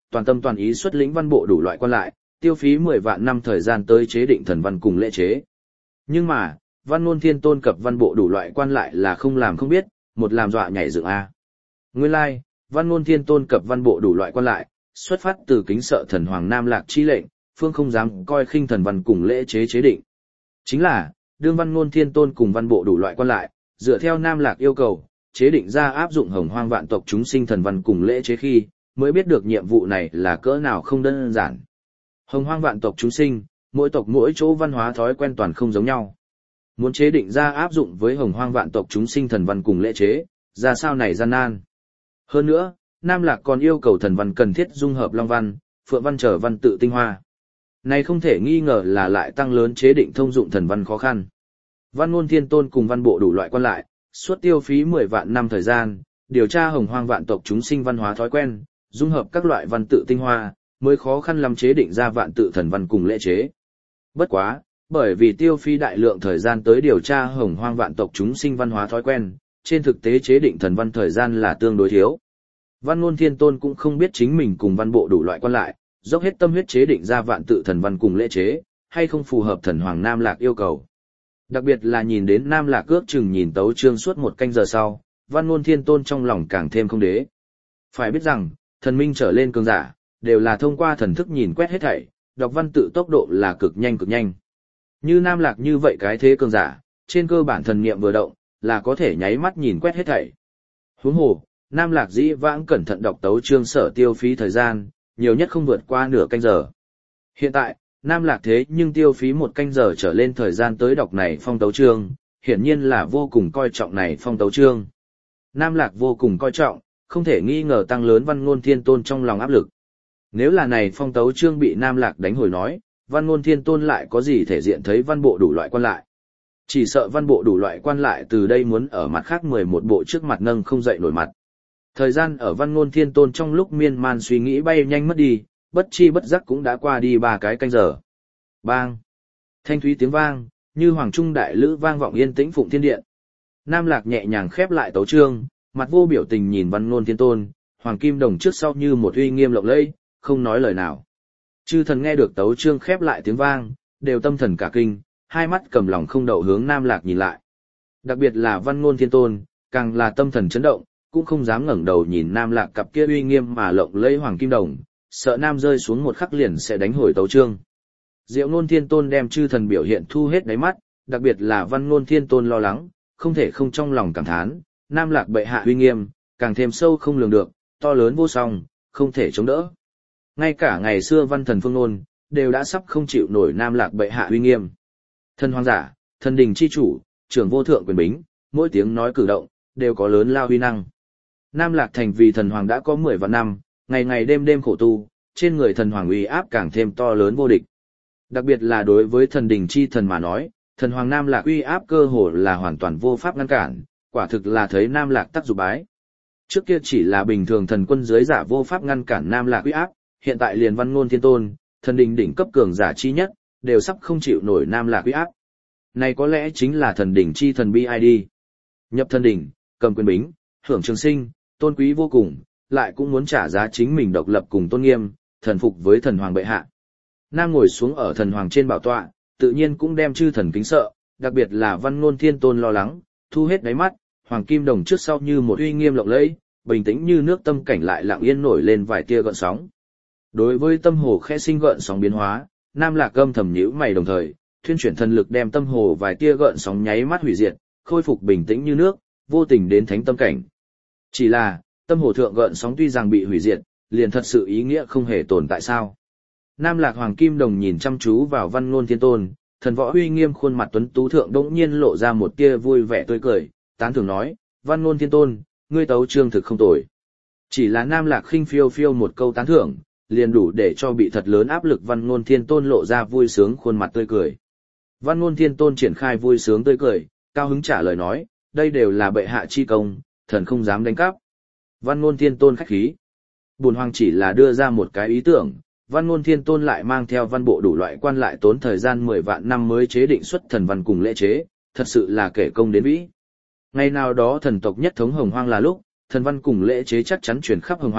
toàn tâm toàn ý xuất lĩnh văn bộ đủ loại quan lại, tiêu phí 10 vạn năm thời gian tới chế định thần văn cùng lễ chế. Nhưng mà, Văn Ngôn Thiên Tôn cập văn bộ đủ loại quan lại là không làm không biết, một làm dọa nhảy dựng a. Nguyên lai, Văn Ngôn Thiên Tôn cập văn bộ đủ loại quan lại, xuất phát từ kính sợ thần hoàng Nam Lạc chi lệnh, phương không dám coi khinh thần văn cùng lễ chế chế định. Chính là, đương Văn Ngôn Thiên Tôn cùng văn bộ đủ loại quan lại, dựa theo Nam Lạc yêu cầu, chế định ra áp dụng hồng hoang vạn tộc chúng sinh thần văn cùng lễ chế khi, mới biết được nhiệm vụ này là cỡ nào không đơn giản. Hồng hoang vạn tộc chúng sinh, mỗi tộc mỗi chỗ văn hóa thói quen toàn không giống nhau. Muốn chế định ra áp dụng với hồng hoang vạn tộc chúng sinh thần văn cùng lễ chế, ra sao này gian nan. Hơn nữa, Nam Lạc còn yêu cầu thần văn cần thiết dung hợp long văn, phượng văn trở văn tự tinh hoa. Này không thể nghi ngờ là lại tăng lớn chế định thông dụng thần văn khó khăn. Văn Ngôn Thiên Tôn cùng văn bộ đủ loại quan lại, suốt tiêu phí 10 vạn năm thời gian, điều tra hồng hoang vạn tộc chúng sinh văn hóa thói quen, dung hợp các loại văn tự tinh hoa, mới khó khăn lắm chế định ra vạn tự thần văn cùng lễ chế. Bất quá, bởi vì tiêu phí đại lượng thời gian tới điều tra hồng hoang vạn tộc chúng sinh văn hóa thói quen, trên thực tế chế định thần văn thời gian là tương đối thiếu. Văn Ngôn Thiên Tôn cũng không biết chính mình cùng văn bộ đủ loại quan lại, dốc hết tâm huyết chế định ra vạn tự thần văn cùng lễ chế, hay không phù hợp thần hoàng Nam Lạc yêu cầu. Đặc biệt là nhìn đến Nam Lạc ước chừng nhìn tấu chương suốt 1 canh giờ sau, Văn Ngôn Thiên Tôn trong lòng càng thêm không đế. Phải biết rằng, thần minh trở lên cường giả, đều là thông qua thần thức nhìn quét hết thảy, đọc văn tự tốc độ là cực nhanh cực nhanh. Như Nam Lạc như vậy cái thế cường giả, trên cơ bản thần niệm vừa động, là có thể nháy mắt nhìn quét hết thảy. Huống hồ, Nam Lạc dĩ vãng cẩn thận đọc tấu chương sở tiêu phí thời gian, nhiều nhất không vượt qua nửa canh giờ. Hiện tại, Nam Lạc thế nhưng tiêu phí 1 canh giờ trở lên thời gian tới đọc này phong tấu chương, hiển nhiên là vô cùng coi trọng này phong tấu chương. Nam Lạc vô cùng coi trọng, không thể nghi ngờ tăng lớn Văn Ngôn Thiên Tôn trong lòng áp lực. Nếu là này phong tấu chương bị Nam Lạc đánh hồi nói, Văn Ngôn Thiên Tôn lại có gì thể diện thấy văn bộ đủ loại quan lại. Chỉ sợ văn bộ đủ loại quan lại từ đây muốn ở mặt khác 11 bộ trước mặt nâng không dậy nổi mặt. Thời gian ở Văn Ngôn Thiên Tôn trong lúc miên man suy nghĩ bay nhanh mất đi, bất chi bất giác cũng đã qua đi 3 cái canh giờ. Bang! Thanh thúy tiếng vang, như hoàng trung đại lữ vang vọng yên tĩnh phụng thiên điện. Nam Lạc nhẹ nhàng khép lại tấu chương, mặt vô biểu tình nhìn Văn Ngôn Thiên Tôn, hoàng kim đồng trước sau như một uy nghiêm lộng lẫy, không nói lời nào. Chư thần nghe được tấu chương khép lại tiếng vang, đều tâm thần cả kinh, hai mắt cầm lòng không đậu hướng Nam Lạc nhìn lại. Đặc biệt là Văn Ngôn Thiên Tôn, càng là tâm thần chấn động, cũng không dám ngẩng đầu nhìn Nam Lạc cặp kia uy nghiêm mà lộng lẫy hoàng kim đồng, sợ Nam rơi xuống một khắc liền sẽ đánh hồi tấu chương. Diệu Ngôn Thiên Tôn đem chư thần biểu hiện thu hết đáy mắt, đặc biệt là Văn Ngôn Thiên Tôn lo lắng, không thể không trong lòng cảm thán, Nam Lạc bệ hạ uy nghiêm, càng thêm sâu không lường được, to lớn vô song, không thể chống đỡ. Ngay cả ngày xưa văn thần Phương Nôn, đều đã sắp không chịu nổi Nam Lạc bệ hạ uy nghiêm. Thần hoàng giả, thần đình chi chủ, trưởng vô thượng quyền bính, mỗi tiếng nói cử động, đều có lớn lao uy năng. Nam Lạc thành vì thần hoàng đã có 10 vạn năm, ngày ngày đêm đêm khổ tu, trên người thần hoàng uy áp càng thêm to lớn vô địch. Đặc biệt là đối với thần đình chi thần mà nói, thần hoàng Nam Lạc uy áp cơ hồ là hoàn toàn vô pháp ngăn cản, quả thực là thấy Nam Lạc tắc dục bái. Trước kia chỉ là bình thường thần quân dưới giả vô pháp ngăn cản Nam Lạc uy áp, hiện tại liền Văn Ngôn Thiên Tôn, thần đình đỉnh cấp cường giả chi nhất, đều sắp không chịu nổi Nam Lạc uy áp. Này có lẽ chính là thần đỉnh chi thần BID. Nhập thần đỉnh, cầm quyền bính, hưởng trường sinh, tôn quý vô cùng, lại cũng muốn trả giá chính mình độc lập cùng tôn nghiêm, thần phục với thần hoàng bệ hạ. Nam ngồi xuống ở thần hoàng trên bảo tọa, tự nhiên cũng đem chư thần kính sợ, đặc biệt là Văn Ngôn Thiên Tôn lo lắng, thu hết đáy mắt, hoàng kim đồng trước sau như một uy nghiêm lộng lẫy, bình tĩnh như nước tâm cảnh lại lặng yên nổi lên vài tia gợn sóng. Đối với tâm hồ khẽ sinh gợn sóng biến hóa, Nam Lạc âm thầm nhíu mày đồng thời, thuyên chuyển thần lực đem tâm hồ vài tia gợn sóng nháy mắt hủy diệt, khôi phục bình tĩnh như nước, vô tình đến thánh tâm cảnh. Chỉ là, tâm hồ thượng gợn sóng tuy rằng bị hủy diệt, liền thật sự ý nghĩa không hề tồn tại sao? Nam Lạc hoàng kim đồng nhìn chăm chú vào Văn Ngôn Thiên Tôn, thần võ uy nghiêm khuôn mặt tuấn tú thượng đống nhiên lộ ra một tia vui vẻ tươi cười, tán thưởng nói, Văn Ngôn Thiên Tôn, ngươi tấu chương thực không tồi. Chỉ là Nam Lạc khinh phiêu phiêu một câu tán thưởng, liền đủ để cho bị thật lớn áp lực Văn Ngôn Thiên Tôn lộ ra vui sướng khuôn mặt tươi cười. Văn Ngôn Thiên Tôn triển khai vui sướng tươi cười, cao hứng trả lời nói, đây đều là bệ hạ chi công, thần không dám đánh cắp. Văn Ngôn Thiên Tôn khách khí. Bổn hoàng chỉ là đưa ra một cái ý tưởng, Văn Ngôn Thiên Tôn lại mang theo văn bộ đủ loại quan lại tốn thời gian 10 vạn năm mới chế định xuất thần văn cùng lễ chế, thật sự là kể công đến vĩ. Ngày nào đó thần tộc nhất thống hồng hoang là lúc, thần văn cùng lễ chế chắc chắn truyền khắp hồng hoang,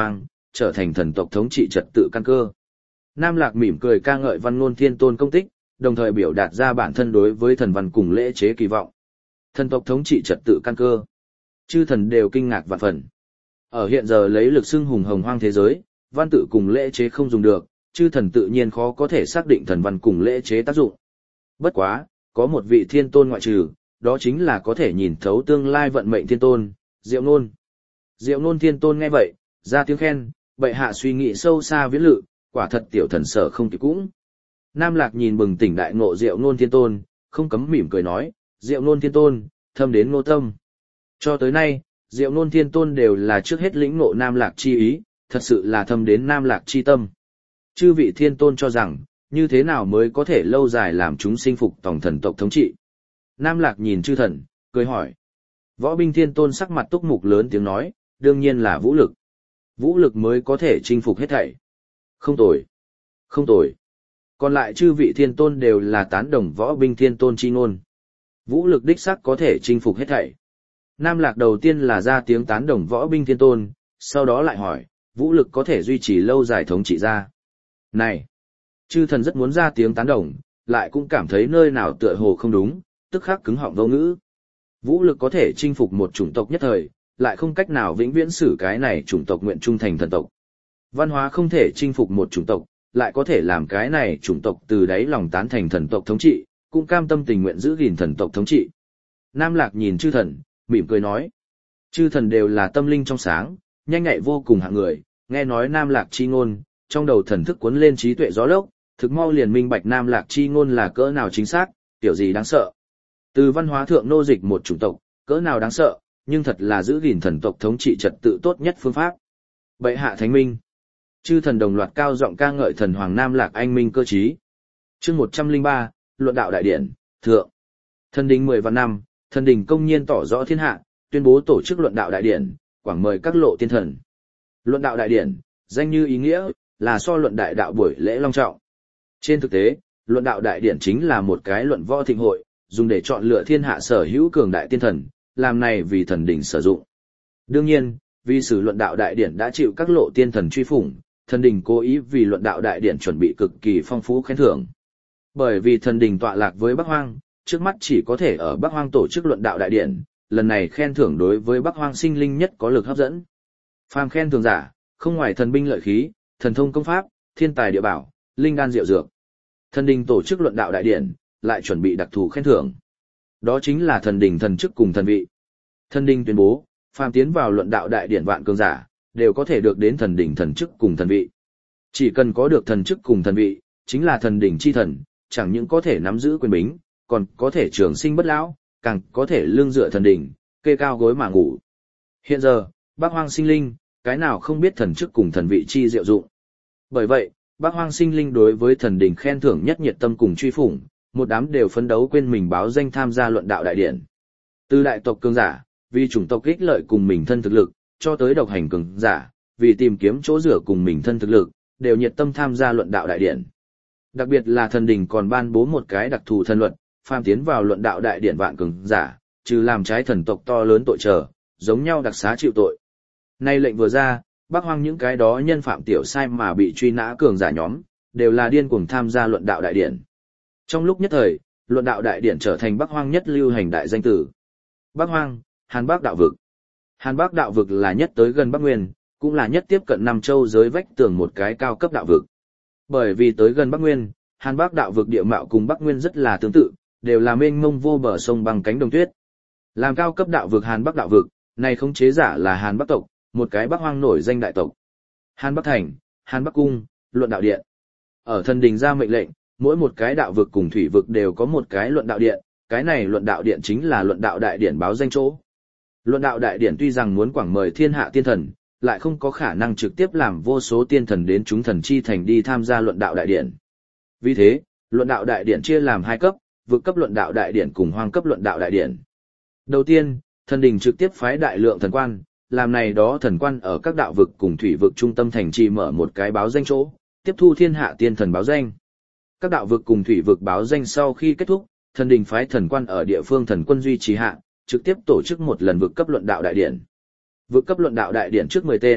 trở thành thần tộc thống trị trật tự căn cơ. Nam Lạc mỉm cười ca ngợi Văn Ngôn Thiên Tôn công tích, đồng thời biểu đạt ra bản thân đối với thần văn cùng lễ chế kỳ vọng. Thần tộc thống trị trật tự căn cơ. Chư thần đều kinh ngạc vạn phần. Ở hiện giờ lấy lực xưng hùng hồng hoang thế giới, văn tự cùng lễ chế không dùng được, chư thần tự nhiên khó có thể xác định thần văn cùng lễ chế tác dụng. Bất quá, có một vị thiên tôn ngoại trừ, đó chính là có thể nhìn thấu tương lai vận mệnh thiên tôn, Diệu Nôn. Diệu Nôn thiên tôn nghe vậy, ra tiếng khen, bệ hạ suy nghĩ sâu xa viễn lự, quả thật tiểu thần sở không kịp cũng. Nam Lạc nhìn bừng tỉnh đại ngộ Diệu Nôn thiên tôn, không cấm mỉm cười nói, Diệu Nôn thiên tôn, thâm đến ngô tâm. Cho tới nay, Diệu Nôn thiên tôn đều là trước hết lĩnh ngộ Nam Lạc chi ý, thật sự là thâm đến Nam Lạc chi tâm. Chư vị thiên tôn cho rằng, như thế nào mới có thể lâu dài làm chúng sinh phục tòng thần tộc thống trị. Nam Lạc nhìn chư thần, cười hỏi. Võ binh thiên tôn sắc mặt túc mục lớn tiếng nói, đương nhiên là vũ lực. Vũ lực mới có thể chinh phục hết thảy. Không tồi. Không tồi. Còn lại chư vị thiên tôn đều là tán đồng võ binh thiên tôn chi ngôn. Vũ lực đích sắc có thể chinh phục hết thảy. Nam Lạc đầu tiên là ra tiếng tán đồng võ binh thiên tôn, sau đó lại hỏi, vũ lực có thể duy trì lâu dài thống trị ra. Này! Chư thần rất muốn ra tiếng tán đồng, lại cũng cảm thấy nơi nào tựa hồ không đúng, tức khắc cứng họng vô ngữ. Vũ lực có thể chinh phục một chủng tộc nhất thời, lại không cách nào vĩnh viễn xử cái này chủng tộc nguyện trung thành thần tộc. Văn hóa không thể chinh phục một chủng tộc, lại có thể làm cái này chủng tộc từ đáy lòng tán thành thần tộc thống trị, cũng cam tâm tình nguyện giữ gìn thần tộc thống trị. Nam Lạc nhìn chư thần, mỉm cười nói. Chư thần đều là tâm linh trong sáng, nhanh nhạy vô cùng hạng người, nghe nói Nam Lạc chi ngôn, trong đầu thần thức cuốn lên trí tuệ gió lốc, thực mau liền minh bạch Nam Lạc chi ngôn là cỡ nào chính xác, kiểu gì đáng sợ. Từ văn hóa thượng nô dịch một chủng tộc, cỡ nào đáng sợ, nhưng thật là giữ gìn thần tộc thống trị trật tự tốt nhất phương pháp. Bệ hạ thánh minh. Chư thần đồng loạt cao giọng ca ngợi thần hoàng Nam Lạc anh minh cơ trí. Chương 103, Luận đạo đại điển, thượng. Thần đình 10 vạn năm, thần đình công nhiên tỏ rõ thiên hạ, tuyên bố tổ chức luận đạo đại điển, quảng mời các lộ tiên thần. Luận đạo đại điển, danh như ý nghĩa, là so luận đại đạo buổi lễ long trọng. Trên thực tế, luận đạo đại điển chính là một cái luận võ thịnh hội, dùng để chọn lựa thiên hạ sở hữu cường đại tiên thần, làm này vì thần đình sử dụng. Đương nhiên, vì sử luận đạo đại điển đã chịu các lộ tiên thần truy phủng, thần đình cố ý vì luận đạo đại điển chuẩn bị cực kỳ phong phú khen thưởng. Bởi vì thần đình tọa lạc với Bắc Hoang, trước mắt chỉ có thể ở Bắc Hoang tổ chức luận đạo đại điển, lần này khen thưởng đối với Bắc Hoang sinh linh nhất có lực hấp dẫn. Phàm khen thưởng giả, không ngoài thần binh lợi khí, thần thông công pháp, thiên tài địa bảo, linh đan diệu dược. Thần đình tổ chức luận đạo đại điển, lại chuẩn bị đặc thù khen thưởng. Đó chính là thần đình thần chức cùng thần vị. Thần đình tuyên bố, phàm tiến vào luận đạo đại điển vạn cường giả, đều có thể được đến thần đình thần chức cùng thần vị. Chỉ cần có được thần chức cùng thần vị, chính là thần đình chi thần, chẳng những có thể nắm giữ quyền bính, còn có thể trường sinh bất lão, càng có thể lương dựa thần đình, kê cao gối mà ngủ. Hiện giờ, Bắc Hoang sinh linh, cái nào không biết thần chức cùng thần vị chi diệu dụng. Bởi vậy, Bắc Hoang sinh linh đối với thần đình khen thưởng nhất nhiệt tâm cùng truy phủng, một đám đều phấn đấu quên mình báo danh tham gia luận đạo đại điển. Từ đại tộc cường giả, vì chủng tộc ích lợi cùng mình thân thực lực, cho tới độc hành cường giả, vì tìm kiếm chỗ rửa cùng mình thân thực lực, đều nhiệt tâm tham gia luận đạo đại điển. Đặc biệt là thần đình còn ban bố một cái đặc thù thần luật, phàm tiến vào luận đạo đại điển vạn cường giả, trừ làm trái thần tộc to lớn tội trở, giống nhau đặc xá chịu tội. Nay lệnh vừa ra, Bắc Hoang những cái đó nhân phạm tiểu sai mà bị truy nã cường giả nhóm, đều là điên cuồng tham gia luận đạo đại điển. Trong lúc nhất thời, luận đạo đại điển trở thành Bắc Hoang nhất lưu hành đại danh tử. Bắc Hoang, Hàn Bắc đạo vực. Hàn Bắc đạo vực là nhất tới gần Bắc Nguyên, cũng là nhất tiếp cận Nam Châu giới vách tường một cái cao cấp đạo vực. Bởi vì tới gần Bắc Nguyên, Hàn Bắc đạo vực địa mạo cùng Bắc Nguyên rất là tương tự, đều là mênh mông vô bờ sông bằng cánh đồng tuyết. Làm cao cấp đạo vực Hàn Bắc đạo vực, này khống chế giả là Hàn Bắc tộc, một cái Bắc Hoang nổi danh đại tộc. Hàn Bắc thành, Hàn Bắc cung, luận đạo điện. Ở thần đình ra mệnh lệnh, mỗi một cái đạo vực cùng thủy vực đều có một cái luận đạo điện, cái này luận đạo điện chính là luận đạo đại điển báo danh chỗ. Luận đạo đại điển tuy rằng muốn quảng mời thiên hạ tiên thần, lại không có khả năng trực tiếp làm vô số tiên thần đến chúng thần chi thành đi tham gia luận đạo đại điển. Vì thế, luận đạo đại điển chia làm hai cấp, vực cấp luận đạo đại điển cùng hoang cấp luận đạo đại điển. Đầu tiên, thần đình trực tiếp phái đại lượng thần quan, làm này đó thần quan ở các đạo vực cùng thủy vực trung tâm thành trì mở một cái báo danh chỗ, tiếp thu thiên hạ tiên thần báo danh. Các đạo vực cùng thủy vực báo danh sau khi kết thúc, thần đình phái thần quan ở địa phương thần quân duy trì hạ, trực tiếp tổ chức một lần vực cấp luận đạo đại điển. Vực cấp luận đạo đại điển trước 10 tên,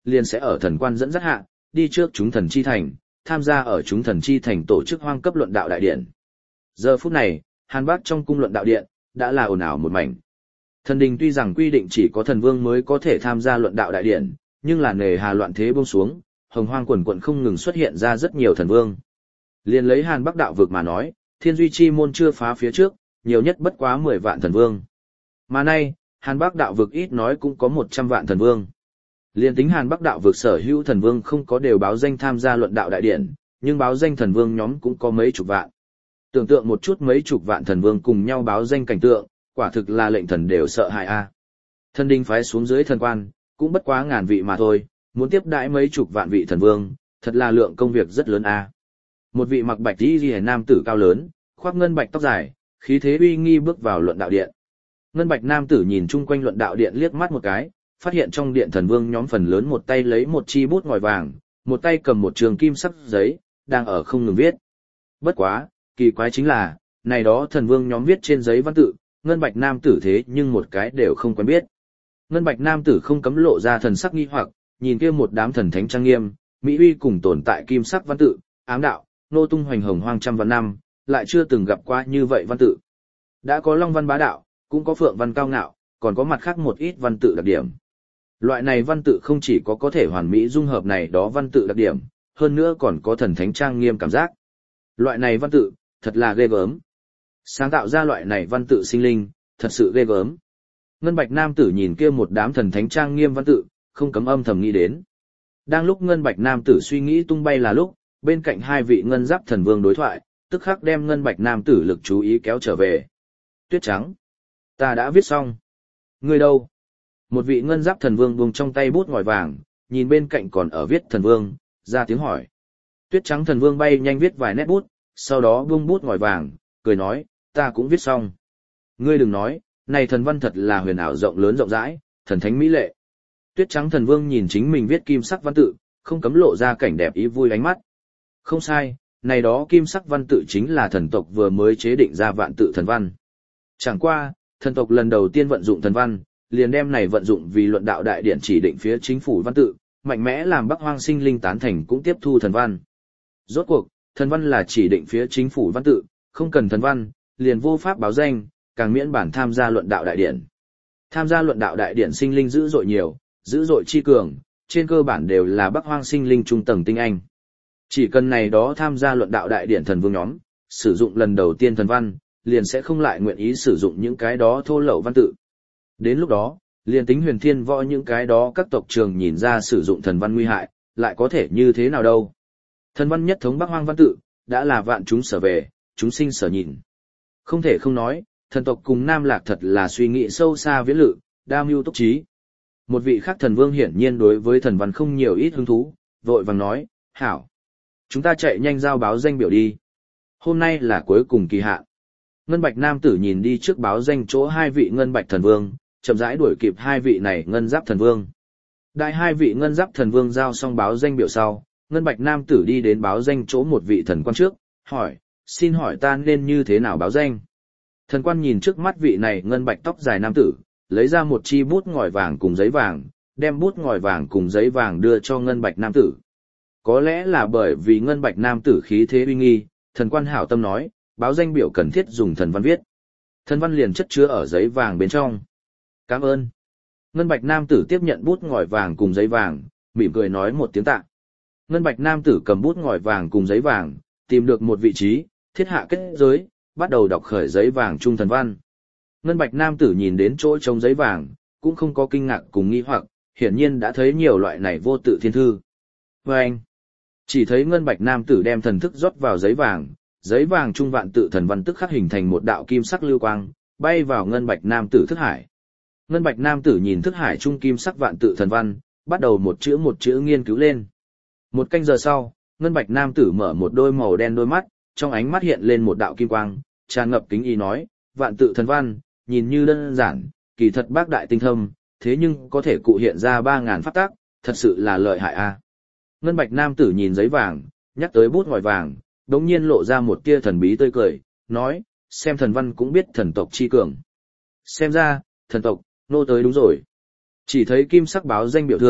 liền sẽ ở thần quan dẫn dắt hạ, đi trước chúng thần chi thành, tham gia ở chúng thần chi thành tổ chức hoang cấp luận đạo đại điện. Giờ phút này, Hàn Bác trong cung luận đạo điện, đã là ồn ào một mảnh. Thần đình tuy rằng quy định chỉ có thần vương mới có thể tham gia luận đạo đại điện, nhưng là nề hà loạn thế buông xuống, hồng hoang quần quận không ngừng xuất hiện ra rất nhiều thần vương. Liền lấy Hàn Bắc đạo vực mà nói, Thiên Duy Chi môn chưa phá phía trước, nhiều nhất bất quá 10 vạn thần vương. Mà nay, Hàn Bắc đạo vực ít nói cũng có 100 vạn thần vương. Liên tính Hàn Bắc đạo vực sở hữu thần vương không có đều báo danh tham gia luận đạo đại điển, nhưng báo danh thần vương nhóm cũng có mấy chục vạn. Tưởng tượng một chút mấy chục vạn thần vương cùng nhau báo danh cảnh tượng, quả thực là lệnh thần đều sợ hãi a. Thần đình phái xuống dưới thần quan, cũng bất quá ngàn vị mà thôi, muốn tiếp đãi mấy chục vạn vị thần vương, thật là lượng công việc rất lớn a. Một vị mặc bạch y liễu nam tử cao lớn, khoác ngân bạch tóc dài, khí thế uy nghi bước vào luận đạo điện. Ngân bạch nam tử nhìn chung quanh luận đạo điện liếc mắt một cái, phát hiện trong điện thần vương nhóm phần lớn một tay lấy một chi bút ngòi vàng, một tay cầm một trường kim sắc giấy, đang ở không ngừng viết. Bất quá, kỳ quái chính là, này đó thần vương nhóm viết trên giấy văn tự, ngân bạch nam tử thế nhưng một cái đều không quen biết. Ngân bạch nam tử không cấm lộ ra thần sắc nghi hoặc, nhìn kia một đám thần thánh trang nghiêm, mỹ uy cùng tồn tại kim sắc văn tự, ám đạo, nô tung hoành hồng hoang trăm vạn năm, lại chưa từng gặp qua như vậy văn tự. Đã có long văn bá đạo, cũng có phượng văn cao ngạo, còn có mặt khác một ít văn tự đặc điểm. Loại này văn tự không chỉ có thể hoàn mỹ dung hợp này đó văn tự đặc điểm, hơn nữa còn có thần thánh trang nghiêm cảm giác. Loại này văn tự, thật là ghê gớm. Sáng tạo ra loại này văn tự sinh linh, thật sự ghê gớm. Ngân bạch nam tử nhìn kia một đám thần thánh trang nghiêm văn tự, không cấm âm thầm nghĩ đến. Đang lúc ngân bạch nam tử suy nghĩ tung bay là lúc, bên cạnh hai vị ngân giáp thần vương đối thoại, tức khắc đem ngân bạch nam tử lực chú ý kéo trở về. Tuyết trắng, ta đã viết xong. Ngươi đâu? Một vị ngân giáp thần vương buông trong tay bút ngòi vàng, nhìn bên cạnh còn ở viết thần vương, ra tiếng hỏi. Tuyết trắng thần vương bay nhanh viết vài nét bút, sau đó buông bút ngòi vàng, cười nói, ta cũng viết xong. Ngươi đừng nói, này thần văn thật là huyền ảo rộng lớn rộng rãi, thần thánh mỹ lệ. Tuyết trắng thần vương nhìn chính mình viết kim sắc văn tự, không cấm lộ ra cảnh đẹp ý vui ánh mắt. Không sai, này đó kim sắc văn tự chính là thần tộc vừa mới chế định ra vạn tự thần văn. Chẳng qua, thần tộc lần đầu tiên vận dụng thần văn, liền đem này vận dụng vì luận đạo đại điển chỉ định phía chính phủ văn tự, mạnh mẽ làm Bắc Hoang sinh linh tán thành cũng tiếp thu thần văn. Rốt cuộc, thần văn là chỉ định phía chính phủ văn tự, không cần thần văn, liền vô pháp báo danh, càng miễn bản tham gia luận đạo đại điển. Tham gia luận đạo đại điển sinh linh dữ dội nhiều, dữ dội chi cường, trên cơ bản đều là Bắc Hoang sinh linh trung tầng tinh anh. Chỉ cần này đó tham gia luận đạo đại điển thần vương nhóm, sử dụng lần đầu tiên thần văn, liền sẽ không lại nguyện ý sử dụng những cái đó thô lậu văn tự. Đến lúc đó, liền tính huyền thiên võ những cái đó các tộc trường nhìn ra sử dụng thần văn nguy hại, lại có thể như thế nào đâu. Thần văn nhất thống Bắc Hoang văn tự, đã là vạn chúng sở về, chúng sinh sở nhìn. Không thể không nói, thần tộc cùng Nam Lạc thật là suy nghĩ sâu xa viễn lự, đa mưu túc trí. Một vị khác thần vương hiển nhiên đối với thần văn không nhiều ít hứng thú, vội vàng nói, hảo. Chúng ta chạy nhanh giao báo danh biểu đi. Hôm nay là cuối cùng kỳ hạn. Ngân bạch nam tử nhìn đi trước báo danh chỗ hai vị ngân bạch thần vương, chậm rãi đuổi kịp hai vị này ngân giáp thần vương. Đại hai vị ngân giáp thần vương giao xong báo danh biểu sau, ngân bạch nam tử đi đến báo danh chỗ một vị thần quan trước, hỏi, xin hỏi ta nên như thế nào báo danh? Thần quan nhìn trước mắt vị này ngân bạch tóc dài nam tử, lấy ra một chi bút ngòi vàng cùng giấy vàng, đem bút ngòi vàng cùng giấy vàng đưa cho ngân bạch nam tử. Có lẽ là bởi vì ngân bạch nam tử khí thế uy nghi, thần quan hảo tâm nói, báo danh biểu cần thiết dùng thần văn viết. Thần văn liền chất chứa ở giấy vàng bên trong. Cảm ơn. Ngân bạch nam tử tiếp nhận bút ngòi vàng cùng giấy vàng, mỉm cười nói một tiếng tạ. Ngân bạch nam tử cầm bút ngòi vàng cùng giấy vàng, tìm được một vị trí, thiết hạ kết giới, bắt đầu đọc khởi giấy vàng trung thần văn. Ngân bạch nam tử nhìn đến chỗ trống giấy vàng, cũng không có kinh ngạc cùng nghi hoặc, hiển nhiên đã thấy nhiều loại này vô tự thiên thư. Và anh, chỉ thấy ngân bạch nam tử đem thần thức rót vào giấy vàng trung vạn tự thần văn tức khắc hình thành một đạo kim sắc lưu quang, bay vào ngân bạch nam tử thức hải. Ngân bạch nam tử nhìn thức hải trung kim sắc vạn tự thần văn, bắt đầu một chữ nghiên cứu lên. Một canh giờ sau, ngân bạch nam tử mở một đôi màu đen đôi mắt, trong ánh mắt hiện lên một đạo kim quang, tràn ngập kính ý nói, vạn tự thần văn, nhìn như đơn giản, kỳ thật bác đại tinh thâm, thế nhưng có thể cụ hiện ra 3.000 pháp tác, thật sự là lợi hại a. Ngân bạch nam tử nhìn giấy vàng, nhắc tới bút ngòi vàng, đống nhiên lộ ra một tia thần bí tươi cười, nói, xem thần văn cũng biết thần tộc chi cường. Xem ra, thần tộc, nô tới đúng rồi. Chỉ thấy kim sắc báo danh biểu thượng,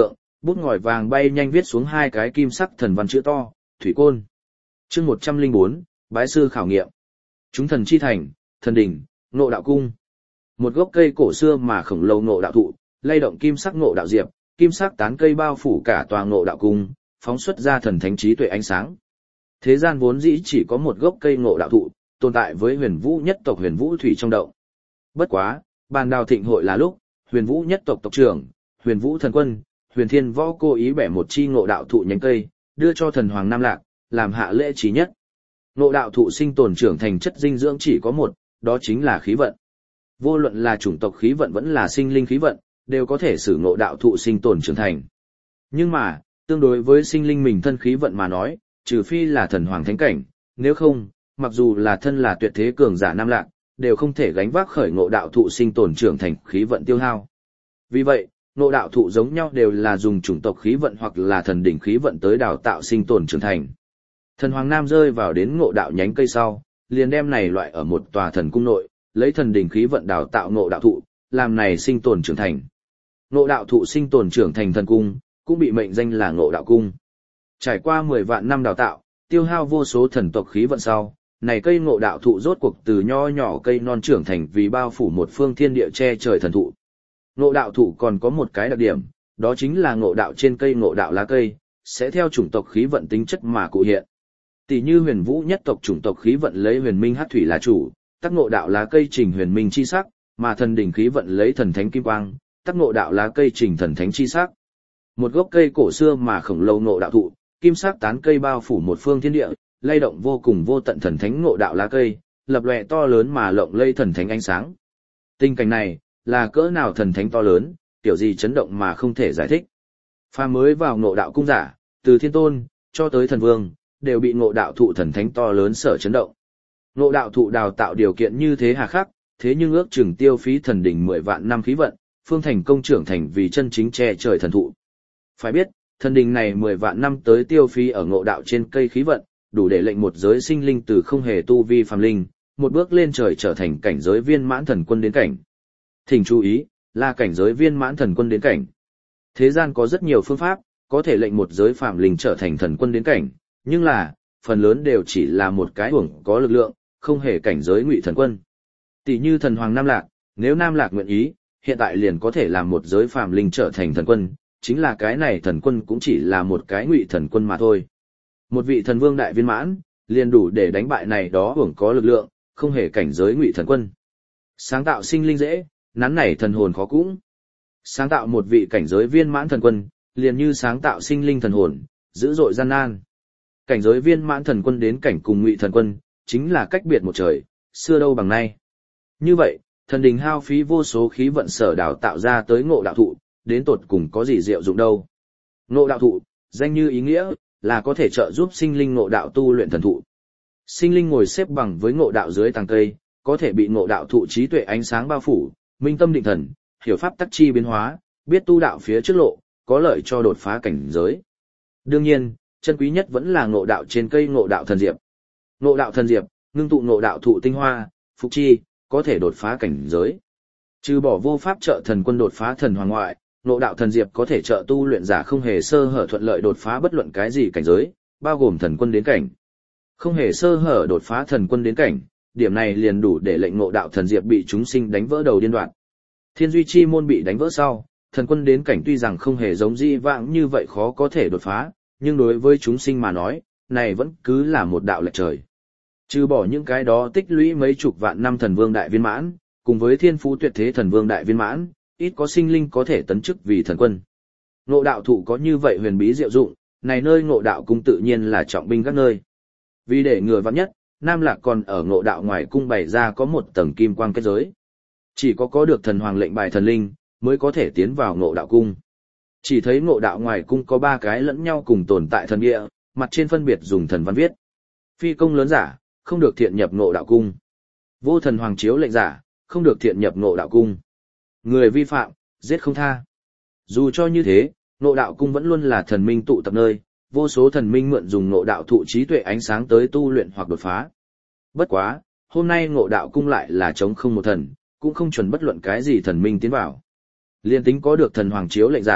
Bút ngòi vàng bay nhanh viết xuống hai cái kim sắc thần văn chữ to, Thủy Côn. Chương 104, bái sư khảo nghiệm. Chúng thần chi thành, thần đỉnh, Ngộ Đạo cung. Một gốc cây cổ xưa mà khổng lồ Ngộ Đạo thụ, lay động kim sắc Ngộ Đạo diệp, kim sắc tán cây bao phủ cả tòa Ngộ Đạo cung, phóng xuất ra thần thánh trí tuệ ánh sáng. Thế gian vốn dĩ chỉ có một gốc cây Ngộ Đạo thụ, tồn tại với Huyền Vũ nhất tộc Huyền Vũ thủy trong động. Bất quá, bàn đào thịnh hội là lúc, Huyền Vũ nhất tộc tộc trưởng, Huyền Vũ thần quân, Huyền Thiên Võ cố ý bẻ một chi Ngộ Đạo thụ nhánh cây, đưa cho thần hoàng Nam Lạc, làm hạ lễ chí nhất. Ngộ Đạo thụ sinh tồn trưởng thành chất dinh dưỡng chỉ có một, đó chính là khí vận. Vô luận là chủng tộc khí vận vẫn là sinh linh khí vận, đều có thể sử Ngộ Đạo thụ sinh tồn trưởng thành. Nhưng mà, tương đối với sinh linh mình thân khí vận mà nói, trừ phi là thần hoàng thánh cảnh, nếu không, mặc dù là thân là tuyệt thế cường giả Nam Lạc, đều không thể gánh vác khởi Ngộ Đạo thụ sinh tồn trưởng thành khí vận tiêu hao. Vì vậy, Ngộ Đạo thụ giống nhau đều là dùng chủng tộc khí vận hoặc là thần đỉnh khí vận tới đào tạo sinh tồn trưởng thành. Thần Hoàng Nam rơi vào đến Ngộ Đạo nhánh cây sau, liền đem này loại ở một tòa thần cung nội, lấy thần đỉnh khí vận đào tạo Ngộ Đạo thụ, làm này sinh tồn trưởng thành. Ngộ Đạo thụ sinh tồn trưởng thành thần cung, cũng bị mệnh danh là Ngộ Đạo cung. Trải qua 10 vạn năm đào tạo, tiêu hao vô số thần tộc khí vận sau, này cây Ngộ Đạo thụ rốt cuộc từ nho nhỏ cây non trưởng thành vì bao phủ một phương thiên địa che trời thần thụ. Ngộ Đạo thụ còn có một cái đặc điểm, đó chính là ngộ đạo trên cây Ngộ Đạo lá cây, sẽ theo chủng tộc khí vận tính chất mà cụ hiện. Tỷ như Huyền Vũ nhất tộc chủng tộc khí vận lấy huyền minh hắc thủy là chủ, tác Ngộ Đạo lá cây trình huyền minh chi sắc, mà thần đỉnh khí vận lấy thần thánh kim quang, tác Ngộ Đạo lá cây trình thần thánh chi sắc. Một gốc cây cổ xưa mà khổng lồ Ngộ Đạo thụ, kim sắc tán cây bao phủ một phương thiên địa, lay động vô cùng vô tận thần thánh Ngộ Đạo lá cây, lập lòe to lớn mà lộng lây thần thánh ánh sáng. Tình cảnh này, là cỡ nào thần thánh to lớn, kiểu gì chấn động mà không thể giải thích. Phàm mới vào Ngộ Đạo cung giả, từ thiên tôn cho tới thần vương, đều bị Ngộ Đạo thụ thần thánh to lớn sở chấn động. Ngộ Đạo thụ đào tạo điều kiện như thế hà khắc, thế nhưng ước chừng tiêu phí thần đỉnh 10 vạn năm khí vận, phương thành công trưởng thành vì chân chính che trời thần thụ. Phải biết, thần đỉnh này 10 vạn năm tới tiêu phí ở Ngộ Đạo trên cây khí vận, đủ để lệnh một giới sinh linh từ không hề tu vi phàm linh, một bước lên trời trở thành cảnh giới viên mãn thần quân đến cảnh. Thỉnh chú ý, là cảnh giới viên mãn thần quân đến cảnh. Thế gian có rất nhiều phương pháp, có thể lệnh một giới phàm linh trở thành thần quân đến cảnh, nhưng là, phần lớn đều chỉ là một cái uổng có lực lượng, không hề cảnh giới ngụy thần quân. Tỷ như thần hoàng Nam Lạc, nếu Nam Lạc nguyện ý, hiện tại liền có thể làm một giới phàm linh trở thành thần quân, chính là cái này thần quân cũng chỉ là một cái ngụy thần quân mà thôi. Một vị thần vương đại viên mãn, liền đủ để đánh bại này đó uổng có lực lượng, không hề cảnh giới ngụy thần quân. Sáng tạo sinh linh dễ, nắn nảy thần hồn khó cũng. Sáng tạo một vị cảnh giới viên mãn thần quân, liền như sáng tạo sinh linh thần hồn, dữ dội gian nan. Cảnh giới viên mãn thần quân đến cảnh cùng ngụy thần quân, chính là cách biệt một trời, xưa đâu bằng nay. Như vậy, thần đình hao phí vô số khí vận sở đào tạo ra tới Ngộ Đạo thụ, đến tột cùng có gì diệu dụng đâu. Ngộ Đạo thụ, danh như ý nghĩa, là có thể trợ giúp sinh linh ngộ đạo tu luyện thần thụ. Sinh linh ngồi xếp bằng với ngộ đạo dưới tàng cây, có thể bị ngộ đạo thụ trí tuệ ánh sáng bao phủ, minh tâm định thần, hiểu pháp tắc chi biến hóa, biết tu đạo phía trước lộ, có lợi cho đột phá cảnh giới. Đương nhiên, chân quý nhất vẫn là ngộ đạo trên cây ngộ đạo thần diệp. Ngộ đạo thần diệp, ngưng tụ ngộ đạo thụ tinh hoa, phục chi, có thể đột phá cảnh giới. Trừ bỏ vô pháp trợ thần quân đột phá thần hoàng ngoại, ngộ đạo thần diệp có thể trợ tu luyện giả không hề sơ hở thuận lợi đột phá bất luận cái gì cảnh giới, bao gồm thần quân đến cảnh. Không hề sơ hở đột phá thần quân đến cảnh, điểm này liền đủ để lệnh ngộ đạo thần diệp bị chúng sinh đánh vỡ đầu điên đoạn. Thiên duy chi môn bị đánh vỡ sau, thần quân đến cảnh tuy rằng không hề giống di vãng như vậy khó có thể đột phá, nhưng đối với chúng sinh mà nói, này vẫn cứ là một đạo lệch trời. Trừ bỏ những cái đó tích lũy mấy chục vạn năm thần vương đại viên mãn, cùng với thiên phú tuyệt thế thần vương đại viên mãn, ít có sinh linh có thể tấn chức vì thần quân. Ngộ đạo thụ có như vậy huyền bí diệu dụng, này nơi ngộ đạo cung tự nhiên là trọng binh các nơi. Vì để ngừa vạn nhất, Nam Lạc còn ở ngộ đạo ngoài cung bày ra có một tầng kim quang kết giới. Chỉ có được thần hoàng lệnh bài thần linh, mới có thể tiến vào ngộ đạo cung. Chỉ thấy ngộ đạo ngoài cung có 3 cái lẫn nhau cùng tồn tại thần địa, mặt trên phân biệt dùng thần văn viết. Phi công lớn giả, không được thiện nhập ngộ đạo cung. Vô thần hoàng chiếu lệnh giả, không được thiện nhập ngộ đạo cung. Người vi phạm, giết không tha. Dù cho như thế, ngộ đạo cung vẫn luôn là thần minh tụ tập nơi, vô số thần minh mượn dùng ngộ đạo thụ trí tuệ ánh sáng tới tu luyện hoặc đột phá. Bất quá, hôm nay ngộ đạo cung lại là trống không một thần, cũng không chuẩn bất luận cái gì thần minh tiến vào. Liên tính có được thần hoàng chiếu lệnh giả,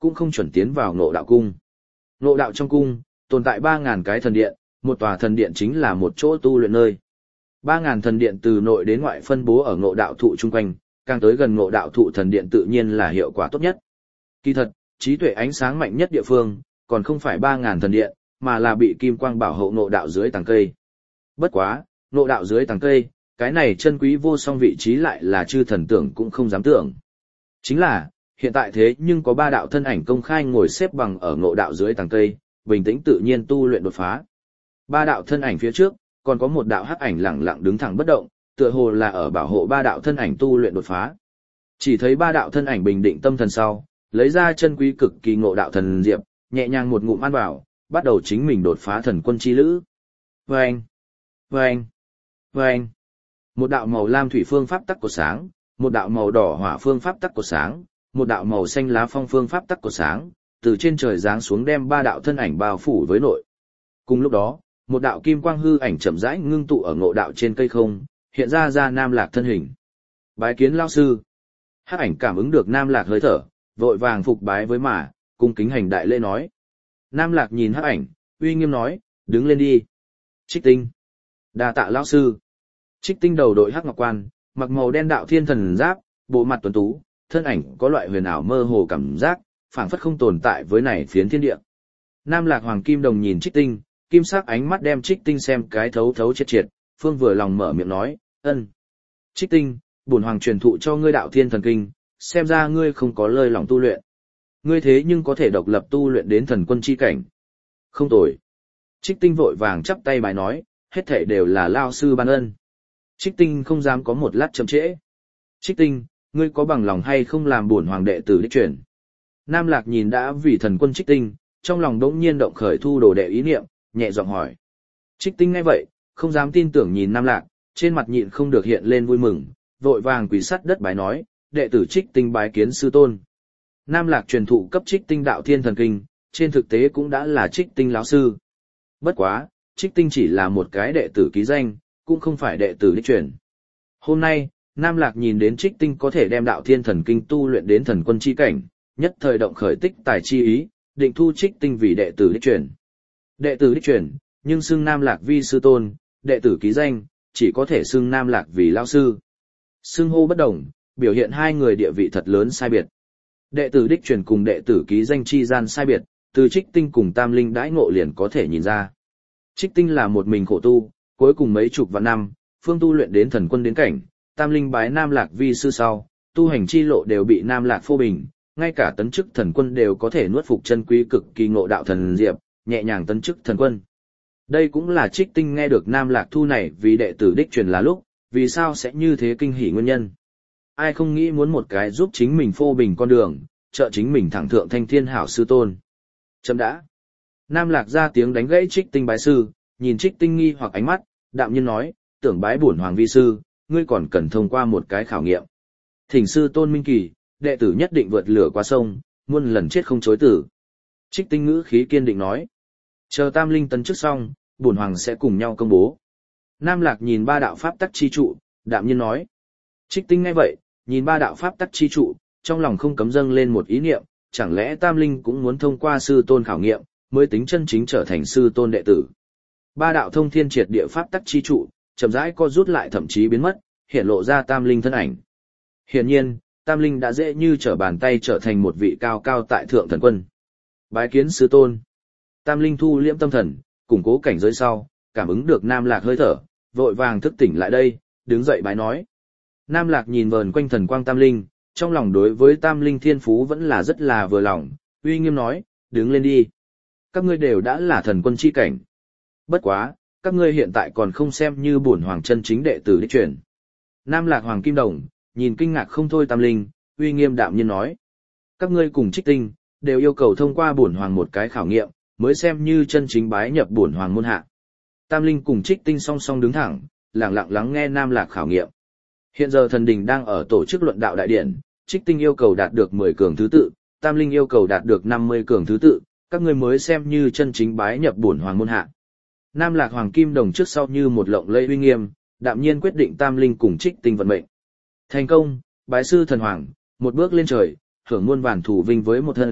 cũng không chuẩn tiến vào ngộ đạo cung. Ngộ đạo trong cung, tồn tại 3.000 cái thần điện, một tòa thần điện chính là một chỗ tu luyện nơi. 3.000 thần điện từ nội đến ngoại phân bố ở ngộ đạo thụ chung quanh, càng tới gần ngộ đạo thụ thần điện tự nhiên là hiệu quả tốt nhất. Kỳ thật, trí tuệ ánh sáng mạnh nhất địa phương, còn không phải 3.000 thần điện, mà là bị kim quang bảo hộ ngộ đạo dưới tầng cây. Bất quá, ngộ đạo dưới tầng cây, cái này chân quý vô song vị trí lại là chư thần tưởng cũng không dám tưởng. Chính là, hiện tại thế nhưng có 3 đạo thân ảnh công khai ngồi xếp bằng ở ngộ đạo dưới tầng cây, bình tĩnh tự nhiên tu luyện đột phá. 3 đạo thân ảnh phía trước, còn có một đạo hắc ảnh lẳng lặng đứng thẳng bất động, tựa hồ là ở bảo hộ 3 đạo thân ảnh tu luyện đột phá. Chỉ thấy 3 đạo thân ảnh bình định tâm thần sau, lấy ra chân quý cực kỳ ngộ đạo thần diệp, nhẹ nhàng một ngụm ăn vào, bắt đầu chính mình đột phá thần quân chi lữ. Vâng! Vâng! Vâng! Một đạo màu lam thủy phương pháp tắc của sáng, một đạo màu đỏ hỏa phương pháp tắc của sáng, một đạo màu xanh lá phong phương pháp tắc của sáng, từ trên trời giáng xuống đem 3 đạo thân ảnh bao phủ với nội. Cùng lúc đó, một đạo kim quang hư ảnh chậm rãi ngưng tụ ở ngộ đạo trên cây không, hiện ra Nam Lạc thân hình. Bái kiến lão sư. Hắc ảnh cảm ứng được Nam Lạc hơi thở, vội vàng phục bái với mà, cung kính hành đại lễ nói. Nam Lạc nhìn hắc ảnh, uy nghiêm nói, đứng lên đi. Trích Tinh. Đa tạ lão sư. Trích Tinh đầu đội hắc ngọc quan, mặc màu đen đạo thiên thần giáp, bộ mặt tuấn tú, thân ảnh có loại huyền ảo mơ hồ cảm giác, phảng phất không tồn tại với này phiến thiên địa. Nam Lạc Hoàng Kim Đồng nhìn Trích Tinh, kim sắc ánh mắt đem Trích Tinh xem cái thấu thấu triệt triệt, phương vừa lòng mở miệng nói, ân. Trích Tinh, bổn hoàng truyền thụ cho ngươi đạo thiên thần kinh, xem ra ngươi không có lời lòng tu luyện. Ngươi thế nhưng có thể độc lập tu luyện đến thần quân chi cảnh. Không tồi. Trích Tinh vội vàng chắp tay bài nói, hết thảy đều là lao sư ban ân. Trích Tinh không dám có một lát chậm trễ. Trích Tinh, ngươi có bằng lòng hay không làm bổn hoàng đệ tử đích truyền? Nam Lạc nhìn đã vì thần quân Trích Tinh, trong lòng đống nhiên động khởi thu đồ đệ ý niệm, nhẹ giọng hỏi. Trích Tinh nghe vậy, không dám tin tưởng nhìn Nam Lạc, trên mặt nhịn không được hiện lên vui mừng, vội vàng quỳ sắt đất bái nói, đệ tử Trích Tinh bái kiến sư tôn. Nam Lạc truyền thụ cấp Trích Tinh đạo thiên thần kinh, trên thực tế cũng đã là Trích Tinh lão sư. Bất quá, Trích Tinh chỉ là một cái đệ tử ký danh, cũng không phải đệ tử đích truyền. Hôm nay, Nam Lạc nhìn đến Trích Tinh có thể đem đạo thiên thần kinh tu luyện đến thần quân chi cảnh, nhất thời động khởi tích tài chi ý, định thu Trích Tinh vì đệ tử đích truyền. Đệ tử đích truyền, nhưng xưng Nam Lạc vi sư tôn, đệ tử ký danh, chỉ có thể xưng Nam Lạc vì lão sư. Xưng hô bất đồng, biểu hiện hai người địa vị thật lớn sai biệt. Đệ tử đích truyền cùng đệ tử ký danh chi gian sai biệt, từ Trích Tinh cùng Tam Linh đãi ngộ liền có thể nhìn ra. Trích Tinh là một mình khổ tu, cuối cùng mấy chục vạn năm, phương tu luyện đến thần quân đến cảnh, Tam Linh bái Nam Lạc vi sư sau, tu hành chi lộ đều bị Nam Lạc phô bình, ngay cả tấn chức thần quân đều có thể nuốt phục chân quý cực kỳ ngộ đạo thần diệp, nhẹ nhàng tấn chức thần quân. Đây cũng là Trích Tinh nghe được Nam Lạc thu này vì đệ tử đích truyền là lúc, vì sao sẽ như thế kinh hỉ nguyên nhân. Ai không nghĩ muốn một cái giúp chính mình phô bình con đường, trợ chính mình thẳng thượng thanh thiên hảo sư tôn. Chấm đã. Nam Lạc ra tiếng đánh gãy Trích Tinh bái sư, nhìn Trích Tinh nghi hoặc ánh mắt, đạm nhiên nói, tưởng bái bổn hoàng vi sư, ngươi còn cần thông qua một cái khảo nghiệm. Thỉnh sư tôn minh kỳ, đệ tử nhất định vượt lửa qua sông, muôn lần chết không chối tử. Trích Tinh ngữ khí kiên định nói. Chờ Tam Linh tấn chức xong, bổn hoàng sẽ cùng nhau công bố. Nam Lạc nhìn 3 đạo pháp tắc chi trụ, đạm nhiên nói. Trích Tinh nghe vậy, nhìn 3 đạo pháp tắc chi trụ, trong lòng không cấm dâng lên một ý niệm, chẳng lẽ Tam Linh cũng muốn thông qua sư tôn khảo nghiệm, mới tính chân chính trở thành sư tôn đệ tử. 3 đạo thông thiên triệt địa pháp tắc chi trụ, chậm rãi co rút lại thậm chí biến mất, hiện lộ ra Tam Linh thân ảnh. Hiển nhiên, Tam Linh đã dễ như trở bàn tay trở thành một vị cao cao tại thượng thần quân. Bái kiến sư tôn. Tam Linh thu liễm tâm thần, củng cố cảnh giới sau, cảm ứng được Nam Lạc hơi thở, vội vàng thức tỉnh lại đây, đứng dậy bái nói. Nam Lạc nhìn vờn quanh thần quang Tam Linh, trong lòng đối với Tam Linh thiên phú vẫn là rất là vừa lòng, uy nghiêm nói, đứng lên đi. Các ngươi đều đã là thần quân chi cảnh. Bất quá, các ngươi hiện tại còn không xem như bổn hoàng chân chính đệ tử đích truyền. Nam Lạc Hoàng Kim Đồng, nhìn kinh ngạc không thôi Tam Linh, uy nghiêm đạm nhiên nói. Các ngươi cùng Trích Tinh, đều yêu cầu thông qua bổn hoàng một cái khảo nghiệm, mới xem như chân chính bái nhập bổn hoàng môn hạ. Tam Linh cùng Trích Tinh song song đứng thẳng, lặng lặng lắng nghe Nam Lạc khảo nghiệm. Hiện giờ thần đình đang ở tổ chức luận đạo đại điển, Trích Tinh yêu cầu đạt được 10 cường thứ tự, Tam Linh yêu cầu đạt được 50 cường thứ tự, các ngươi mới xem như chân chính bái nhập bổn hoàng môn hạ. Nam Lạc Hoàng Kim Đồng trước sau như một lộng lẫy uy nghiêm, đạm nhiên quyết định Tam Linh cùng Trích Tinh vận mệnh. Thành công, bái sư thần hoàng, một bước lên trời, hưởng muôn vàn thủ vinh với một thân,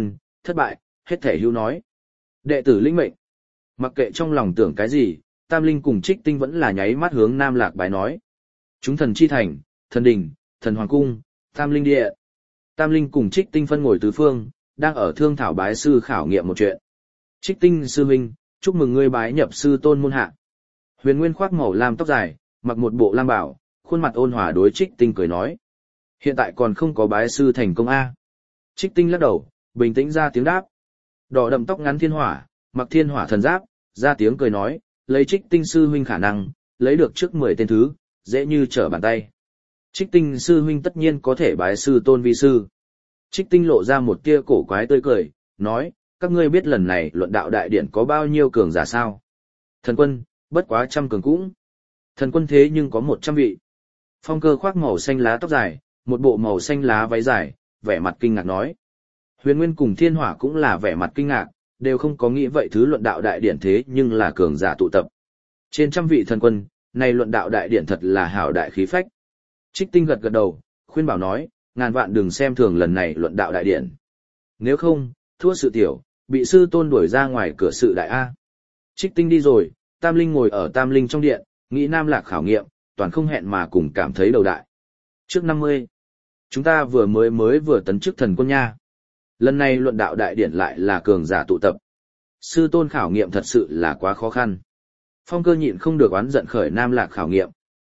thất bại, hết thể hưu nói. Đệ tử lĩnh mệnh. Mặc kệ trong lòng tưởng cái gì, Tam Linh cùng Trích Tinh vẫn là nháy mắt hướng Nam Lạc bái nói. Chúng thần chi thành, thần đình, thần hoàng cung, Tam Linh địa. Tam Linh cùng Trích Tinh phân ngồi tứ phương, đang ở thương thảo bái sư khảo nghiệm một chuyện. Trích Tinh sư huynh, chúc mừng ngươi bái nhập sư tôn môn hạ. Huyền Nguyên khoác màu lam tóc dài, mặc một bộ lam bảo, khuôn mặt ôn hòa đối Trích Tinh cười nói. Hiện tại còn không có bái sư thành công A. Trích Tinh lắc đầu, bình tĩnh ra tiếng đáp. Đỏ đậm tóc ngắn thiên hỏa, mặc thiên hỏa thần giáp, ra tiếng cười nói, lấy Trích Tinh sư huynh khả năng, lấy được trước 10 tên thứ, dễ như trở bàn tay. Trích Tinh sư huynh tất nhiên có thể bái sư tôn vi sư. Trích Tinh lộ ra một tia cổ quái tươi cười, nói, các ngươi biết lần này luận đạo đại điển có bao nhiêu cường giả sao? Thần quân, bất quá 100 cường cũng. Thần quân thế nhưng có 100 vị. Phong Cơ khoác màu xanh lá tóc dài, một bộ màu xanh lá váy dài, vẻ mặt kinh ngạc nói. Huyền Nguyên cùng Thiên Hỏa cũng là vẻ mặt kinh ngạc, đều không có nghĩ vậy thứ luận đạo đại điển thế nhưng là cường giả tụ tập. Trên 100 vị thần quân, này luận đạo đại điển thật là hảo đại khí phách. Trích Tinh gật gật đầu, khuyên bảo nói, ngàn vạn đừng xem thường lần này luận đạo đại điển. Nếu không, thua sự tiểu, bị sư tôn đuổi ra ngoài cửa sự đại A. Trích Tinh đi rồi, Tam Linh ngồi ở Tam Linh trong điện, nghĩ Nam Lạc khảo nghiệm, toàn không hẹn mà cùng cảm thấy đầu đại. Trước 50, chúng ta vừa tấn chức thần quân nha. Lần này luận đạo đại điển lại là cường giả tụ tập. Sư tôn khảo nghiệm thật sự là quá khó khăn. Phong Cơ nhịn không được oán giận khởi Nam Lạc khảo nghiệm.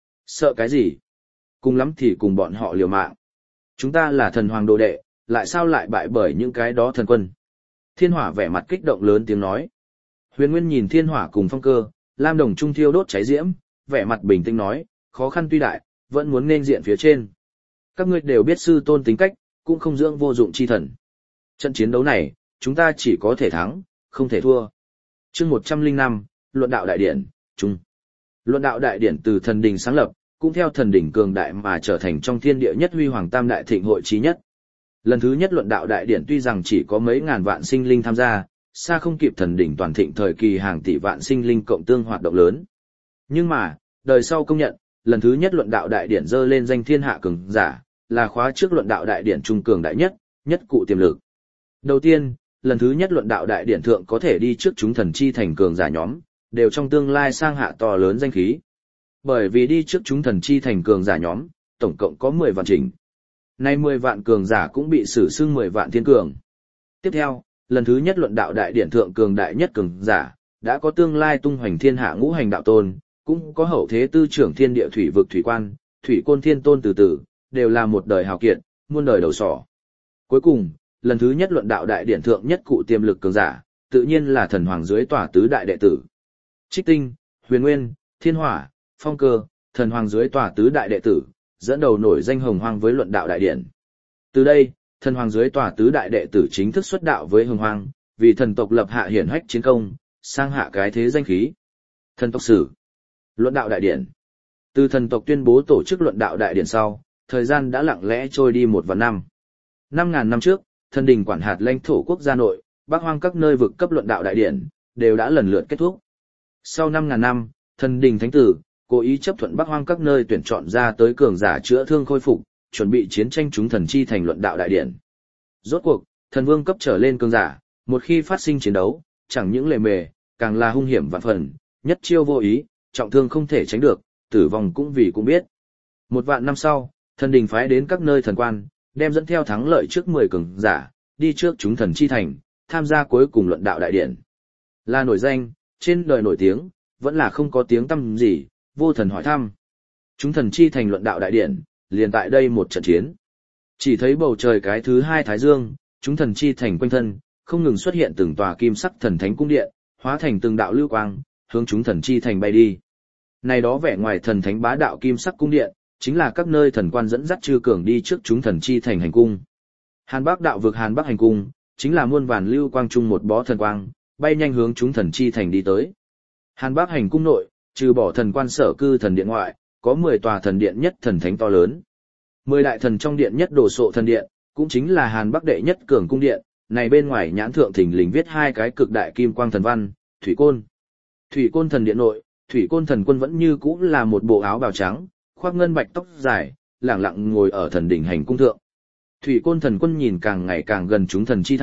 Sợ cái gì? Cùng lắm thì cùng bọn họ liều mạng. Chúng ta là thần hoàng đồ đệ, lại sao lại bại bởi những cái đó thần quân? Thiên Hỏa vẻ mặt kích động lớn tiếng nói. Huyền Nguyên nhìn Thiên Hỏa cùng Phong Cơ, lam đồng trung thiêu đốt cháy diễm, vẻ mặt bình tĩnh nói, khó khăn tuy đại, vẫn muốn nên diện phía trên. Các ngươi đều biết sư tôn tính cách, cũng không dưỡng vô dụng chi thần. Trận chiến đấu này, chúng ta chỉ có thể thắng, không thể thua. Chương 105, Luận đạo đại điển, chung. Luận đạo đại điển từ thần đình sáng lập, cũng theo thần đỉnh cường đại mà trở thành trong thiên địa nhất huy hoàng tam đại thịnh hội chí nhất. Lần thứ nhất luận đạo đại điển tuy rằng chỉ có mấy ngàn vạn sinh linh tham gia, xa không kịp thần đỉnh toàn thịnh thời kỳ hàng tỷ vạn sinh linh cộng tương hoạt động lớn. Nhưng mà, đời sau công nhận, lần thứ nhất luận đạo đại điển dơ lên danh thiên hạ cường giả, là khóa trước luận đạo đại điển trung cường đại nhất, nhất cụ tiềm lực. Đầu tiên, lần thứ nhất luận đạo đại điển thượng có thể đi trước chúng thần chi thành cường giả nhóm, đều trong tương lai sang hạ to lớn danh khí. Bởi vì đi trước chúng thần chi thành cường giả nhóm, tổng cộng có 10 vạn trình. Nay 10 vạn cường giả cũng bị sử xưng 10 vạn thiên cường. Tiếp theo, lần thứ nhất luận đạo đại điển thượng cường đại nhất cường giả, đã có tương lai tung hoành thiên hạ ngũ hành đạo tôn, cũng có hậu thế tư trưởng thiên địa thủy vực thủy quan, thủy côn thiên tôn từ từ, đều là một đời hào kiệt, muôn đời đầu sỏ. Cuối cùng, lần thứ nhất luận đạo đại điển thượng nhất cụ tiềm lực cường giả, tự nhiên là thần hoàng dưới tòa tứ đại đệ tử. Trích Tinh, Huyền Nguyên, Thiên Hỏa, Phong Cơ, thần hoàng dưới tòa tứ đại đệ tử, dẫn đầu nổi danh hồng hoang với luận đạo đại điển. Từ đây, thần hoàng dưới tòa tứ đại đệ tử chính thức xuất đạo với hồng hoang, vì thần tộc lập hạ hiển hách chiến công, sang hạ cái thế danh khí. Thần tộc sử, luận đạo đại điển. Từ thần tộc tuyên bố tổ chức luận đạo đại điển sau, thời gian đã lặng lẽ trôi đi 1 vạn năm. 5.000 năm trước, thần đình quản hạt lãnh thổ quốc gia nội, Bắc Hoang các nơi vực cấp luận đạo đại điển, đều đã lần lượt kết thúc. Sau 5.000 năm, thần đình thánh tử, cố ý chấp thuận Bắc Hoang các nơi tuyển chọn ra tới cường giả chữa thương khôi phục, chuẩn bị chiến tranh chúng thần chi thành luận đạo đại điển. Rốt cuộc, thần vương cấp trở lên cường giả, một khi phát sinh chiến đấu, chẳng những lề mề, càng là hung hiểm vạn phần, nhất chiêu vô ý, trọng thương không thể tránh được, tử vong cũng vì cũng biết. 1 vạn năm sau, thần đình phái đến các nơi thần quan, đem dẫn theo thắng lợi trước 10 cường giả, đi trước chúng thần chi thành, tham gia cuối cùng luận đạo đại điển. Là nổi danh, trên đời nổi tiếng, vẫn là không có tiếng tăm gì, vô thần hỏi thăm. Chúng thần chi thành luận đạo đại điển, liền tại đây một trận chiến. Chỉ thấy bầu trời cái thứ 2 thái dương, chúng thần chi thành quanh thân, không ngừng xuất hiện từng tòa kim sắc thần thánh cung điện, hóa thành từng đạo lưu quang, hướng chúng thần chi thành bay đi. Này đó vẻ ngoài thần thánh bá đạo kim sắc cung điện, chính là các nơi thần quan dẫn dắt chư cường đi trước chúng thần chi thành hành cung. Hàn Bắc đạo vực Hàn Bắc hành cung, chính là muôn vàn lưu quang chung một bó thần quang, bay nhanh hướng chúng thần chi thành đi tới. Hàn Bắc hành cung nội, trừ bỏ thần quan sở cư thần điện ngoại, có 10 tòa thần điện nhất thần thánh to lớn. 10 đại thần trong điện nhất đồ sộ thần điện, cũng chính là Hàn Bắc đệ nhất cường cung điện, này bên ngoài nhãn thượng thình lình viết 2 cái cực đại kim quang thần văn, Thủy Côn. Thủy Côn thần điện nội, Thủy Côn thần quân vẫn như cũ là một bộ áo bào trắng, khoác ngân bạch tóc dài, lẳng lặng ngồi ở thần đỉnh hành cung thượng. Thủy Côn thần quân nhìn càng ngày càng gần chúng thần chi thành,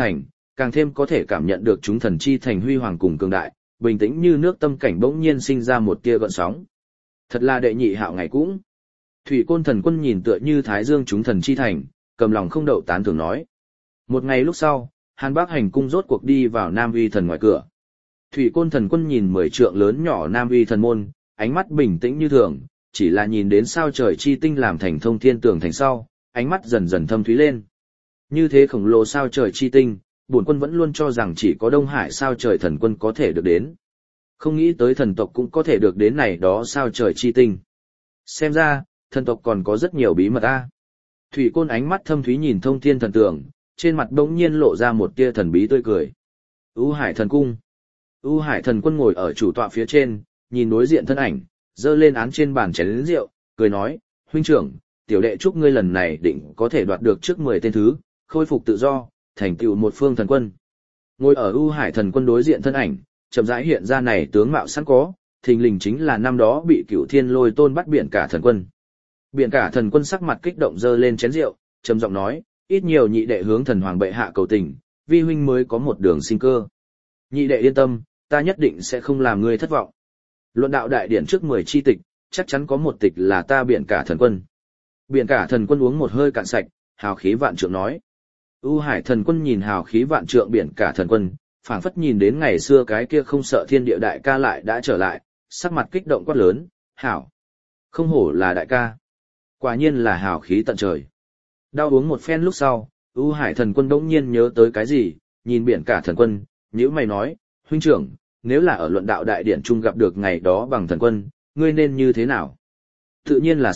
càng thêm có thể cảm nhận được chúng thần chi thành huy hoàng cùng cường đại, bình tĩnh như nước tâm cảnh bỗng nhiên sinh ra một tia gợn sóng. Thật là đệ nhị hạo ngày cũng. Thủy Côn Thần Quân nhìn tựa như thái dương chúng thần chi thành, cầm lòng không đậu tán thưởng nói. Một ngày lúc sau, Hàn Bác Hành cung rốt cuộc đi vào Nam Uy Thần ngoài cửa. Thủy Côn Thần Quân nhìn 10 trượng lớn nhỏ Nam Uy Thần môn, ánh mắt bình tĩnh như thường, chỉ là nhìn đến sao trời chi tinh làm thành thông thiên tường thành sau, ánh mắt dần dần thâm thúy lên. Như thế khổng lồ sao trời chi tinh, bổn quân vẫn luôn cho rằng chỉ có Đông Hải sao trời thần quân có thể được đến. Không nghĩ tới thần tộc cũng có thể được đến này đó sao trời chi tinh. Xem ra, thần tộc còn có rất nhiều bí mật a. Thủy Côn ánh mắt thâm thúy nhìn thông thiên thần tường, trên mặt bỗng nhiên lộ ra một tia thần bí tươi cười. U Hải thần cung. U Hải thần quân ngồi ở chủ tọa phía trên, nhìn đối diện thân ảnh, giơ lên án trên bàn chén lớn rượu, cười nói, huynh trưởng, tiểu đệ chúc ngươi lần này định có thể đoạt được trước 10 tên thứ, khôi phục tự do, thành tựu một phương thần quân. Ngồi ở U Hải thần quân đối diện thân ảnh, chậm rãi hiện ra này tướng mạo sẵn có, thình lình chính là năm đó bị Cửu Thiên Lôi Tôn bắt Biển Cả thần quân. Biển Cả thần quân sắc mặt kích động giơ lên chén rượu, trầm giọng nói, ít nhiều nhị đệ hướng thần hoàng bệ hạ cầu tình, vi huynh mới có một đường sinh cơ. Nhị đệ yên tâm, ta nhất định sẽ không làm ngươi thất vọng. Luận đạo đại điển trước 10 chi tịch, chắc chắn có một tịch là ta Biển Cả thần quân. Biển Cả thần quân uống một hơi cạn sạch, hào khí vạn trượng nói. U Hải thần quân nhìn hào khí vạn trượng Biển Cả thần quân, phảng phất nhìn đến ngày xưa cái kia không sợ thiên địa đại ca lại đã trở lại, sắc mặt kích động quát lớn, hảo. Không hổ là đại ca. Quả nhiên là hào khí tận trời. Đau uống một phen lúc sau, U Hải thần quân đống nhiên nhớ tới cái gì, nhìn Biển Cả thần quân, nhíu mày nói, huynh trưởng, nếu là ở luận đạo đại điển chung gặp được ngày đó bằng thần quân, ngươi nên như thế nào? Tự nhiên là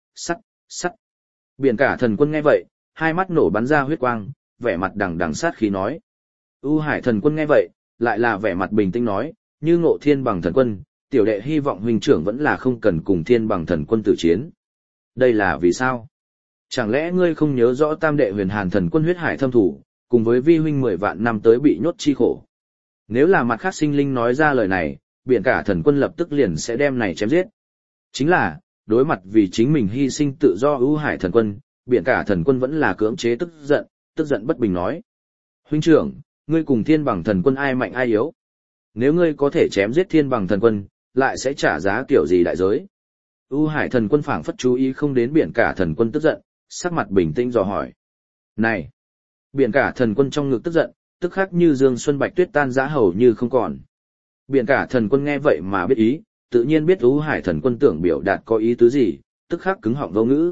sắt. Biển Cả thần quân nghe vậy, hai mắt nổ bắn ra huyết quang, vẻ mặt đằng đằng sát khí nói. U Hải thần quân nghe vậy, lại là vẻ mặt bình tĩnh nói, như ngộ thiên bằng thần quân, tiểu đệ hy vọng huynh trưởng vẫn là không cần cùng thiên bằng thần quân tử chiến. Đây là vì sao? Chẳng lẽ ngươi không nhớ rõ tam đệ huyền hàn thần quân huyết hải thâm thủ, cùng với vi huynh 10 vạn năm tới bị nhốt chi khổ? Nếu là mặt khác sinh linh nói ra lời này, Biển Cả thần quân lập tức liền sẽ đem này chém giết. Chính là, đối mặt vì chính mình hy sinh tự do U Hải thần quân, Biển Cả thần quân vẫn là cưỡng chế tức giận bất bình nói. Huynh trưởng, ngươi cùng thiên bằng thần quân ai mạnh ai yếu? Nếu ngươi có thể chém giết thiên bằng thần quân, lại sẽ trả giá kiểu gì đại giới? U Hải thần quân phảng phất chú ý không đến Biển Cả thần quân tức giận, sắc mặt bình tĩnh dò hỏi. Này! Biển Cả thần quân trong ngực tức giận, tức khắc như dương xuân bạch tuyết tan rã hầu như không còn. Biển Cả thần quân nghe vậy mà biết ý, tự nhiên biết U Hải thần quân tưởng biểu đạt có ý tứ gì, tức khắc cứng họng vô ngữ.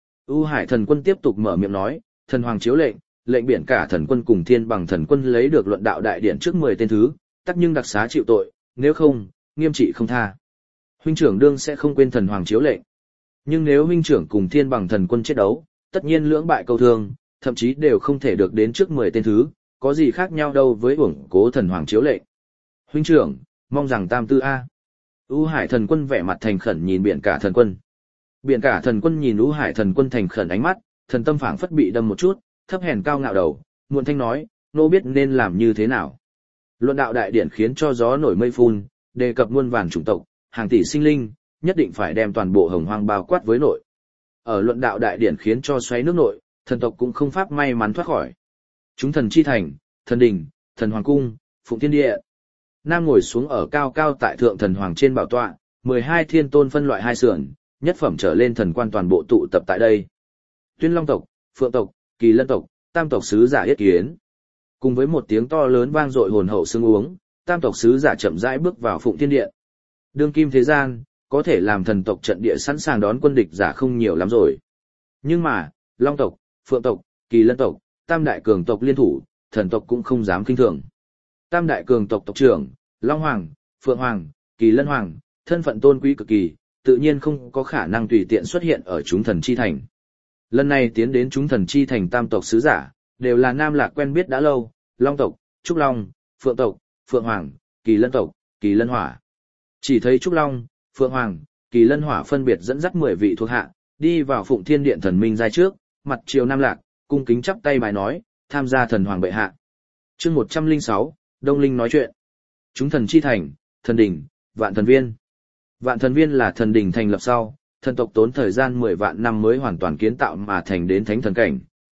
U Hải thần quân tiếp tục mở miệng nói, thần hoàng chiếu lệnh, lệnh Biển Cả thần quân cùng thiên bằng thần quân lấy được luận đạo đại điển trước 10 tên thứ, tất nhưng đặc xá chịu tội, nếu không, nghiêm trị không tha. Huynh trưởng đương sẽ không quên thần hoàng chiếu lệnh. Nhưng nếu huynh trưởng cùng thiên bằng thần quân chiến đấu, tất nhiên lưỡng bại câu thương, thậm chí đều không thể được đến trước 10 tên thứ, có gì khác nhau đâu với uổng cố thần hoàng chiếu lệnh. Huynh trưởng, mong rằng tam tư A. U Hải thần quân vẻ mặt thành khẩn nhìn Biển Cả thần quân. Biển Cả thần quân nhìn U Hải thần quân thành khẩn ánh mắt, thần tâm phảng phất bị đâm một chút, thấp hèn cao ngạo đầu, muộn thanh nói, nô biết nên làm như thế nào. Luận đạo đại điển khiến cho gió nổi mây phun, đề cập muôn vàn chủng tộc, hàng tỷ sinh linh, nhất định phải đem toàn bộ hồng hoang bao quát với nội. Ở luận đạo đại điển khiến cho xoáy nước nội, thần tộc cũng không pháp may mắn thoát khỏi. Chúng thần chi thành, thần đình, thần hoàng cung, phụng thiên địa. Nam ngồi xuống ở cao cao tại thượng thần hoàng trên bảo tọa, 12 thiên tôn phân loại hai sườn, nhất phẩm trở lên thần quan toàn bộ tụ tập tại đây. Tuyên Long tộc, Phượng tộc, Kỳ Lân tộc, Tam tộc sứ giả yết kiến. Cùng với một tiếng to lớn vang dội hồn hậu sương uống, Tam tộc sứ giả chậm rãi bước vào phụng thiên điện. Đương kim thế gian, có thể làm thần tộc trận địa sẵn sàng đón quân địch giả không nhiều lắm rồi. Nhưng mà, Long tộc, Phượng tộc, Kỳ Lân tộc, Tam đại cường tộc liên thủ, thần tộc cũng không dám khinh thường. Tam đại cường tộc tộc trưởng, Long Hoàng, Phượng Hoàng, Kỳ Lân Hoàng, thân phận tôn quý cực kỳ, tự nhiên không có khả năng tùy tiện xuất hiện ở chúng thần chi thành. Lần này tiến đến chúng thần chi thành tam tộc sứ giả, đều là nam lạc quen biết đã lâu, Long tộc, Trúc Long, Phượng tộc, Phượng Hoàng, Kỳ Lân tộc, Kỳ Lân Hỏa. Chỉ thấy Trúc Long, Phượng Hoàng, Kỳ Lân Hỏa phân biệt dẫn dắt 10 vị thuộc hạ, đi vào Phụng Thiên Điện thần minh giai trước, mặt triều nam lạc, cung kính chắp tay bài nói, tham gia thần hoàng bệ hạ. Chương 106, Đông Linh nói chuyện. Chúng thần chi thành, thần đỉnh, vạn thần viên. Vạn thần viên là thần đỉnh thành lập sau, thần tộc tốn thời gian 10 vạn năm mới hoàn toàn kiến tạo mà thành đến thánh thần cảnh,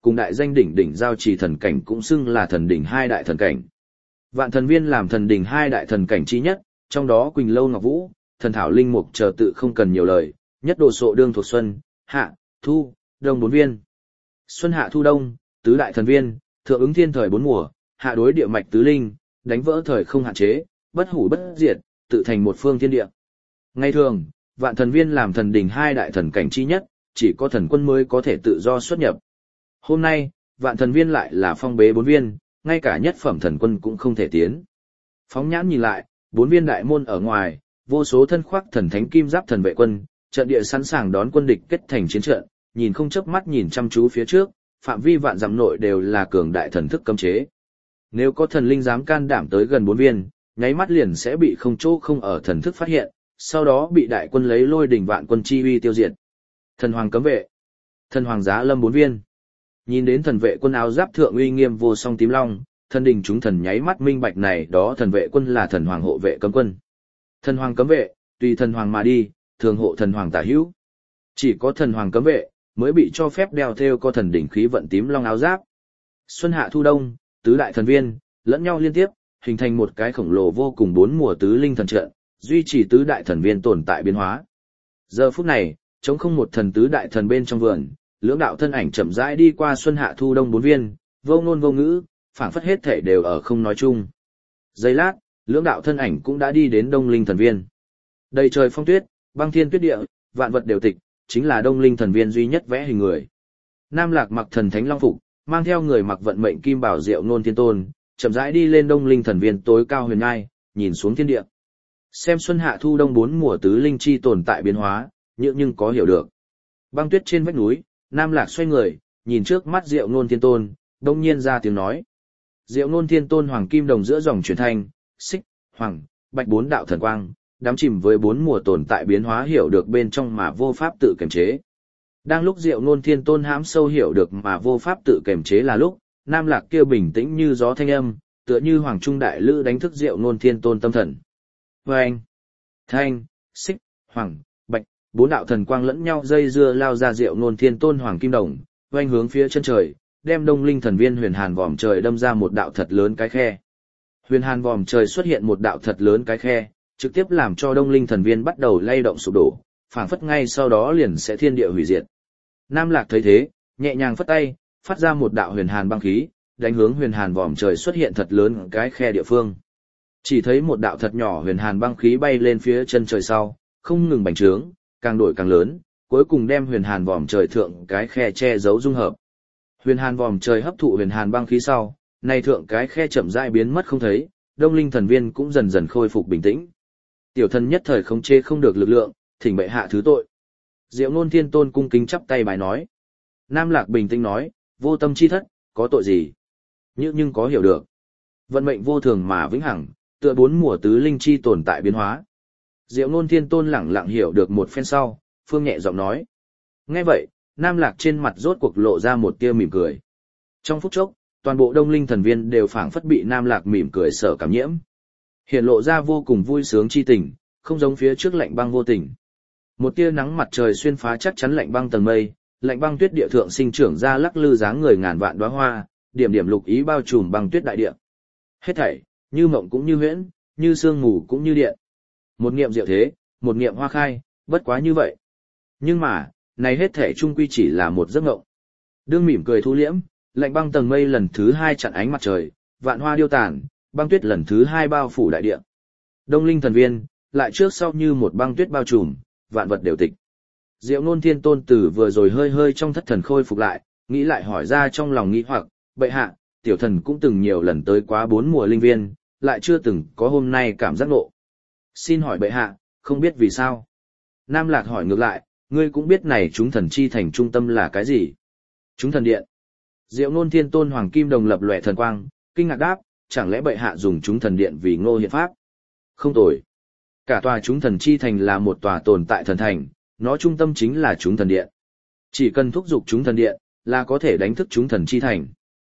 cùng đại danh đỉnh đỉnh giao trì thần cảnh cũng xưng là thần đỉnh hai đại thần cảnh. Vạn thần viên làm thần đỉnh hai đại thần cảnh chi nhất, trong đó Quỳnh Lâu Ngọc Vũ, thần thảo linh mục chờ tự không cần nhiều lời, nhất đồ sộ đương thuộc xuân, hạ, thu, đông 4 viên. Xuân hạ thu đông, tứ đại thần viên, thượng ứng thiên thời 4 mùa, hạ đối địa mạch tứ linh, đánh vỡ thời không hạn chế, bất hủ bất diệt, tự thành một phương thiên địa. Ngày thường, vạn thần viên làm thần đỉnh hai đại thần cảnh chi nhất, chỉ có thần quân mới có thể tự do xuất nhập. Hôm nay, vạn thần viên lại là phong bế 4 viên, ngay cả nhất phẩm thần quân cũng không thể tiến. Phóng nhãn nhìn lại, 4 viên đại môn ở ngoài, vô số thân khoác thần thánh kim giáp thần vệ quân, trận địa sẵn sàng đón quân địch kết thành chiến trận, nhìn không chớp mắt nhìn chăm chú phía trước, phạm vi vạn dặm nội đều là cường đại thần thức cấm chế. Nếu có thần linh dám can đảm tới gần 4 viên, nháy mắt liền sẽ bị không chỗ không ở thần thức phát hiện, sau đó bị đại quân lấy lôi đỉnh vạn quân chi uy tiêu diệt. Thần hoàng cấm vệ, thần hoàng giá lâm 4 viên. Nhìn đến thần vệ quân áo giáp thượng uy nghiêm vô song tím long, thần đình chúng thần nháy mắt minh bạch này đó thần vệ quân là thần hoàng hộ vệ cấm quân. Thần hoàng cấm vệ, tùy thần hoàng mà đi, thường hộ thần hoàng tả hữu. Chỉ có thần hoàng cấm vệ mới bị cho phép đeo theo có thần đỉnh khí vận tím long áo giáp. Xuân hạ thu đông, tứ đại thần viên lẫn nhau liên tiếp, hình thành một cái khổng lồ vô cùng 4 mùa tứ linh thần trận, duy trì tứ đại thần viên tồn tại biến hóa. Giờ phút này, trống không một thần tứ đại thần bên trong vườn, lưỡng đạo thân ảnh chậm rãi đi qua xuân hạ thu đông 4 viên, vô ngôn vô ngữ, phảng phất hết thể đều ở không nói chung. Giây lát, lưỡng đạo thân ảnh cũng đã đi đến Đông Linh thần viên. Đầy trời phong tuyết, băng thiên tuyết địa, vạn vật đều tịch, chính là Đông Linh thần viên duy nhất vẽ hình người. Nam Lạc mặc thần thánh long phục, mang theo người mặc vận mệnh kim bảo diệu ngôn thiên tôn, chậm rãi đi lên Đông Linh thần viên tối cao huyền ngai, nhìn xuống thiên địa. Xem xuân hạ thu đông 4 mùa tứ linh chi tồn tại biến hóa, nhưng có hiểu được. Băng tuyết trên vách núi, Nam Lạc xoay người, nhìn trước mắt diệu ngôn thiên tôn, đông nhiên ra tiếng nói. Diệu ngôn thiên tôn hoàng kim đồng giữa dòng truyền thanh, xích, hoàng, bạch 4 đạo thần quang, đắm chìm với 4 mùa tồn tại biến hóa hiểu được bên trong mà vô pháp tự kiềm chế. Đang lúc Diệu Ngôn Thiên Tôn hãm sâu hiểu được mà vô pháp tự kiềm chế là lúc, Nam Lạc kia bình tĩnh như gió thanh âm, tựa như hoàng trung đại lữ đánh thức Diệu Ngôn Thiên Tôn tâm thần. Oeng, thanh, xích, hoàng, bạch, 4 đạo thần quang lẫn nhau dây dưa lao ra Diệu Ngôn Thiên Tôn hoàng kim đồng, oanh hướng phía chân trời, đem Đông Linh thần viên huyền hàn vòm trời đâm ra một đạo thật lớn cái khe. Huyền hàn vòm trời xuất hiện một đạo thật lớn cái khe, trực tiếp làm cho Đông Linh thần viên bắt đầu lay động sụp đổ, phảng phất ngay sau đó liền sẽ thiên địa hủy diệt. Nam Lạc thấy thế, nhẹ nhàng phất tay, phát ra một đạo huyền hàn băng khí, đánh hướng huyền hàn vòm trời xuất hiện thật lớn cái khe địa phương. Chỉ thấy một đạo thật nhỏ huyền hàn băng khí bay lên phía chân trời sau, không ngừng bành trướng, càng đổi càng lớn, cuối cùng đem huyền hàn vòm trời thượng cái khe che giấu dung hợp. Huyền hàn vòm trời hấp thụ huyền hàn băng khí sau, nay thượng cái khe chậm rãi biến mất không thấy, Đông Linh thần viên cũng dần dần khôi phục bình tĩnh. Tiểu thần nhất thời khống chế không được lực lượng, thỉnh bệ hạ thứ tội. Diệu Ngôn Thiên Tôn cung kính chắp tay bài nói. Nam Lạc bình tĩnh nói, vô tâm chi thất, có tội gì? Nhưng có hiểu được. Vận mệnh vô thường mà vĩnh hằng, tựa 4 mùa tứ linh chi tồn tại biến hóa. Diệu Ngôn Thiên Tôn lẳng lặng hiểu được một phen sau, phương nhẹ giọng nói. Nghe vậy, Nam Lạc trên mặt rốt cuộc lộ ra một tia mỉm cười. Trong phút chốc, toàn bộ Đông Linh thần viên đều phảng phất bị Nam Lạc mỉm cười sở cảm nhiễm. Hiện lộ ra vô cùng vui sướng chi tình, không giống phía trước lạnh băng vô tình. Một tia nắng mặt trời xuyên phá chắc chắn lạnh băng tầng mây, lạnh băng tuyết địa thượng sinh trưởng ra lắc lư dáng người ngàn vạn đóa hoa, điểm điểm lục ý bao trùm băng tuyết đại địa. Hết thảy, như mộng cũng như huyễn, như sương mù cũng như điện. Một niệm diệu thế, một niệm hoa khai, bất quá như vậy. Nhưng mà, này hết thảy chung quy chỉ là một giấc mộng. Đương mỉm cười thu liễm, lạnh băng tầng mây lần thứ 2 chặn ánh mặt trời, vạn hoa điêu tàn, băng tuyết lần thứ 2 bao phủ đại địa. Đông Linh thần viên, lại trước sau như một băng tuyết bao trùm, vạn vật đều tịch. Diệu Ngôn Thiên Tôn tử vừa rồi hơi trong thất thần khôi phục lại, nghĩ lại hỏi ra trong lòng nghĩ hoặc, bệ hạ, tiểu thần cũng từng nhiều lần tới quá 4 mùa linh viên, lại chưa từng có hôm nay cảm giác ngộ. Xin hỏi bệ hạ, không biết vì sao? Nam Lạc hỏi ngược lại, ngươi cũng biết này chúng thần chi thành trung tâm là cái gì? Chúng thần điện. Diệu Ngôn Thiên Tôn hoàng kim đồng lập lòe thần quang, kinh ngạc đáp, chẳng lẽ bệ hạ dùng chúng thần điện vì Ngô hiện pháp? Không tồi. Cả tòa chúng thần chi thành là một tòa tồn tại thần thành, nó trung tâm chính là chúng thần điện. Chỉ cần thúc giục chúng thần điện, là có thể đánh thức chúng thần chi thành.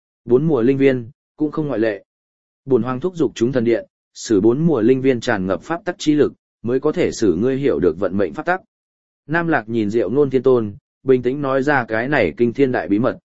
4 mùa linh viên, cũng không ngoại lệ. Bổn hoàng thúc giục chúng thần điện, sử 4 mùa linh viên tràn ngập pháp tắc chi lực, mới có thể sử ngươi hiểu được vận mệnh pháp tắc. Nam Lạc nhìn Diệu Ngôn Thiên Tôn, bình tĩnh nói ra cái này kinh thiên đại bí mật.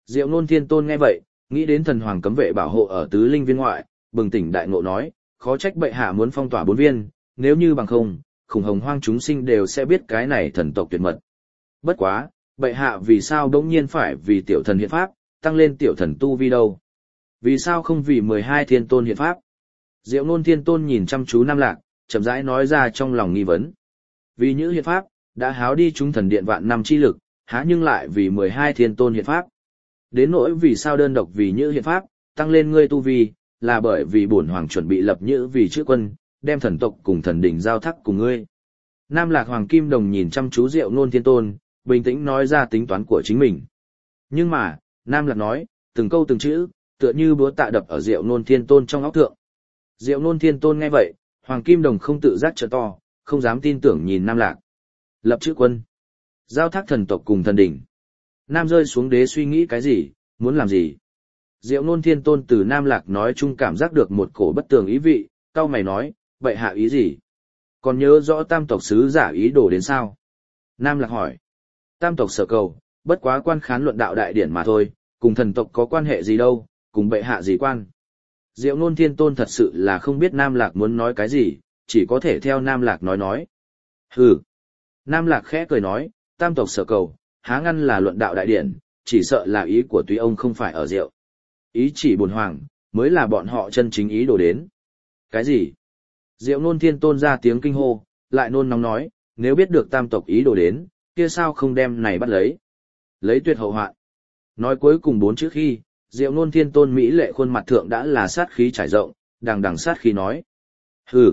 Diệu Nôn Thiên Tôn nghe vậy, nghĩ đến thần hoàng cấm vệ bảo hộ ở tứ linh viên ngoại, bừng tỉnh đại ngộ nói, khó trách bệ hạ muốn phong tỏa 4 viên, nếu như bằng không, khủng hồng hoang chúng sinh đều sẽ biết cái này thần tộc tuyệt mật. Bất quá, bệ hạ vì sao đống nhiên phải vì tiểu thần hiện pháp, tăng lên tiểu thần tu vi đâu? Vì sao không vì 12 thiên tôn hiện pháp? Diệu Nôn Thiên Tôn nhìn chăm chú Nam Lạc, chậm rãi nói ra trong lòng nghi vấn. Vì những hiện pháp, đã háo đi chúng thần điện vạn năm chi lực, há nhưng lại vì 12 thiên tôn hiện pháp. Đến nỗi vì sao đơn độc vì những hiện pháp, tăng lên ngươi tu vi, là bởi vì bổn hoàng chuẩn bị lập nhữ vì chữ quân, đem thần tộc cùng thần đỉnh giao thác cùng ngươi. Nam Lạc Hoàng Kim Đồng nhìn chăm chú Diệu Nôn Thiên Tôn, bình tĩnh nói ra tính toán của chính mình. Nhưng mà, Nam Lạc nói, từng câu từng chữ, tựa như búa tạ đập ở Diệu Nôn Thiên Tôn trong óc thượng. Diệu Nôn Thiên Tôn nghe vậy, Hoàng Kim Đồng không tự giác trợ to, không dám tin tưởng nhìn Nam Lạc. Lập chữ quân, giao thác thần tộc cùng thần đỉnh. Nam rơi xuống đế suy nghĩ cái gì, muốn làm gì? Diệu Nôn Thiên Tôn từ Nam Lạc nói chung cảm giác được một cổ bất tường ý vị, cau mày nói, vậy hạ ý gì? Còn nhớ rõ tam tộc sứ giả ý đồ đến sao? Nam Lạc hỏi. Tam tộc sở cầu, bất quá quan khán luận đạo đại điển mà thôi, cùng thần tộc có quan hệ gì đâu, cùng bệ hạ gì quan. Diệu Nôn Thiên Tôn thật sự là không biết Nam Lạc muốn nói cái gì, chỉ có thể theo Nam Lạc nói. Hừ. Nam Lạc khẽ cười nói, tam tộc sở cầu, há ngăn là luận đạo đại điển, chỉ sợ là ý của túy ông không phải ở Diệu. Ý chỉ bổn hoàng, mới là bọn họ chân chính ý đồ đến. Cái gì? Diệu Nôn Thiên Tôn ra tiếng kinh hô, lại nôn nóng nói, nếu biết được tam tộc ý đồ đến, kia sao không đem này bắt lấy? Lấy tuyệt hậu hoạn. Nói cuối cùng 4 chữ khi, Diệu Nôn Thiên Tôn mỹ lệ khuôn mặt thượng đã là sát khí trải rộng, đằng sát khí nói. Hừ,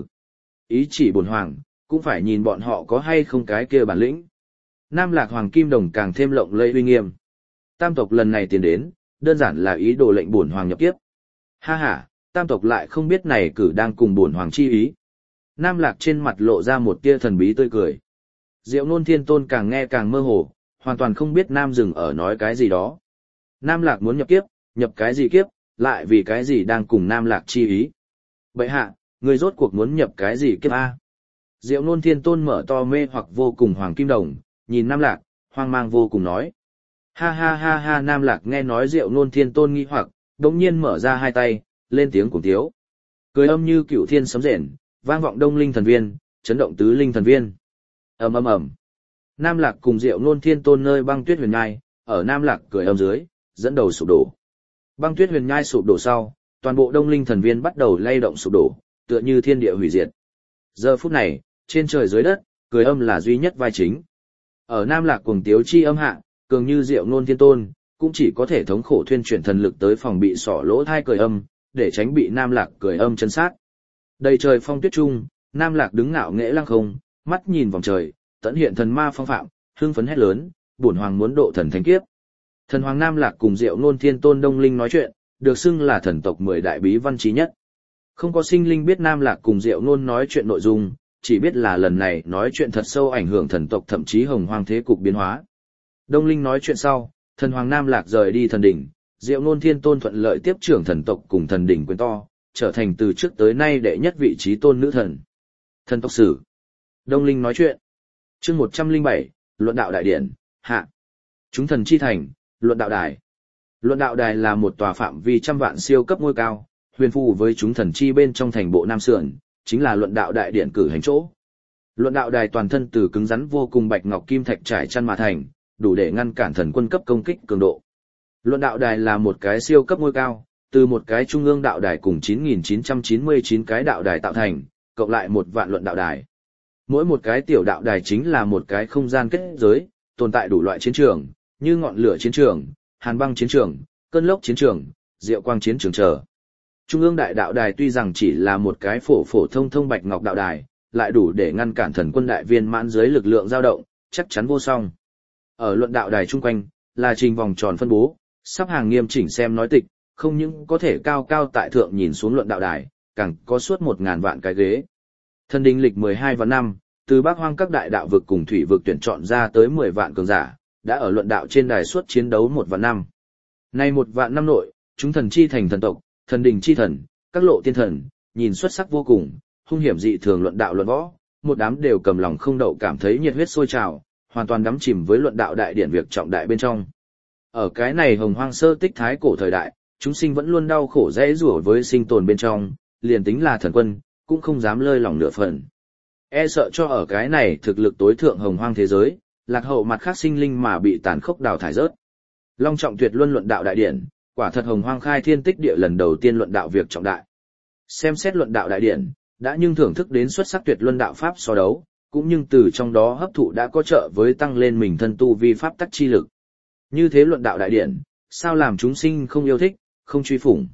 ý chỉ bổn hoàng, cũng phải nhìn bọn họ có hay không cái kia bản lĩnh. Nam Lạc Hoàng Kim Đồng càng thêm lộng lẫy uy nghiêm. Tam tộc lần này tiến đến, đơn giản là ý đồ lệnh bổn hoàng nhập kiếp. Ha ha, tam tộc lại không biết này cử đang cùng bổn hoàng chi ý. Nam Lạc trên mặt lộ ra một tia thần bí tươi cười. Diệu Nôn Thiên Tôn càng nghe càng mơ hồ, hoàn toàn không biết Nam Dừng ở nói cái gì đó. Nam Lạc muốn nhập kiếp, nhập cái gì kiếp, lại vì cái gì đang cùng Nam Lạc chi ý. Bậy hạ, người rốt cuộc muốn nhập cái gì kiếp a? Diệu Nôn Thiên Tôn mở to mê hoặc vô cùng Hoàng Kim Đồng, nhìn Nam Lạc, hoang mang vô cùng nói. Ha ha ha ha, Nam Lạc nghe nói Diệu Nôn Thiên Tôn nghi hoặc, đống nhiên mở ra hai tay, lên tiếng cùng tiếu. Cười âm như cửu thiên sấm rền, vang vọng đông linh thần viên, chấn động tứ linh thần viên. Ầm ầm ầm. Nam Lạc cùng Diệu Nôn Thiên Tôn nơi băng tuyết huyền nhai, ở Nam Lạc cười âm dưới, dẫn đầu sụp đổ. Băng tuyết huyền nhai sụp đổ sau, toàn bộ đông linh thần viên bắt đầu lay động sụp đổ, tựa như thiên địa hủy diệt. Giờ phút này, trên trời dưới đất, cười âm là duy nhất vai chính. Ở Nam Lạc cuồng tiếu chi âm hạ, cường như Diệu Nôn Thiên Tôn, cũng chỉ có thể thống khổ thuyên chuyển thần lực tới phòng bị sỏ lỗ thai cười âm, để tránh bị Nam Lạc cười âm chân sát. Đầy trời phong tuyết trung, Nam Lạc đứng ngạo nghễ lăng không, mắt nhìn vòng trời, tận hiện thần ma phong phạm, hưng phấn hét lớn, bổn hoàng muốn độ thần thánh kiếp. Thần hoàng Nam Lạc cùng Diệu Nôn Thiên Tôn đông linh nói chuyện, được xưng là thần tộc 10 đại bí văn chí nhất. Không có sinh linh biết Nam Lạc cùng Diệu Nôn nói chuyện nội dung, chỉ biết là lần này nói chuyện thật sâu ảnh hưởng thần tộc thậm chí hồng hoang thế cục biến hóa. Đông linh nói chuyện sau, thần hoàng Nam Lạc rời đi thần đỉnh, Diệu Nôn Thiên Tôn thuận lợi tiếp trưởng thần tộc cùng thần đỉnh quyền to, trở thành từ trước tới nay đệ nhất vị trí tôn nữ thần. Thần tộc sử. Đông linh nói chuyện. Chương 107, Luận đạo đại điển, hạ. Chúng thần chi thành, Luận đạo đài. Luận đạo đài là một tòa phạm vi trăm vạn siêu cấp ngôi cao, huyền phù với chúng thần chi bên trong thành bộ Nam Sườn, chính là luận đạo đại điển cử hành chỗ. Luận đạo đài toàn thân từ cứng rắn vô cùng bạch ngọc kim thạch trải chăn mà thành, đủ để ngăn cản thần quân cấp công kích cường độ. Luận đạo đài là một cái siêu cấp ngôi cao, từ một cái trung ương đạo đài cùng 9.999 cái đạo đài tạo thành, cộng lại 1.000.000 luận đạo đài. Mỗi một cái tiểu đạo đài chính là một cái không gian kết giới, tồn tại đủ loại chiến trường, như ngọn lửa chiến trường, hàn băng chiến trường, cơn lốc chiến trường, diệu quang chiến trường chờ. Trung ương đại đạo đài tuy rằng chỉ là một cái phổ thông bạch ngọc đạo đài, lại đủ để ngăn cản thần quân đại viên mãn dưới lực lượng dao động, chắc chắn vô song. Ở luận đạo đài chung quanh, là trình vòng tròn phân bố, sắp hàng nghiêm chỉnh xem nói tịch, không những có thể cao cao tại thượng nhìn xuống luận đạo đài, càng có suốt 1.000 vạn cái ghế. Thần đinh lịch 12 và năm, từ Bắc Hoang các đại đạo vực cùng thủy vực tuyển chọn ra tới 10 vạn cường giả, đã ở luận đạo trên đài suốt chiến đấu 1 và năm. Nay 1 vạn năm nội, chúng thần chi thành thần tộc, thần đình chi thần, các lộ tiên thần, nhìn xuất sắc vô cùng, hung hiểm dị thường luận đạo luận võ, một đám đều cầm lòng không đậu cảm thấy nhiệt huyết sôi trào, hoàn toàn đắm chìm với luận đạo đại điển việc trọng đại bên trong. Ở cái này hồng hoang sơ tích thái cổ thời đại, chúng sinh vẫn luôn đau khổ dễ rủa với sinh tồn bên trong, liền tính là thần quân, cũng không dám lơi lỏng nửa phần. E sợ cho ở cái này thực lực tối thượng hồng hoang thế giới, lạc hậu mặt khác sinh linh mà bị tàn khốc đào thải rớt. Long trọng tuyệt luân luận đạo đại điển, quả thật hồng hoang khai thiên tích địa lần đầu tiên luận đạo việc trọng đại. Xem xét luận đạo đại điển, đã nhưng thưởng thức đến xuất sắc tuyệt luân đạo pháp so đấu, cũng nhưng từ trong đó hấp thụ đã có trợ với tăng lên mình thân tu vi pháp tắc chi lực. Như thế luận đạo đại điển, sao làm chúng sinh không yêu thích, không truy phủng.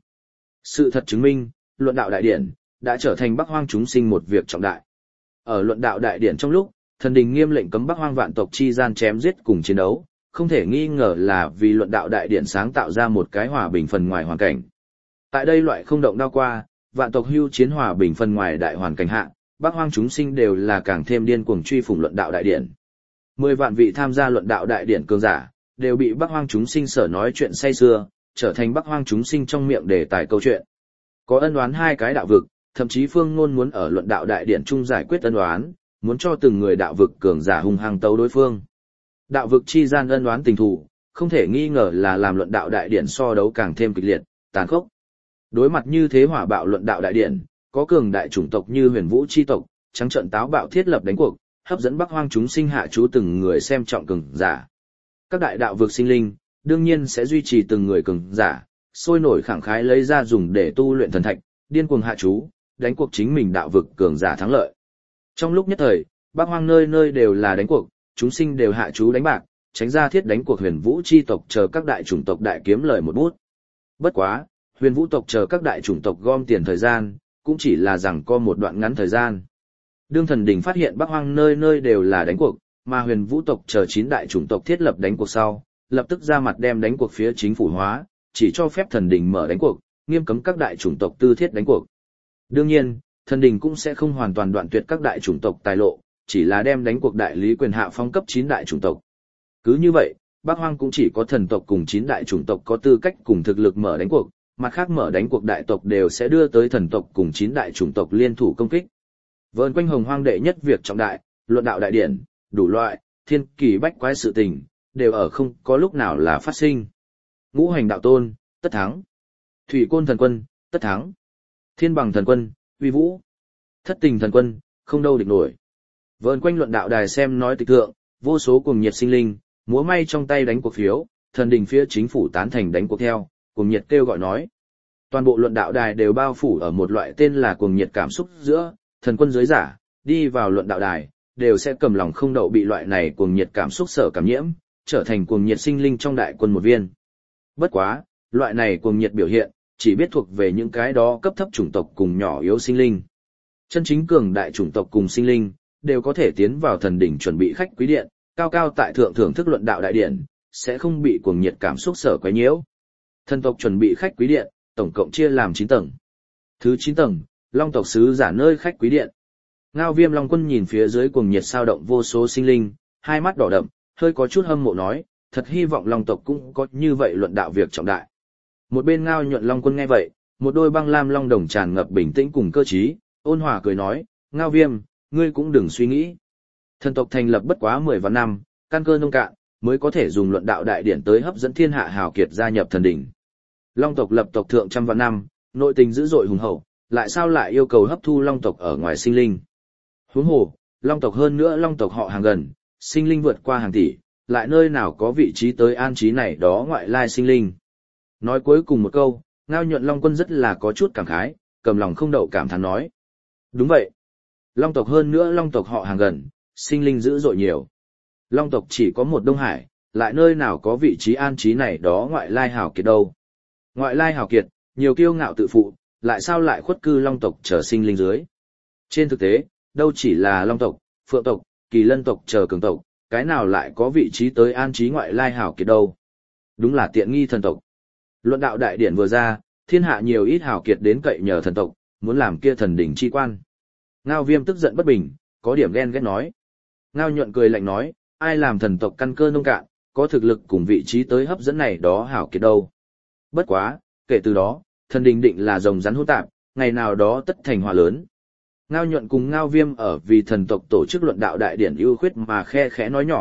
Sự thật chứng minh, luận đạo đại điển đã trở thành Bắc Hoang chúng sinh một việc trọng đại. Ở luận đạo đại điển trong lúc, thần đình nghiêm lệnh cấm Bắc Hoang vạn tộc chi gian chém giết cùng chiến đấu, không thể nghi ngờ là vì luận đạo đại điển sáng tạo ra một cái hòa bình phần ngoài hoàn cảnh. Tại đây loại không động đao qua, vạn tộc hưu chiến hòa bình phần ngoài đại hoàn cảnh hạ, Bắc Hoang chúng sinh đều là càng thêm điên cuồng truy phủng luận đạo đại điển. 10 vạn vị tham gia luận đạo đại điển cường giả, đều bị Bắc Hoang chúng sinh sở nói chuyện say xưa, trở thành Bắc Hoang chúng sinh trong miệng đề tài câu chuyện. Có ân oán hai cái đạo vực, thậm chí Phương Ngôn muốn ở luận đạo đại điển chung giải quyết ân oán, muốn cho từng người đạo vực cường giả hung hăng tấu đối phương. Đạo vực chi gian ân oán tình thù, không thể nghi ngờ là làm luận đạo đại điển so đấu càng thêm kịch liệt, tàn khốc. Đối mặt như thế hỏa bạo luận đạo đại điển, có cường đại chủng tộc như Huyền Vũ chi tộc, trắng trợn táo bạo thiết lập đánh cuộc, hấp dẫn Bắc Hoang chúng sinh hạ chú từng người xem trọng cường giả. Các đại đạo vực sinh linh, đương nhiên sẽ duy trì từng người cường giả, sôi nổi khẳng khái lấy ra dùng để tu luyện thần thạch, điên cuồng hạ chú, đánh cuộc chính mình đạo vực cường giả thắng lợi. Trong lúc nhất thời, Bắc Hoang nơi nơi đều là đánh cuộc, chúng sinh đều hạ chú đánh bạc, tránh ra thiết đánh cuộc Huyền Vũ chi tộc chờ các đại chủng tộc đại kiếm lời một bút. Bất quá, Huyền Vũ tộc chờ các đại chủng tộc gom tiền thời gian, cũng chỉ là rằng có một đoạn ngắn thời gian. Đương thần đình phát hiện Bắc Hoang nơi nơi đều là đánh cuộc, mà Huyền Vũ tộc chờ 9 đại chủng tộc thiết lập đánh cuộc sau, lập tức ra mặt đem đánh cuộc phía chính phủ hóa, chỉ cho phép thần đình mở đánh cuộc, nghiêm cấm các đại chủng tộc tư thiết đánh cuộc. Đương nhiên, thần đình cũng sẽ không hoàn toàn đoạn tuyệt các đại chủng tộc tài lộ, chỉ là đem đánh cuộc đại lý quyền hạ phong cấp 9 đại chủng tộc. Cứ như vậy, Bắc Hoang cũng chỉ có thần tộc cùng 9 đại chủng tộc có tư cách cùng thực lực mở đánh cuộc, mặt khác mở đánh cuộc đại tộc đều sẽ đưa tới thần tộc cùng 9 đại chủng tộc liên thủ công kích. Vờn quanh hồng hoang đệ nhất việc trọng đại, luận đạo đại điển, đủ loại, thiên kỳ bách quái sự tình, đều ở không có lúc nào là phát sinh. Ngũ hành đạo tôn, tất thắng. Thủy côn thần quân, tất thắng. Thiên bằng thần quân, uy vũ. Thất tình thần quân, không đâu địch nổi. Vờn quanh luận đạo đài xem nói tịch thượng, vô số cuồng nhiệt sinh linh, múa may trong tay đánh cuộc phiếu, thần đình phía chính phủ tán thành đánh cuộc theo, cuồng nhiệt kêu gọi nói. Toàn bộ luận đạo đài đều bao phủ ở một loại tên là cuồng nhiệt cảm xúc giữa, thần quân giới giả, đi vào luận đạo đài, đều sẽ cầm lòng không đậu bị loại này cuồng nhiệt cảm xúc sở cảm nhiễm, trở thành cuồng nhiệt sinh linh trong đại quân một viên. Bất quá, loại này cuồng nhiệt biểu hiện, chỉ biết thuộc về những cái đó cấp thấp chủng tộc cùng nhỏ yếu sinh linh. Chân chính cường đại chủng tộc cùng sinh linh, đều có thể tiến vào thần đỉnh chuẩn bị khách quý điện, cao cao tại thượng thưởng thức luận đạo đại điện, sẽ không bị cuồng nhiệt cảm xúc sở quấy nhiễu. Thần tộc chuẩn bị khách quý điện, tổng cộng chia làm 9 tầng. Thứ 9 tầng, Long tộc sứ giả nơi khách quý điện. Ngao Viêm Long Quân nhìn phía dưới cuồng nhiệt sao động vô số sinh linh, hai mắt đỏ đậm, hơi có chút hâm mộ nói, thật hy vọng Long tộc cũng có như vậy luận đạo việc trọng đại. Một bên Ngao Nhuận Long Quân nghe vậy, một đôi băng lam long đồng tràn ngập bình tĩnh cùng cơ trí, ôn hòa cười nói, Ngao Viêm, ngươi cũng đừng suy nghĩ. Thần tộc thành lập bất quá 10 vạn năm, căn cơ nông cạn, mới có thể dùng luận đạo đại điển tới hấp dẫn thiên hạ hào kiệt gia nhập thần đỉnh. Long tộc lập tộc thượng trăm vạn năm, nội tình dữ dội hùng hậu, lại sao lại yêu cầu hấp thu long tộc ở ngoài sinh linh? Huống hồ, long tộc hơn nữa long tộc họ hàng gần, sinh linh vượt qua hàng tỷ, lại nơi nào có vị trí tới an trí này đó ngoại lai sinh linh. Nói cuối cùng một câu, Ngao Nhuận Long Quân rất là có chút cảm khái, cầm lòng không đậu cảm thán nói. Đúng vậy. Long tộc hơn nữa long tộc họ hàng gần, sinh linh dữ dội nhiều. Long tộc chỉ có một Đông Hải, lại nơi nào có vị trí an trí này đó ngoại lai hào kiệt đâu. Ngoại lai hào kiệt, nhiều kiêu ngạo tự phụ, lại sao lại khuất cư long tộc trở sinh linh dưới. Trên thực tế, đâu chỉ là long tộc, phượng tộc, kỳ lân tộc chờ cường tộc, cái nào lại có vị trí tới an trí ngoại lai hào kiệt đâu. Đúng là tiện nghi thần tộc. Luận đạo đại điển vừa ra, thiên hạ nhiều ít hào kiệt đến cậy nhờ thần tộc, muốn làm kia thần đỉnh chi quan. Ngao Viêm tức giận bất bình, có điểm ghen ghét nói. Ngao Nhuận cười lạnh nói, ai làm thần tộc căn cơ nông cạn, có thực lực cùng vị trí tới hấp dẫn này đó hảo kiệt đâu. Bất quá, kể từ đó, thần đình định là rồng rắn hỗn tạp, ngày nào đó tất thành họa lớn. Ngao Nhuận cùng Ngao Viêm ở vì thần tộc tổ chức luận đạo đại điển ưu khuyết mà khe khẽ nói nhỏ,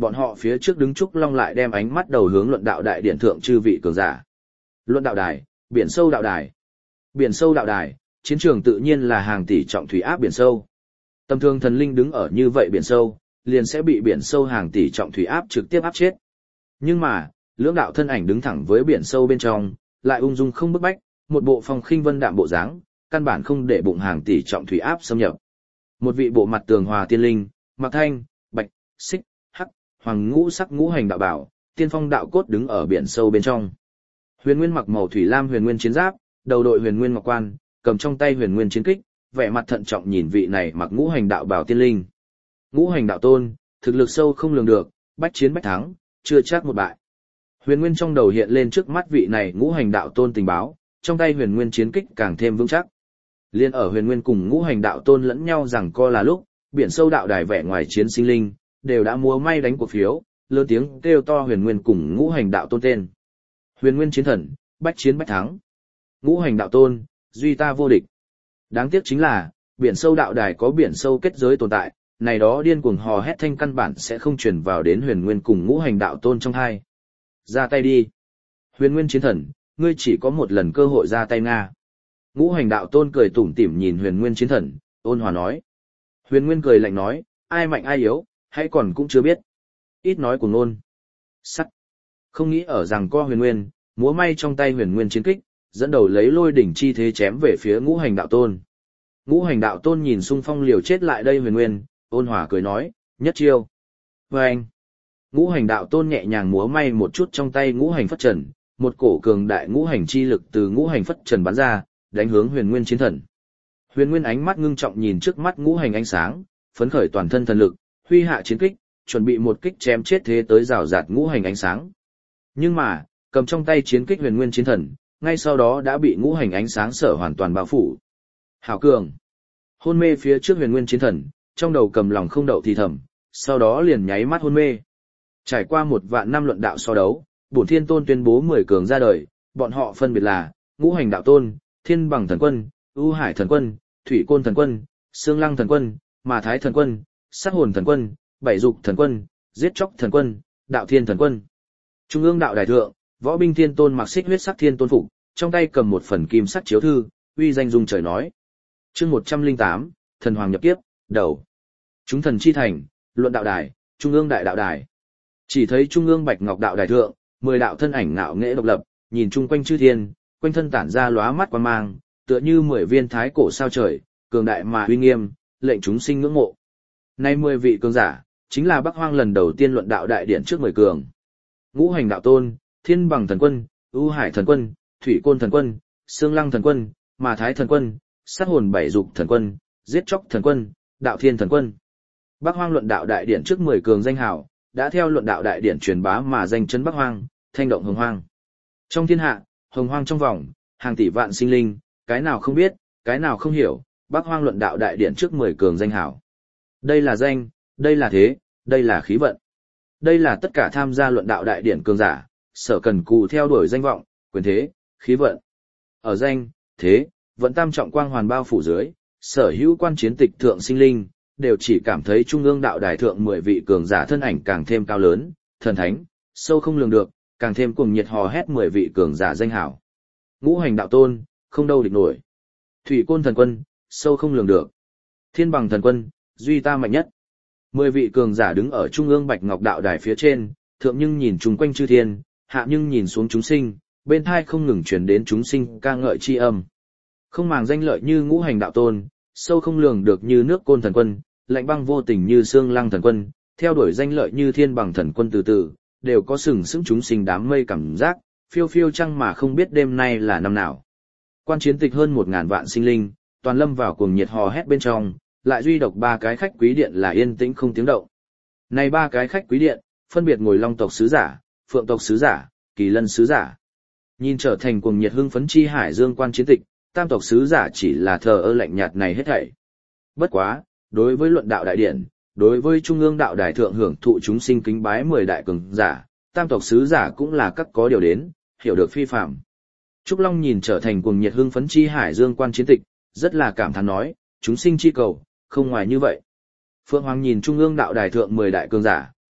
bọn họ phía trước đứng Trúc Long lại đem ánh mắt đầu hướng luận đạo đại điển thượng chư vị cường giả. Luận đạo đài, biển sâu đạo đài. Biển sâu đạo đài, chiến trường tự nhiên là hàng tỷ trọng thủy áp biển sâu. Tầm thường thần linh đứng ở như vậy biển sâu, liền sẽ bị biển sâu hàng tỷ trọng thủy áp trực tiếp áp chết. Nhưng mà, lưỡng đạo thân ảnh đứng thẳng với biển sâu bên trong, lại ung dung không bức bách, một bộ phong khinh vân đạm bộ dáng, căn bản không để bụng hàng tỷ trọng thủy áp xâm nhập. Một vị bộ mặt tường hòa tiên linh, mặc thanh, bạch, xích, hắc, hoàng ngũ sắc ngũ hành đạo bảo, tiên phong đạo cốt đứng ở biển sâu bên trong. Huyền Nguyên mặc màu thủy lam huyền nguyên chiến giáp, đầu đội huyền nguyên ngọc quan, cầm trong tay huyền nguyên chiến kích, vẻ mặt thận trọng nhìn vị này mặc ngũ hành đạo bảo tiên linh. Ngũ hành đạo tôn, thực lực sâu không lường được, bách chiến bách thắng, chưa chắc một bại. Huyền Nguyên trong đầu hiện lên trước mắt vị này ngũ hành đạo tôn tình báo, trong tay huyền nguyên chiến kích càng thêm vững chắc. Liên ở huyền nguyên cùng ngũ hành đạo tôn lẫn nhau rằng co là lúc, biển sâu đạo đài vẻ ngoài chiến sinh linh, đều đã múa may đánh cuộc phiếu, lớn tiếng kêu to huyền nguyên cùng ngũ hành đạo tôn tên. Huyền nguyên chiến thần, bách chiến bách thắng. Ngũ hành đạo tôn, duy ta vô địch. Đáng tiếc chính là, biển sâu đạo đài có biển sâu kết giới tồn tại, này đó điên cuồng hò hét thanh căn bản sẽ không truyền vào đến huyền nguyên cùng ngũ hành đạo tôn trong hai. Ra tay đi. Huyền nguyên chiến thần, ngươi chỉ có một lần cơ hội ra tay Nga. Ngũ hành đạo tôn cười tủm tỉm nhìn huyền nguyên chiến thần, ôn hòa nói. Huyền nguyên cười lạnh nói, ai mạnh ai yếu, hay còn cũng chưa biết. Ít nói của ngôn. Sắt. Không nghĩ ở rằng co huyền nguyên, múa may trong tay huyền nguyên chiến kích, dẫn đầu lấy lôi đỉnh chi thế chém về phía ngũ hành đạo tôn. Ngũ hành đạo tôn nhìn xung phong liều chết lại đây huyền nguyên, ôn hòa cười nói, nhất chiêu. Và anh. Ngũ hành đạo tôn nhẹ nhàng múa may một chút trong tay ngũ hành phất trần, một cổ cường đại ngũ hành chi lực từ ngũ hành phất trần bắn ra, đánh hướng huyền nguyên chiến thần. Huyền nguyên ánh mắt ngưng trọng nhìn trước mắt ngũ hành ánh sáng, phấn khởi toàn thân thần lực, huy hạ chiến kích, chuẩn bị một kích chém chết thế tới rào rạt ngũ hành ánh sáng. Nhưng mà, cầm trong tay chiến kích huyền nguyên chiến thần, ngay sau đó đã bị ngũ hành ánh sáng sở hoàn toàn bao phủ. Hảo cường. Hôn mê phía trước huyền nguyên chiến thần, trong đầu cầm lòng không đậu thì thầm, sau đó liền nháy mắt hôn mê. Trải qua 1.000 năm luận đạo so đấu, Bổn Thiên Tôn tuyên bố 10 cường ra đời, bọn họ phân biệt là Ngũ Hành Đạo Tôn, Thiên Bằng Thần Quân, U Hải Thần Quân, Thủy Côn Thần Quân, Sương Lăng Thần Quân, Mà Thái Thần Quân, Sát Hồn Thần Quân, Bảy Dục Thần Quân, Giết Chóc Thần Quân, Đạo Thiên Thần Quân. Trung ương đạo đại thượng, Võ Binh Thiên Tôn mặc xích huyết sắc thiên tôn phục, trong tay cầm một phần kim sắc chiếu thư, uy danh dung trời nói. Chương 108, Thần Hoàng nhập kiếp, đầu. Chúng thần chi thành, luận đạo đài, Trung ương đại đạo đài. Chỉ thấy Trung ương Bạch Ngọc đạo đài thượng, 10 đạo thân ảnh ngạo nghễ độc lập, nhìn chung quanh chư thiên, quanh thân tản ra lóa mắt quang mang, tựa như 10 viên thái cổ sao trời, cường đại mà uy nghiêm, lệnh chúng sinh ngưỡng mộ. Nay 10 vị cường giả, chính là Bắc Hoang lần đầu tiên luận đạo đại điển trước 10 cường. Ngũ Hành Đạo Tôn, Thiên Bằng Thần Quân, U Hải Thần Quân, Thủy Côn Thần Quân, Sương Lăng Thần Quân, Mà Thái Thần Quân, Sát Hồn Bảy Dục Thần Quân, Giết Chóc Thần Quân, Đạo Thiên Thần Quân. Bắc Hoang luận đạo đại điển trước 10 cường danh hào, đã theo luận đạo đại điển truyền bá mà danh chấn Bắc Hoang, thanh động hồng hoang. Trong thiên hạ, hồng hoang trong vòng, hàng tỷ vạn sinh linh, cái nào không biết, cái nào không hiểu, Bắc Hoang luận đạo đại điển trước 10 cường danh hảo. Đây là danh, đây là thế, đây là khí vận. Đây là tất cả tham gia luận đạo đại điển cường giả, sở cần cù theo đuổi danh vọng, quyền thế, khí vận. Ở danh, thế, vận tam trọng quang hoàn bao phủ dưới, sở hữu quan chiến tịch thượng sinh linh, đều chỉ cảm thấy trung ương đạo đài thượng 10 vị cường giả thân ảnh càng thêm cao lớn, thần thánh, sâu không lường được, càng thêm cuồng nhiệt hò hét 10 vị cường giả danh hảo. Ngũ Hành Đạo Tôn, không đâu địch nổi. Thủy Côn Thần Quân, sâu không lường được. Thiên Bằng Thần Quân, duy ta mạnh nhất. 10 vị cường giả đứng ở trung ương Bạch Ngọc đạo đài phía trên, thượng nhưng nhìn chung quanh chư thiên, hạ nhưng nhìn xuống chúng sinh, bên tai không ngừng truyền đến chúng sinh ca ngợi chi âm. Không màng danh lợi như Ngũ Hành Đạo Tôn, sâu không lường được như Nước Côn Thần Quân, lạnh băng vô tình như Sương Lăng Thần Quân, theo đuổi danh lợi như Thiên Bằng Thần Quân từ từ, đều có sừng sững chúng sinh đám mây cảm giác, phiêu phiêu chăng mà không biết đêm nay là năm nào. Quan chiến tịch hơn 1.000 vạn sinh linh, toàn lâm vào cuồng nhiệt hò hét bên trong, lại duy độc 3 cái khách quý điện là yên tĩnh không tiếng động. Này 3 cái khách quý điện, phân biệt ngồi Long tộc sứ giả, Phượng tộc sứ giả, Kỳ Lân sứ giả. Nhìn trở thành cuồng nhiệt hưng phấn chi hải dương quan chiến tịch, Tam tộc sứ giả chỉ là thờ ơ lạnh nhạt này hết thảy. Bất quá, đối với luận đạo đại điển, đối với trung ương đạo đài thượng hưởng thụ chúng sinh kính bái 10 đại cường giả, Tam tộc sứ giả cũng là các có điều đến, hiểu được phi phạm. Trúc Long nhìn trở thành cuồng nhiệt hưng phấn chi hải dương quan chiến tịch, rất là cảm thán nói, chúng sinh chi cầu, không ngoài như vậy. Phượng Hoàng nhìn trung ương đạo đài thượng 10 đại cường giả,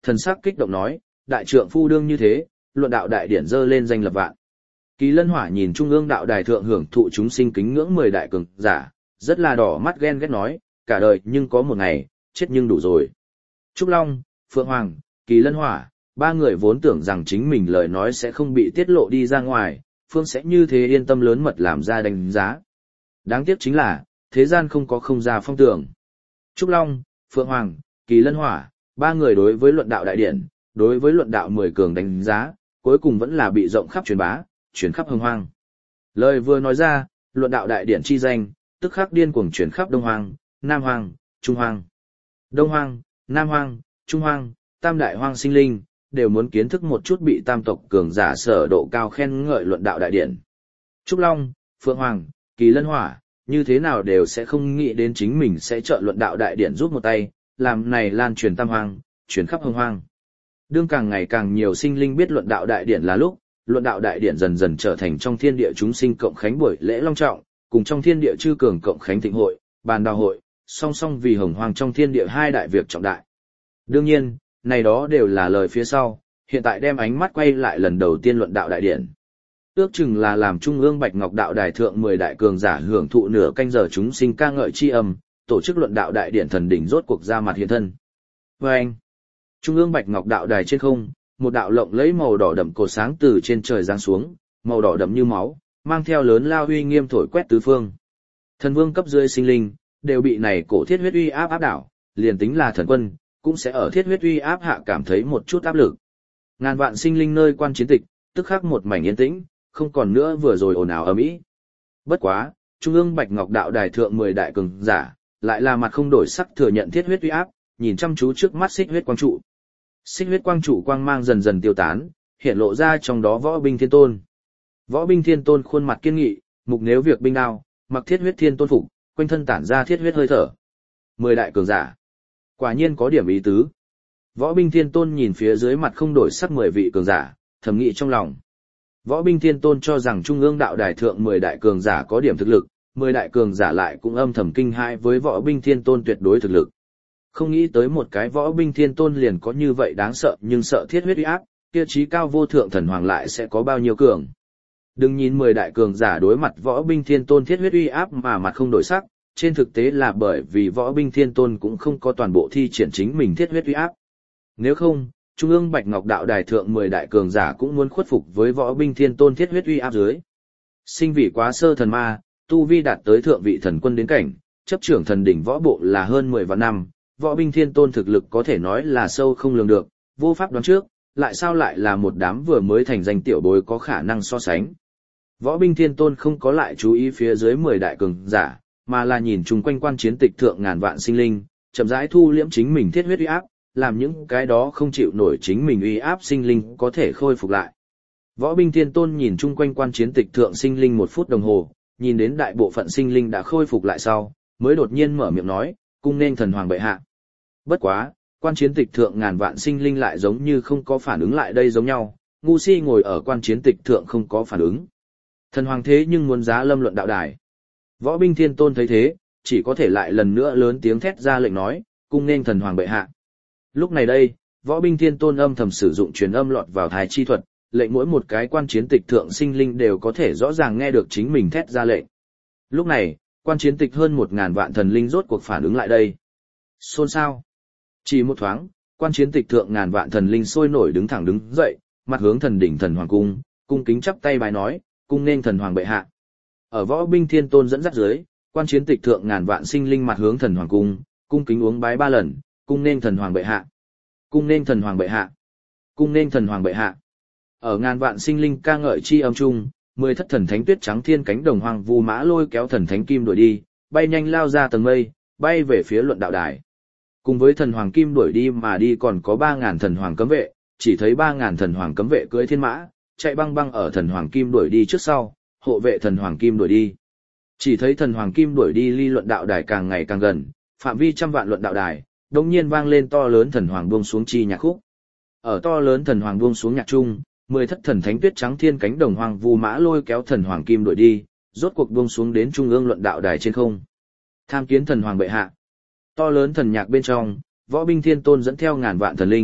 thần sắc kích động nói, đại trượng phu đương như thế, luận đạo đại điển dơ lên danh lập vạn. Kỳ Lân Hỏa nhìn trung ương đạo đài thượng hưởng thụ chúng sinh kính ngưỡng 10 đại cường giả, rất là đỏ mắt ghen ghét nói, cả đời nhưng có một ngày, chết nhưng đủ rồi. Trúc Long, Phượng Hoàng, Kỳ Lân Hỏa, ba người vốn tưởng rằng chính mình lời nói sẽ không bị tiết lộ đi ra ngoài, Phương sẽ như thế yên tâm lớn mật làm ra đánh giá. Đáng tiếc chính là, thế gian không có không ra phong tưởng. Trúc Long, Phượng Hoàng, Kỳ Lân Hỏa, ba người đối với luận đạo đại điển, đối với luận đạo 10 cường đánh giá, cuối cùng vẫn là bị rộng khắp truyền bá, truyền khắp hồng hoang. Lời vừa nói ra, luận đạo đại điển chi danh, tức khắc điên cuồng truyền khắp Đông Hoang, Nam Hoang, Trung Hoang. Đông Hoang, Nam Hoang, Trung Hoang, tam đại hoang sinh linh, đều muốn kiến thức một chút bị tam tộc cường giả sở độ cao khen ngợi luận đạo đại điển. Trúc Long, Phượng Hoàng, Kỳ Lân Hỏa, như thế nào đều sẽ không nghĩ đến chính mình sẽ trợ luận đạo đại điển giúp một tay, làm này lan truyền tam hoang, truyền khắp hồng hoang. Đương càng ngày càng nhiều sinh linh biết luận đạo đại điển là lúc, luận đạo đại điển dần dần trở thành trong thiên địa chúng sinh cộng khánh buổi lễ long trọng, cùng trong thiên địa chư cường cộng khánh thịnh hội, bàn đào hội, song song vì hồng hoang trong thiên địa hai đại việc trọng đại. Đương nhiên, này đó đều là lời phía sau, hiện tại đem ánh mắt quay lại lần đầu tiên luận đạo đại điển. Ước chừng là làm trung ương Bạch Ngọc đạo đài thượng 10 đại cường giả hưởng thụ nửa canh giờ chúng sinh ca ngợi chi âm, tổ chức luận đạo đại điển thần đỉnh rốt cuộc ra mặt hiện thân. Và anh, trung ương Bạch Ngọc đạo đài trên không, một đạo lộng lẫy màu đỏ đậm cột sáng từ trên trời giáng xuống, màu đỏ đậm như máu, mang theo lớn lao uy nghiêm thổi quét tứ phương. Thần vương cấp dưới sinh linh đều bị này cổ thiết huyết uy áp đảo, liền tính là thần quân cũng sẽ ở thiết huyết uy áp hạ cảm thấy một chút áp lực. Ngàn vạn sinh linh nơi quan chiến tịch, tức khắc một mảnh yên tĩnh, không còn nữa vừa rồi ồn ào ầm ĩ. Bất quá, trung ương Bạch Ngọc đạo đài thượng 10 đại cường giả, lại là mặt không đổi sắc thừa nhận thiết huyết uy áp, nhìn chăm chú trước mắt xích huyết quang trụ. Xích huyết quang trụ quang mang dần dần tiêu tán, hiện lộ ra trong đó Võ Binh Thiên Tôn. Võ Binh Thiên Tôn khuôn mặt kiên nghị, mục nếu việc binh đao, mặc thiết huyết thiên tôn phục, quanh thân tản ra thiết huyết hơi thở. 10 đại cường giả, quả nhiên có điểm ý tứ. Võ Binh Thiên Tôn nhìn phía dưới mặt không đổi sắc 10 vị cường giả, thầm nghĩ trong lòng. Võ Binh Thiên Tôn cho rằng trung ương đạo đài thượng 10 đại cường giả có điểm thực lực, 10 đại cường giả lại cũng âm thầm kinh hãi với Võ Binh Thiên Tôn tuyệt đối thực lực. Không nghĩ tới một cái Võ Binh Thiên Tôn liền có như vậy đáng sợ, nhưng sợ thiết huyết uy áp, kia chí cao vô thượng thần hoàng lại sẽ có bao nhiêu cường. Đừng nhìn 10 đại cường giả đối mặt Võ Binh Thiên Tôn thiết huyết uy áp mà mặt không đổi sắc, trên thực tế là bởi vì Võ Binh Thiên Tôn cũng không có toàn bộ thi triển chính mình thiết huyết uy áp. Nếu không, trung ương Bạch Ngọc đạo đài thượng 10 đại cường giả cũng muốn khuất phục với Võ Binh Thiên Tôn thiết huyết uy áp dưới. Sinh vị quá sơ thần ma, tu vi đạt tới thượng vị thần quân đến cảnh, chấp trưởng thần đỉnh võ bộ là hơn 10 vạn năm, Võ Binh Thiên Tôn thực lực có thể nói là sâu không lường được, vô pháp đoán trước, lại sao lại là một đám vừa mới thành danh tiểu bối có khả năng so sánh. Võ Binh Thiên Tôn không có lại chú ý phía dưới 10 đại cường giả, mà là nhìn chung quanh quan chiến tịch thượng ngàn vạn sinh linh, chậm rãi thu liễm chính mình thiết huyết uy áp, làm những cái đó không chịu nổi chính mình uy áp sinh linh có thể khôi phục lại. Võ Binh Thiên Tôn nhìn chung quanh quan chiến tịch thượng sinh linh 1 phút đồng hồ, nhìn đến đại bộ phận sinh linh đã khôi phục lại sau, mới đột nhiên mở miệng nói, cung nên thần hoàng bệ hạ. Bất quá, quan chiến tịch thượng ngàn vạn sinh linh lại giống như không có phản ứng lại đây giống nhau, ngu si ngồi ở quan chiến tịch thượng không có phản ứng. Thần hoàng thế nhưng muốn giá lâm luận đạo đài. Võ Binh Thiên Tôn thấy thế, chỉ có thể lại lần nữa lớn tiếng thét ra lệnh nói, cung nên thần hoàng bệ hạ. Lúc này đây, Võ Binh Thiên Tôn âm thầm sử dụng truyền âm lọt vào thái chi thuật, lệnh mỗi một cái quan chiến tịch thượng sinh linh đều có thể rõ ràng nghe được chính mình thét ra lệnh. Lúc này, quan chiến tịch hơn 1000 vạn thần linh rốt cuộc phản ứng lại đây. Xôn xao. Chỉ một thoáng, quan chiến tịch thượng ngàn vạn thần linh sôi nổi đứng thẳng đứng dậy, mặt hướng thần đỉnh thần hoàng cung, cung kính chắp tay bài nói, cung nên thần hoàng bệ hạ. Ở Võ Binh Thiên Tôn dẫn dắt dưới, quan chiến tịch thượng ngàn vạn sinh linh mặt hướng thần hoàng cung, cung kính uống bái 3 lần, cung nên thần hoàng bệ hạ. Cung nên thần hoàng bệ hạ. Cung nên thần hoàng bệ hạ. Ở ngàn vạn sinh linh ca ngợi chi âm trung, 10 thất thần thánh tuyết trắng thiên cánh đồng hoàng vu mã lôi kéo thần thánh kim đuổi đi, bay nhanh lao ra tầng mây, bay về phía luận đạo đài. Cùng với thần hoàng kim đuổi đi mà đi còn có 3000 thần hoàng cấm vệ, chỉ thấy 3000 thần hoàng cấm vệ cưỡi thiên mã, chạy băng băng ở thần hoàng kim đuổi đi trước sau, hộ vệ thần hoàng kim đuổi đi. Chỉ thấy thần hoàng kim đuổi đi ly luận đạo đài càng ngày càng gần, phạm vi trăm vạn luận đạo đài, đột nhiên vang lên to lớn thần hoàng buông xuống chi nhạc khúc. Ở to lớn thần hoàng buông xuống nhạc trung, 10 thất thần thánh tuyết trắng thiên cánh đồng hoàng vu mã lôi kéo thần hoàng kim đuổi đi, rốt cuộc buông xuống đến trung ương luận đạo đài trên không. Tham kiến thần hoàng bệ hạ. To lớn thần nhạc bên trong, Võ Binh Thiên Tôn dẫn theo ngàn vạn thần linh,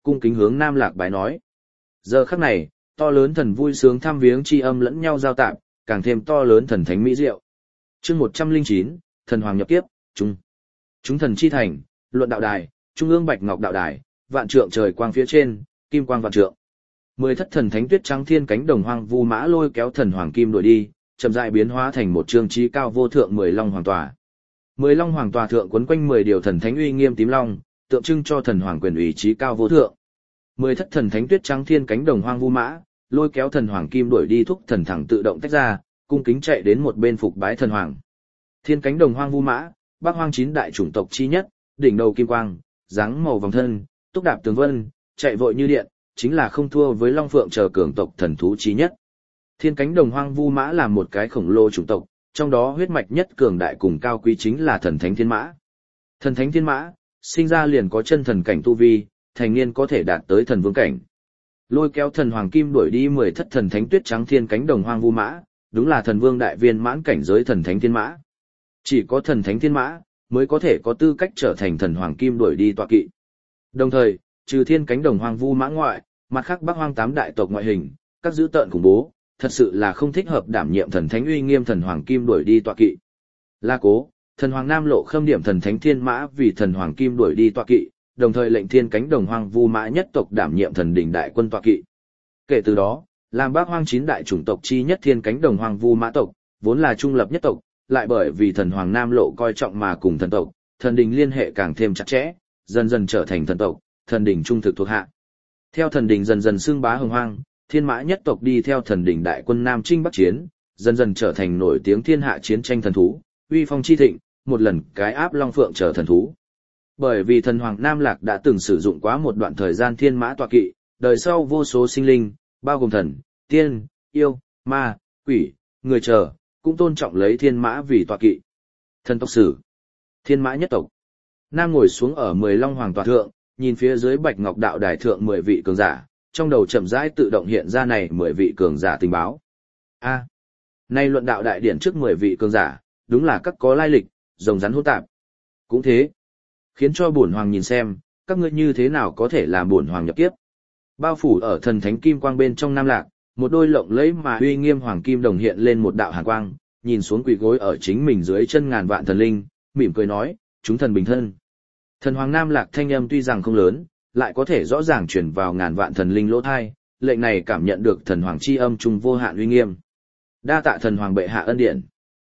cung kính hướng Nam Lạc bái nói. Giờ khắc này, to lớn thần vui sướng thăm viếng chi âm lẫn nhau giao tạp, càng thêm to lớn thần thánh mỹ diệu. Chương 109, thần hoàng nhập kiếp, chúng thần chi thành, luận đạo đài, trung ương bạch ngọc đạo đài, vạn trượng trời quang phía trên, kim quang vạn trượng. 10 thất thần thánh tuyết trắng thiên cánh đồng hoang vu mã lôi kéo thần hoàng kim đuổi đi, chậm rãi biến hóa thành một chương trí cao vô thượng 10 long hoàng tòa. 10 long hoàng tòa thượng quấn quanh 10 điều thần thánh uy nghiêm tím long, tượng trưng cho thần hoàng quyền ủy trí cao vô thượng. 10 thất thần thánh tuyết trắng thiên cánh đồng hoang vu mã, lôi kéo thần hoàng kim đuổi đi thúc thần thẳng tự động tách ra, cung kính chạy đến một bên phục bái thần hoàng. Thiên cánh đồng hoang vu mã, Bắc Hoang 9 đại chủng tộc chi nhất, đỉnh đầu kim quang, dáng màu vòng thân, túc đạp tường vân, chạy vội như điện, chính là không thua với long phượng chờ cường tộc thần thú chi nhất. Thiên cánh đồng hoang vu mã là một cái khổng lồ chủng tộc, trong đó huyết mạch nhất cường đại cùng cao quý chính là thần thánh thiên mã. Thần thánh thiên mã, sinh ra liền có chân thần cảnh tu vi, thành niên có thể đạt tới thần vương cảnh. Lôi kéo thần hoàng kim đuổi đi 10 thất thần thánh tuyết trắng thiên cánh đồng hoang vu mã, đúng là thần vương đại viên mãn cảnh giới thần thánh thiên mã. Chỉ có thần thánh thiên mã mới có thể có tư cách trở thành thần hoàng kim đuổi đi tọa kỵ. Đồng thời, trừ thiên cánh đồng hoang vu mã ngoại, mặt khác Bắc Hoang 8 đại tộc ngoại hình, các dữ tợn khủng bố, thật sự là không thích hợp đảm nhiệm thần thánh uy nghiêm thần hoàng kim đuổi đi tọa kỵ. La Cố, thần hoàng Nam Lộ khâm điểm thần thánh thiên mã vì thần hoàng kim đuổi đi tọa kỵ, đồng thời lệnh thiên cánh đồng hoang vu mã nhất tộc đảm nhiệm thần đỉnh đại quân tọa kỵ. Kể từ đó, làm Bắc Hoang 9 đại chủng tộc chi nhất thiên cánh đồng hoang vu mã tộc, vốn là trung lập nhất tộc, lại bởi vì thần hoàng Nam Lộ coi trọng mà cùng thần tộc, thần đình liên hệ càng thêm chặt chẽ, dần dần trở thành thần tộc, thần đình trung thực thuộc hạ. Theo thần đình dần dần xưng bá hồng hoang, thiên mã nhất tộc đi theo thần đình đại quân Nam Trinh Bắc Chiến, dần dần trở thành nổi tiếng thiên hạ chiến tranh thần thú, uy phong chi thịnh, một lần cái áp long phượng trở thần thú. Bởi vì thần hoàng Nam Lạc đã từng sử dụng quá một đoạn thời gian thiên mã tọa kỵ, đời sau vô số sinh linh, bao gồm thần, tiên, yêu, ma, quỷ, người chờ, cũng tôn trọng lấy thiên mã vì tọa kỵ. Thần tộc sử, thiên mã nhất tộc. Nam ngồi xuống ở 10 long hoàng tọa thượng, nhìn phía dưới bạch ngọc đạo đài thượng 10 vị cường giả, trong đầu chậm rãi tự động hiện ra này 10 vị cường giả tình báo. Nay luận đạo đại điển trước 10 vị cường giả, đúng là các có lai lịch, rồng rắn hỗn tạp. Cũng thế, khiến cho bổn hoàng nhìn xem, các ngươi như thế nào có thể làm bổn hoàng nhập kiếp. Bao phủ ở thần thánh kim quang bên trong Nam Lạc, một đôi lộng lẫy mà uy nghiêm hoàng kim đồng hiện lên một đạo hàn quang, nhìn xuống quỳ gối ở chính mình dưới chân ngàn vạn thần linh, mỉm cười nói, chúng thần bình thân. Thần hoàng Nam Lạc thanh âm tuy rằng không lớn, lại có thể rõ ràng truyền vào ngàn vạn thần linh lỗ thai, lệnh này cảm nhận được thần hoàng chi âm trung vô hạn uy nghiêm. Đa tạ thần hoàng bệ hạ ân điển.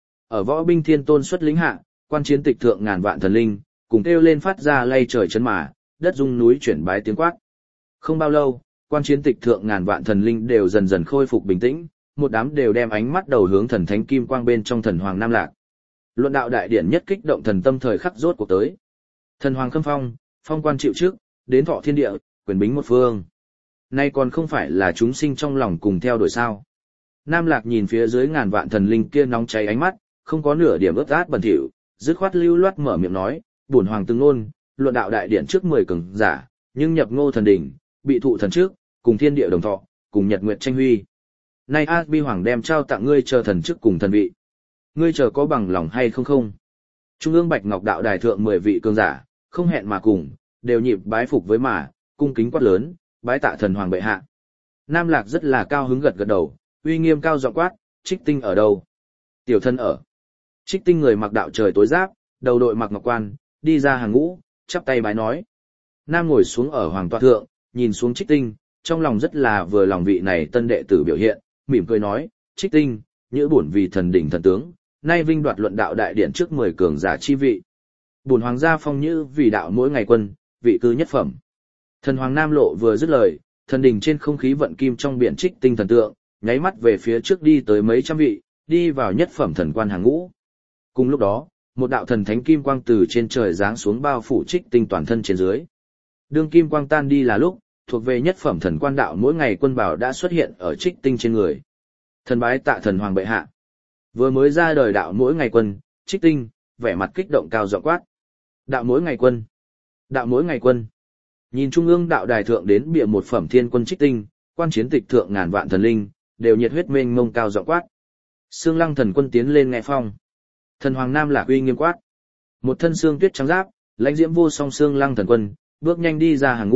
Ở võ binh thiên tôn xuất lĩnh hạ, quan chiến tịch thượng ngàn vạn thần linh, cùng kêu lên phát ra lay trời chấn mà, đất rung núi chuyển bái tiếng quát. Không bao lâu, quan chiến tịch thượng ngàn vạn thần linh đều dần dần khôi phục bình tĩnh, một đám đều đem ánh mắt đầu hướng thần thánh kim quang bên trong thần hoàng Nam Lạc. Luận đạo đại điển nhất kích động thần tâm thời khắc rốt cuộc tới. Thần hoàng khâm phong, phong quan chịu trước, đến thọ thiên địa, quyền bính một phương. Nay còn không phải là chúng sinh trong lòng cùng theo đuổi sao. Nam Lạc nhìn phía dưới ngàn vạn thần linh kia nóng cháy ánh mắt, không có nửa điểm ướt át bẩn thỉu, dứt khoát lưu loát mở miệng nói, bổn hoàng từng ngôn, luận đạo đại điển trước 10 cường giả, nhưng nhập ngô thần đỉnh, bị thụ thần trước, cùng thiên địa đồng thọ, cùng nhật nguyệt tranh huy. Nay A Bi hoàng đem trao tặng ngươi chờ thần trước cùng thần vị. Ngươi chờ có bằng lòng hay không không? Trung ương bạch ngọc đạo đài thượng 10 vị cường giả, không hẹn mà cùng, đều nhịp bái phục với mà, cung kính quát lớn, bái tạ thần hoàng bệ hạ. Nam Lạc rất là cao hứng gật gật đầu, uy nghiêm cao giọng quát, Trích Tinh ở đâu? Tiểu thân ở. Trích Tinh người mặc đạo trời tối giáp, đầu đội mặc ngọc quan, đi ra hàng ngũ, chắp tay bái nói. Nam ngồi xuống ở hoàng tọa thượng, nhìn xuống Trích Tinh, trong lòng rất là vừa lòng vị này tân đệ tử biểu hiện, mỉm cười nói, Trích Tinh, nhỡ bổn vì thần đỉnh thần tướng, nay vinh đoạt luận đạo đại điện trước 10 cường giả chi vị. Bổn hoàng gia phong nhữ vì đạo mỗi ngày quân, vị cư nhất phẩm. Thần hoàng Nam Lộ vừa dứt lời, thần đỉnh trên không khí vận kim trong biển Trích Tinh thần tượng, nháy mắt về phía trước đi tới mấy trăm vị, đi vào nhất phẩm thần quan hàng ngũ. Cùng lúc đó, một đạo thần thánh kim quang từ trên trời giáng xuống bao phủ Trích Tinh toàn thân trên dưới. Đương kim quang tan đi là lúc, thuộc về nhất phẩm thần quan đạo mỗi ngày quân bảo đã xuất hiện ở Trích Tinh trên người. Thần bái tạ thần hoàng bệ hạ. Vừa mới ra đời đạo mỗi ngày quân, Trích Tinh, vẻ mặt kích động cao giọng quát. Đạo mỗi ngày quân. Đạo mỗi ngày quân. Nhìn trung ương đạo đài thượng đến bịa một phẩm thiên quân Trích Tinh, quan chiến tịch thượng ngàn vạn thần linh, đều nhiệt huyết mênh mông cao giọng quát. Xương Lăng thần quân tiến lên nghe phong. Thần hoàng Nam Lạc uy nghiêm quát. Một thân xương tuyết trắng giáp, lãnh diễm vô song Xương Lăng thần quân, bước nhanh đi ra hàng ngũ,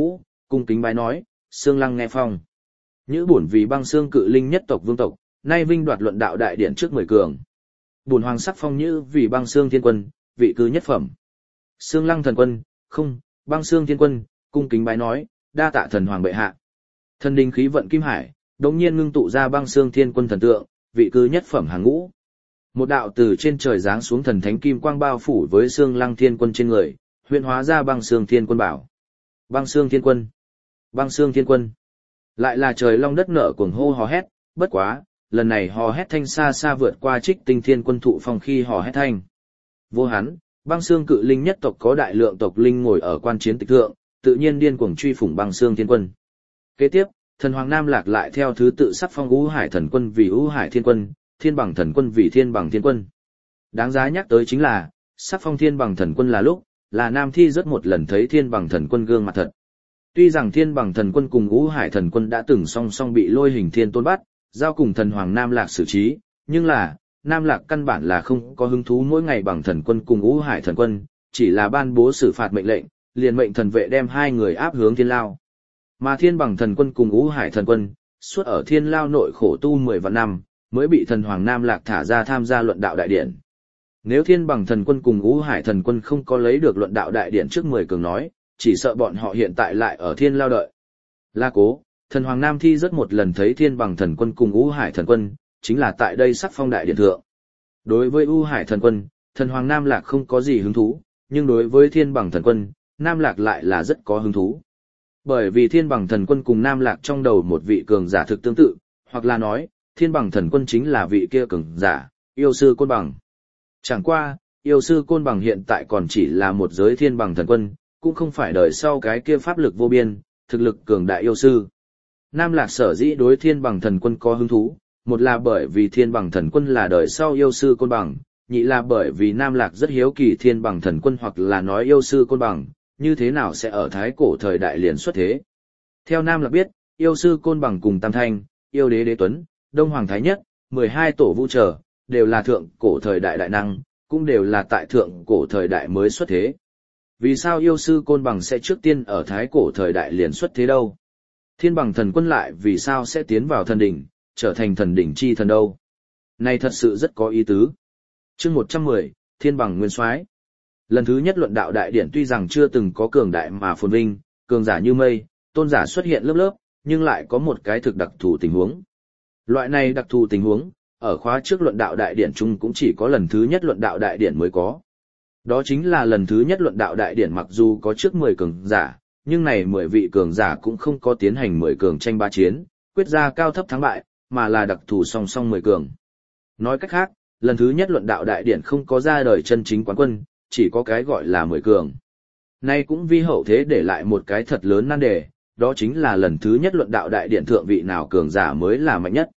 cung kính bái nói, Xương Lăng nghe phong. Nhữ bổn vì băng xương cự linh nhất tộc vương tộc, nay vinh đoạt luận đạo đại điển trước 10 cường. Bổn hoàng sắc phong nhữ vì băng xương thiên quân, vị cư nhất phẩm. Xương Lăng thần quân, không, băng xương thiên quân, cung kính bái nói, đa tạ thần hoàng bệ hạ. Thần đình khí vận kim hải, đống nhiên ngưng tụ ra băng xương thiên quân thần tượng, vị cư nhất phẩm hàng ngũ. Một đạo từ trên trời giáng xuống thần thánh kim quang bao phủ với Xương Lăng thiên quân trên người, huyễn hóa ra băng xương thiên quân bảo. Băng xương thiên quân, băng xương thiên quân. Lại là trời long đất nở cuồng hô hò hét, bất quá, lần này hò hét thanh xa xa vượt qua Trích Tinh thiên quân thụ phong khi hò hét thanh. Vô hắn, băng xương cự linh nhất tộc có đại lượng tộc linh ngồi ở quan chiến tịch thượng, tự nhiên điên cuồng truy phủng băng xương thiên quân. Kế tiếp, thần hoàng Nam Lạc lại theo thứ tự sắc phong Vũ Hải thần quân vì Vũ Hải thiên quân, Thiên Bằng thần quân vì Thiên Bằng thiên quân. Đáng giá nhắc tới chính là, sắc phong Thiên Bằng thần quân là lúc, là Nam Thi rất một lần thấy Thiên Bằng thần quân gương mặt thật. Tuy rằng Thiên Bằng thần quân cùng Vũ Hải thần quân đã từng song song bị Lôi Hình Thiên Tôn bắt, giao cùng thần hoàng Nam Lạc xử trí, nhưng là, Nam Lạc căn bản là không có hứng thú mỗi ngày bằng thần quân cùng Vũ Hải thần quân, chỉ là ban bố xử phạt mệnh lệnh, liền mệnh thần vệ đem hai người áp hướng thiên lao. Mà Thiên Bằng thần quân cùng Vũ Hải thần quân, suốt ở thiên lao nội khổ tu 10 vạn năm, mới bị thần hoàng Nam Lạc thả ra tham gia luận đạo đại điển. Nếu Thiên Bằng thần quân cùng Vũ Hải thần quân không có lấy được luận đạo đại điển trước 10 cường nói, chỉ sợ bọn họ hiện tại lại ở thiên lao đợi. La cố, thần hoàng Nam Thi rất một lần thấy Thiên Bằng thần quân cùng Vũ Hải thần quân, chính là tại đây sắc phong đại điện thượng. Đối với Vũ Hải thần quân, thần hoàng Nam Lạc không có gì hứng thú, nhưng đối với Thiên Bằng thần quân, Nam Lạc lại là rất có hứng thú. Bởi vì Thiên Bằng thần quân cùng Nam Lạc trong đầu một vị cường giả thực tương tự, hoặc là nói, Thiên Bằng thần quân chính là vị kia cường giả, yêu sư Côn Bằng. Chẳng qua, yêu sư Côn Bằng hiện tại còn chỉ là một giới Thiên Bằng thần quân, cũng không phải đời sau cái kia pháp lực vô biên, thực lực cường đại yêu sư. Nam Lạc sở dĩ đối Thiên Bằng thần quân có hứng thú, một là bởi vì Thiên Bằng thần quân là đời sau yêu sư Côn Bằng, nhị là bởi vì Nam Lạc rất hiếu kỳ Thiên Bằng thần quân hoặc là nói yêu sư Côn Bằng, như thế nào sẽ ở thái cổ thời đại liền xuất thế. Theo Nam Lạc biết, yêu sư Côn Bằng cùng Tam Thanh, yêu đế Đế Tuấn, Đông Hoàng Thái Nhất, 12 tổ vu trở, đều là thượng cổ thời đại đại năng, cũng đều là tại thượng cổ thời đại mới xuất thế. Vì sao yêu sư Côn Bằng sẽ trước tiên ở thái cổ thời đại liền xuất thế đâu? Thiên Bằng thần quân lại vì sao sẽ tiến vào thần đỉnh, trở thành thần đỉnh chi thần đâu? Này thật sự rất có ý tứ. Chương 110, Thiên Bằng Nguyên Soái. Lần thứ nhất luận đạo đại điển tuy rằng chưa từng có cường đại mà phồn vinh, cường giả như mây, tôn giả xuất hiện lớp lớp, nhưng lại có một cái thực đặc thù tình huống. Loại này đặc thù tình huống, ở khóa trước luận đạo đại điển chung cũng chỉ có lần thứ nhất luận đạo đại điển mới có. Đó chính là lần thứ nhất luận đạo đại điển mặc dù có trước 10 cường giả, nhưng này 10 vị cường giả cũng không có tiến hành 10 cường tranh ba chiến, quyết ra cao thấp thắng bại, mà là đặc thù song song 10 cường. Nói cách khác, lần thứ nhất luận đạo đại điển không có ra đời chân chính quán quân, chỉ có cái gọi là 10 cường. Nay cũng vì hậu thế để lại một cái thật lớn nan đề, đó chính là lần thứ nhất luận đạo đại điển thượng vị nào cường giả mới là mạnh nhất.